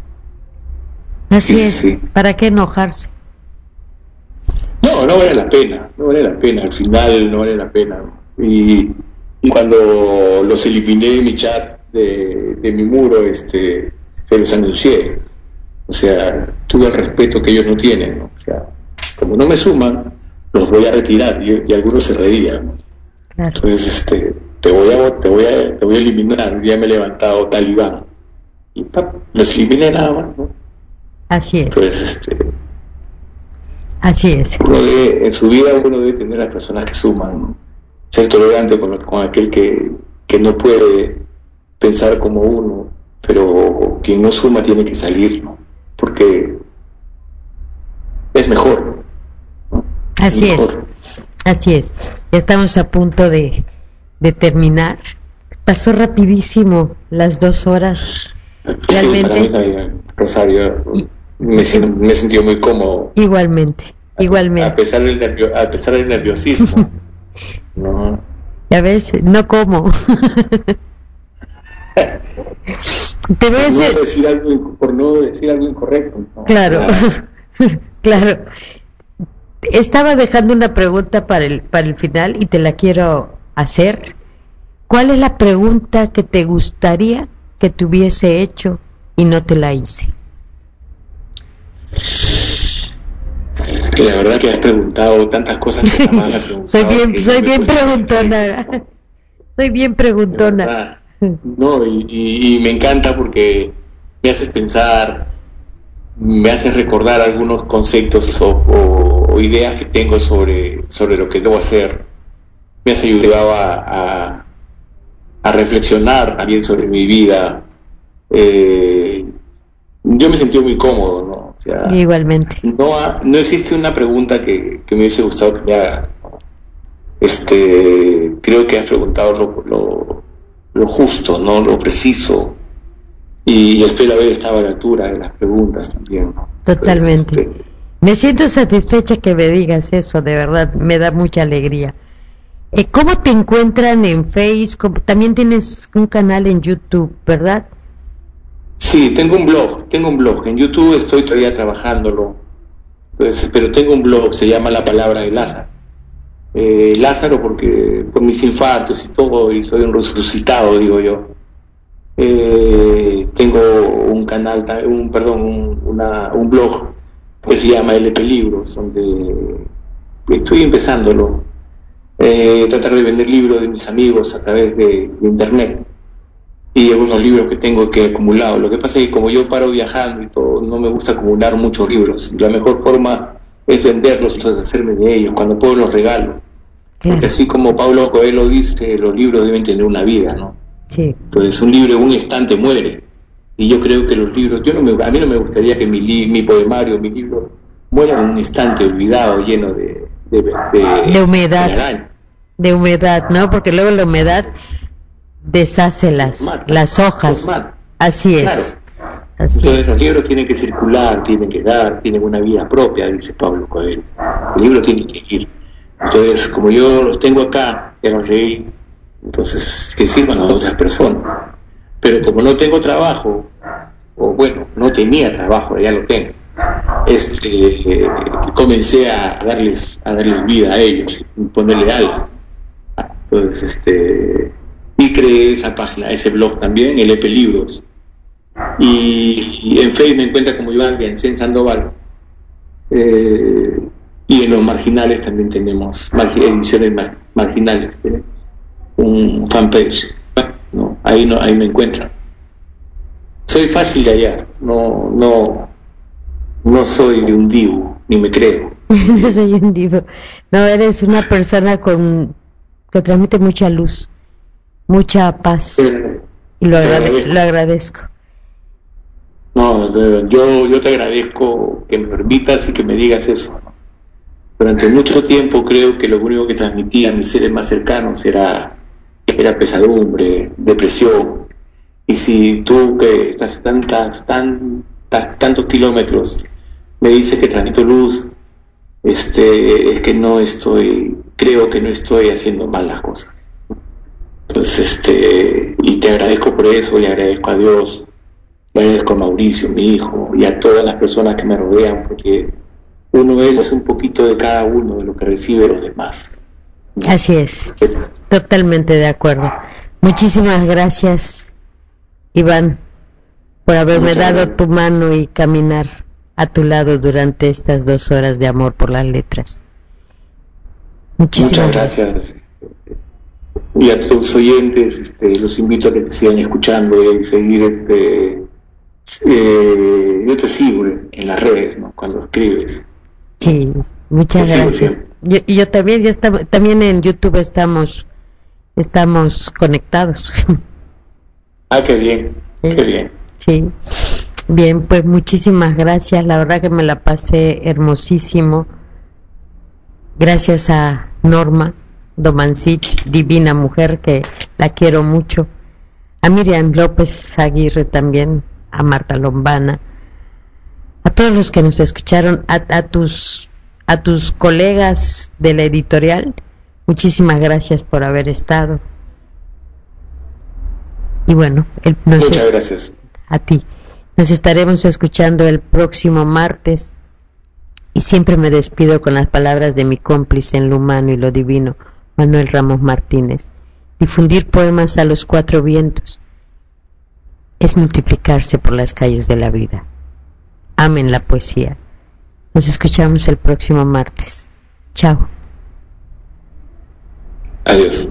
Así sí, es, sí. ¿Para qué enojarse? No, no vale la pena, no vale la pena, al final no vale la pena. Y, y cuando los eliminé en mi chat de, de mi muro, este, se los anuncié. O sea, tuve el respeto que ellos no tienen, ¿no? O sea, como no me suman, los voy a retirar, y, y algunos se reían, ¿no? Claro. Entonces, este, te voy a, te voy a, te voy a eliminar, ya me he levantado talibán. Y pap, los eliminé nada más, ¿no? Así es. Entonces, este, así es. Uno debe, en su vida uno debe tener a personas que suman, ¿no? Ser tolerante con, con aquel que, que no puede pensar como uno, pero quien no suma tiene que salir, ¿no? Porque es mejor, ¿no? Así es, mejor. es, así es. Ya estamos a punto de, de terminar. Pasó rapidísimo las dos horas. Realmente. Sí, para mí también, Rosario, y, me, me he sentido muy cómodo. Igualmente, a, igualmente. A pesar del, nervio, a pesar del nerviosismo. No. Ya ves, no como. Te voy a decir... no decir algo, por no decir algo incorrecto, ¿no? Claro, claro. Estaba dejando una pregunta para el para el final y te la quiero hacer. ¿Cuál es la pregunta que te gustaría que te hubiese hecho y no te la hice? La verdad que has preguntado tantas cosas que jamás has preguntado. soy bien, soy bien preguntona. Soy bien preguntona. No, y, y, y me encanta porque me haces pensar, me haces recordar algunos conceptos o, o, o ideas que tengo sobre, sobre lo que debo hacer. Me has ayudado a, a, a reflexionar también sobre mi vida. Eh, yo me sentí muy cómodo, ¿no? O sea, igualmente. No, ha, no existe una pregunta que, que me hubiese gustado que me haga. Este, creo que has preguntado lo, lo, lo justo, ¿no? Lo preciso. Y espero haber estado a la altura de las preguntas también, ¿no? Totalmente. Pues, este, me siento satisfecha que me digas eso, de verdad, me da mucha alegría. Eh, ¿Cómo te encuentran en Facebook? También tienes un canal en YouTube, ¿verdad? Sí, tengo un blog, tengo un blog. En YouTube estoy todavía trabajándolo, pues, pero tengo un blog, se llama La Palabra de Lázaro. Eh, Lázaro porque por mis infartos y todo, y soy un resucitado, digo yo. Eh, tengo un canal, un perdón, un, una, un blog que se llama L P Libros, donde estoy empezándolo. Eh, tratar de vender libros de mis amigos a través de, de internet y algunos libros que tengo que he acumulado. Lo que pasa es que como yo paro viajando y todo, no me gusta acumular muchos libros. La mejor forma es venderlos y deshacerme de ellos. Cuando puedo los regalo. Claro. Porque así como Paulo Coelho dice, los libros deben tener una vida, ¿no? Sí. Entonces un libro en un instante muere. Y yo creo que los libros, yo no me, a mí no me gustaría que mi, li, mi poemario, mi libro, muera en un instante olvidado, lleno de, de, de, de humedad. De, de humedad, ¿no? Porque luego la humedad deshace las, mata, las hojas. Así es. Claro. Así Entonces es. Los libros tienen que circular, tienen que dar, tienen una vida propia, dice Pablo Coelho. el libro tiene que ir. Entonces, como yo los tengo acá, ya los leí, entonces que sirvan a otras personas. Pero como no tengo trabajo, o bueno, no tenía trabajo, ya lo tengo, este, comencé a darles, a darles vida a ellos, ponerle algo. Entonces, este, y creé esa página, ese blog también, el E P Libros. Y, y en Facebook me encuentra como Iván Viancén Sandoval. Eh, y en los marginales también tenemos ediciones mar, marginales, ¿eh? Un fanpage, ¿no? Ahí no, ahí me encuentran. Soy fácil de hallar, no, no, no soy de un divo, ni me creo. No soy un divo, no, eres una persona con que transmite mucha luz, mucha paz, eh, y lo, agrade, lo agradezco. No, yo, yo te agradezco que me permitas y que me digas eso. Durante mucho tiempo creo que lo único que transmitía a mis seres más cercanos era, era pesadumbre, depresión. Y si tú que estás tantas, tan, tan, tantos kilómetros me dices que transmito luz, este, es que no estoy, creo que no estoy haciendo mal las cosas. Entonces, este, y te agradezco por eso, y agradezco a Dios, le agradezco a Mauricio, mi hijo, y a todas las personas que me rodean, porque uno es un poquito de cada uno de lo que recibe los demás. Así es, totalmente de acuerdo. Muchísimas gracias, Iván, por haberme Muchas dado gracias. Tu mano y caminar a tu lado durante estas dos horas de amor por las letras. Muchísimas Muchas gracias. gracias. Y a tus oyentes, este, los invito a que te sigan escuchando y seguir este eh, yo te sigo en las redes, ¿no? Cuando escribes. Sí, muchas te gracias. Yo, yo también ya está, también en YouTube estamos estamos conectados. Ah, qué bien, sí. qué bien. Sí. Bien, pues muchísimas gracias, la verdad que me la pasé hermosísimo. Gracias a Norma Domancich, divina mujer que la quiero mucho. A Miriam López Aguirre también, a Marta Lombana, a todos los que nos escucharon, a, a tus a tus colegas de la editorial, muchísimas gracias por haber estado. Y bueno, el, nos muchas es, gracias a ti. Nos estaremos escuchando el próximo martes y siempre me despido con las palabras de mi cómplice en lo humano y lo divino, Manuel Ramos Martínez. Difundir poemas a los cuatro vientos es multiplicarse por las calles de la vida. Amen la poesía. Nos escuchamos el próximo martes. Chao. Adiós.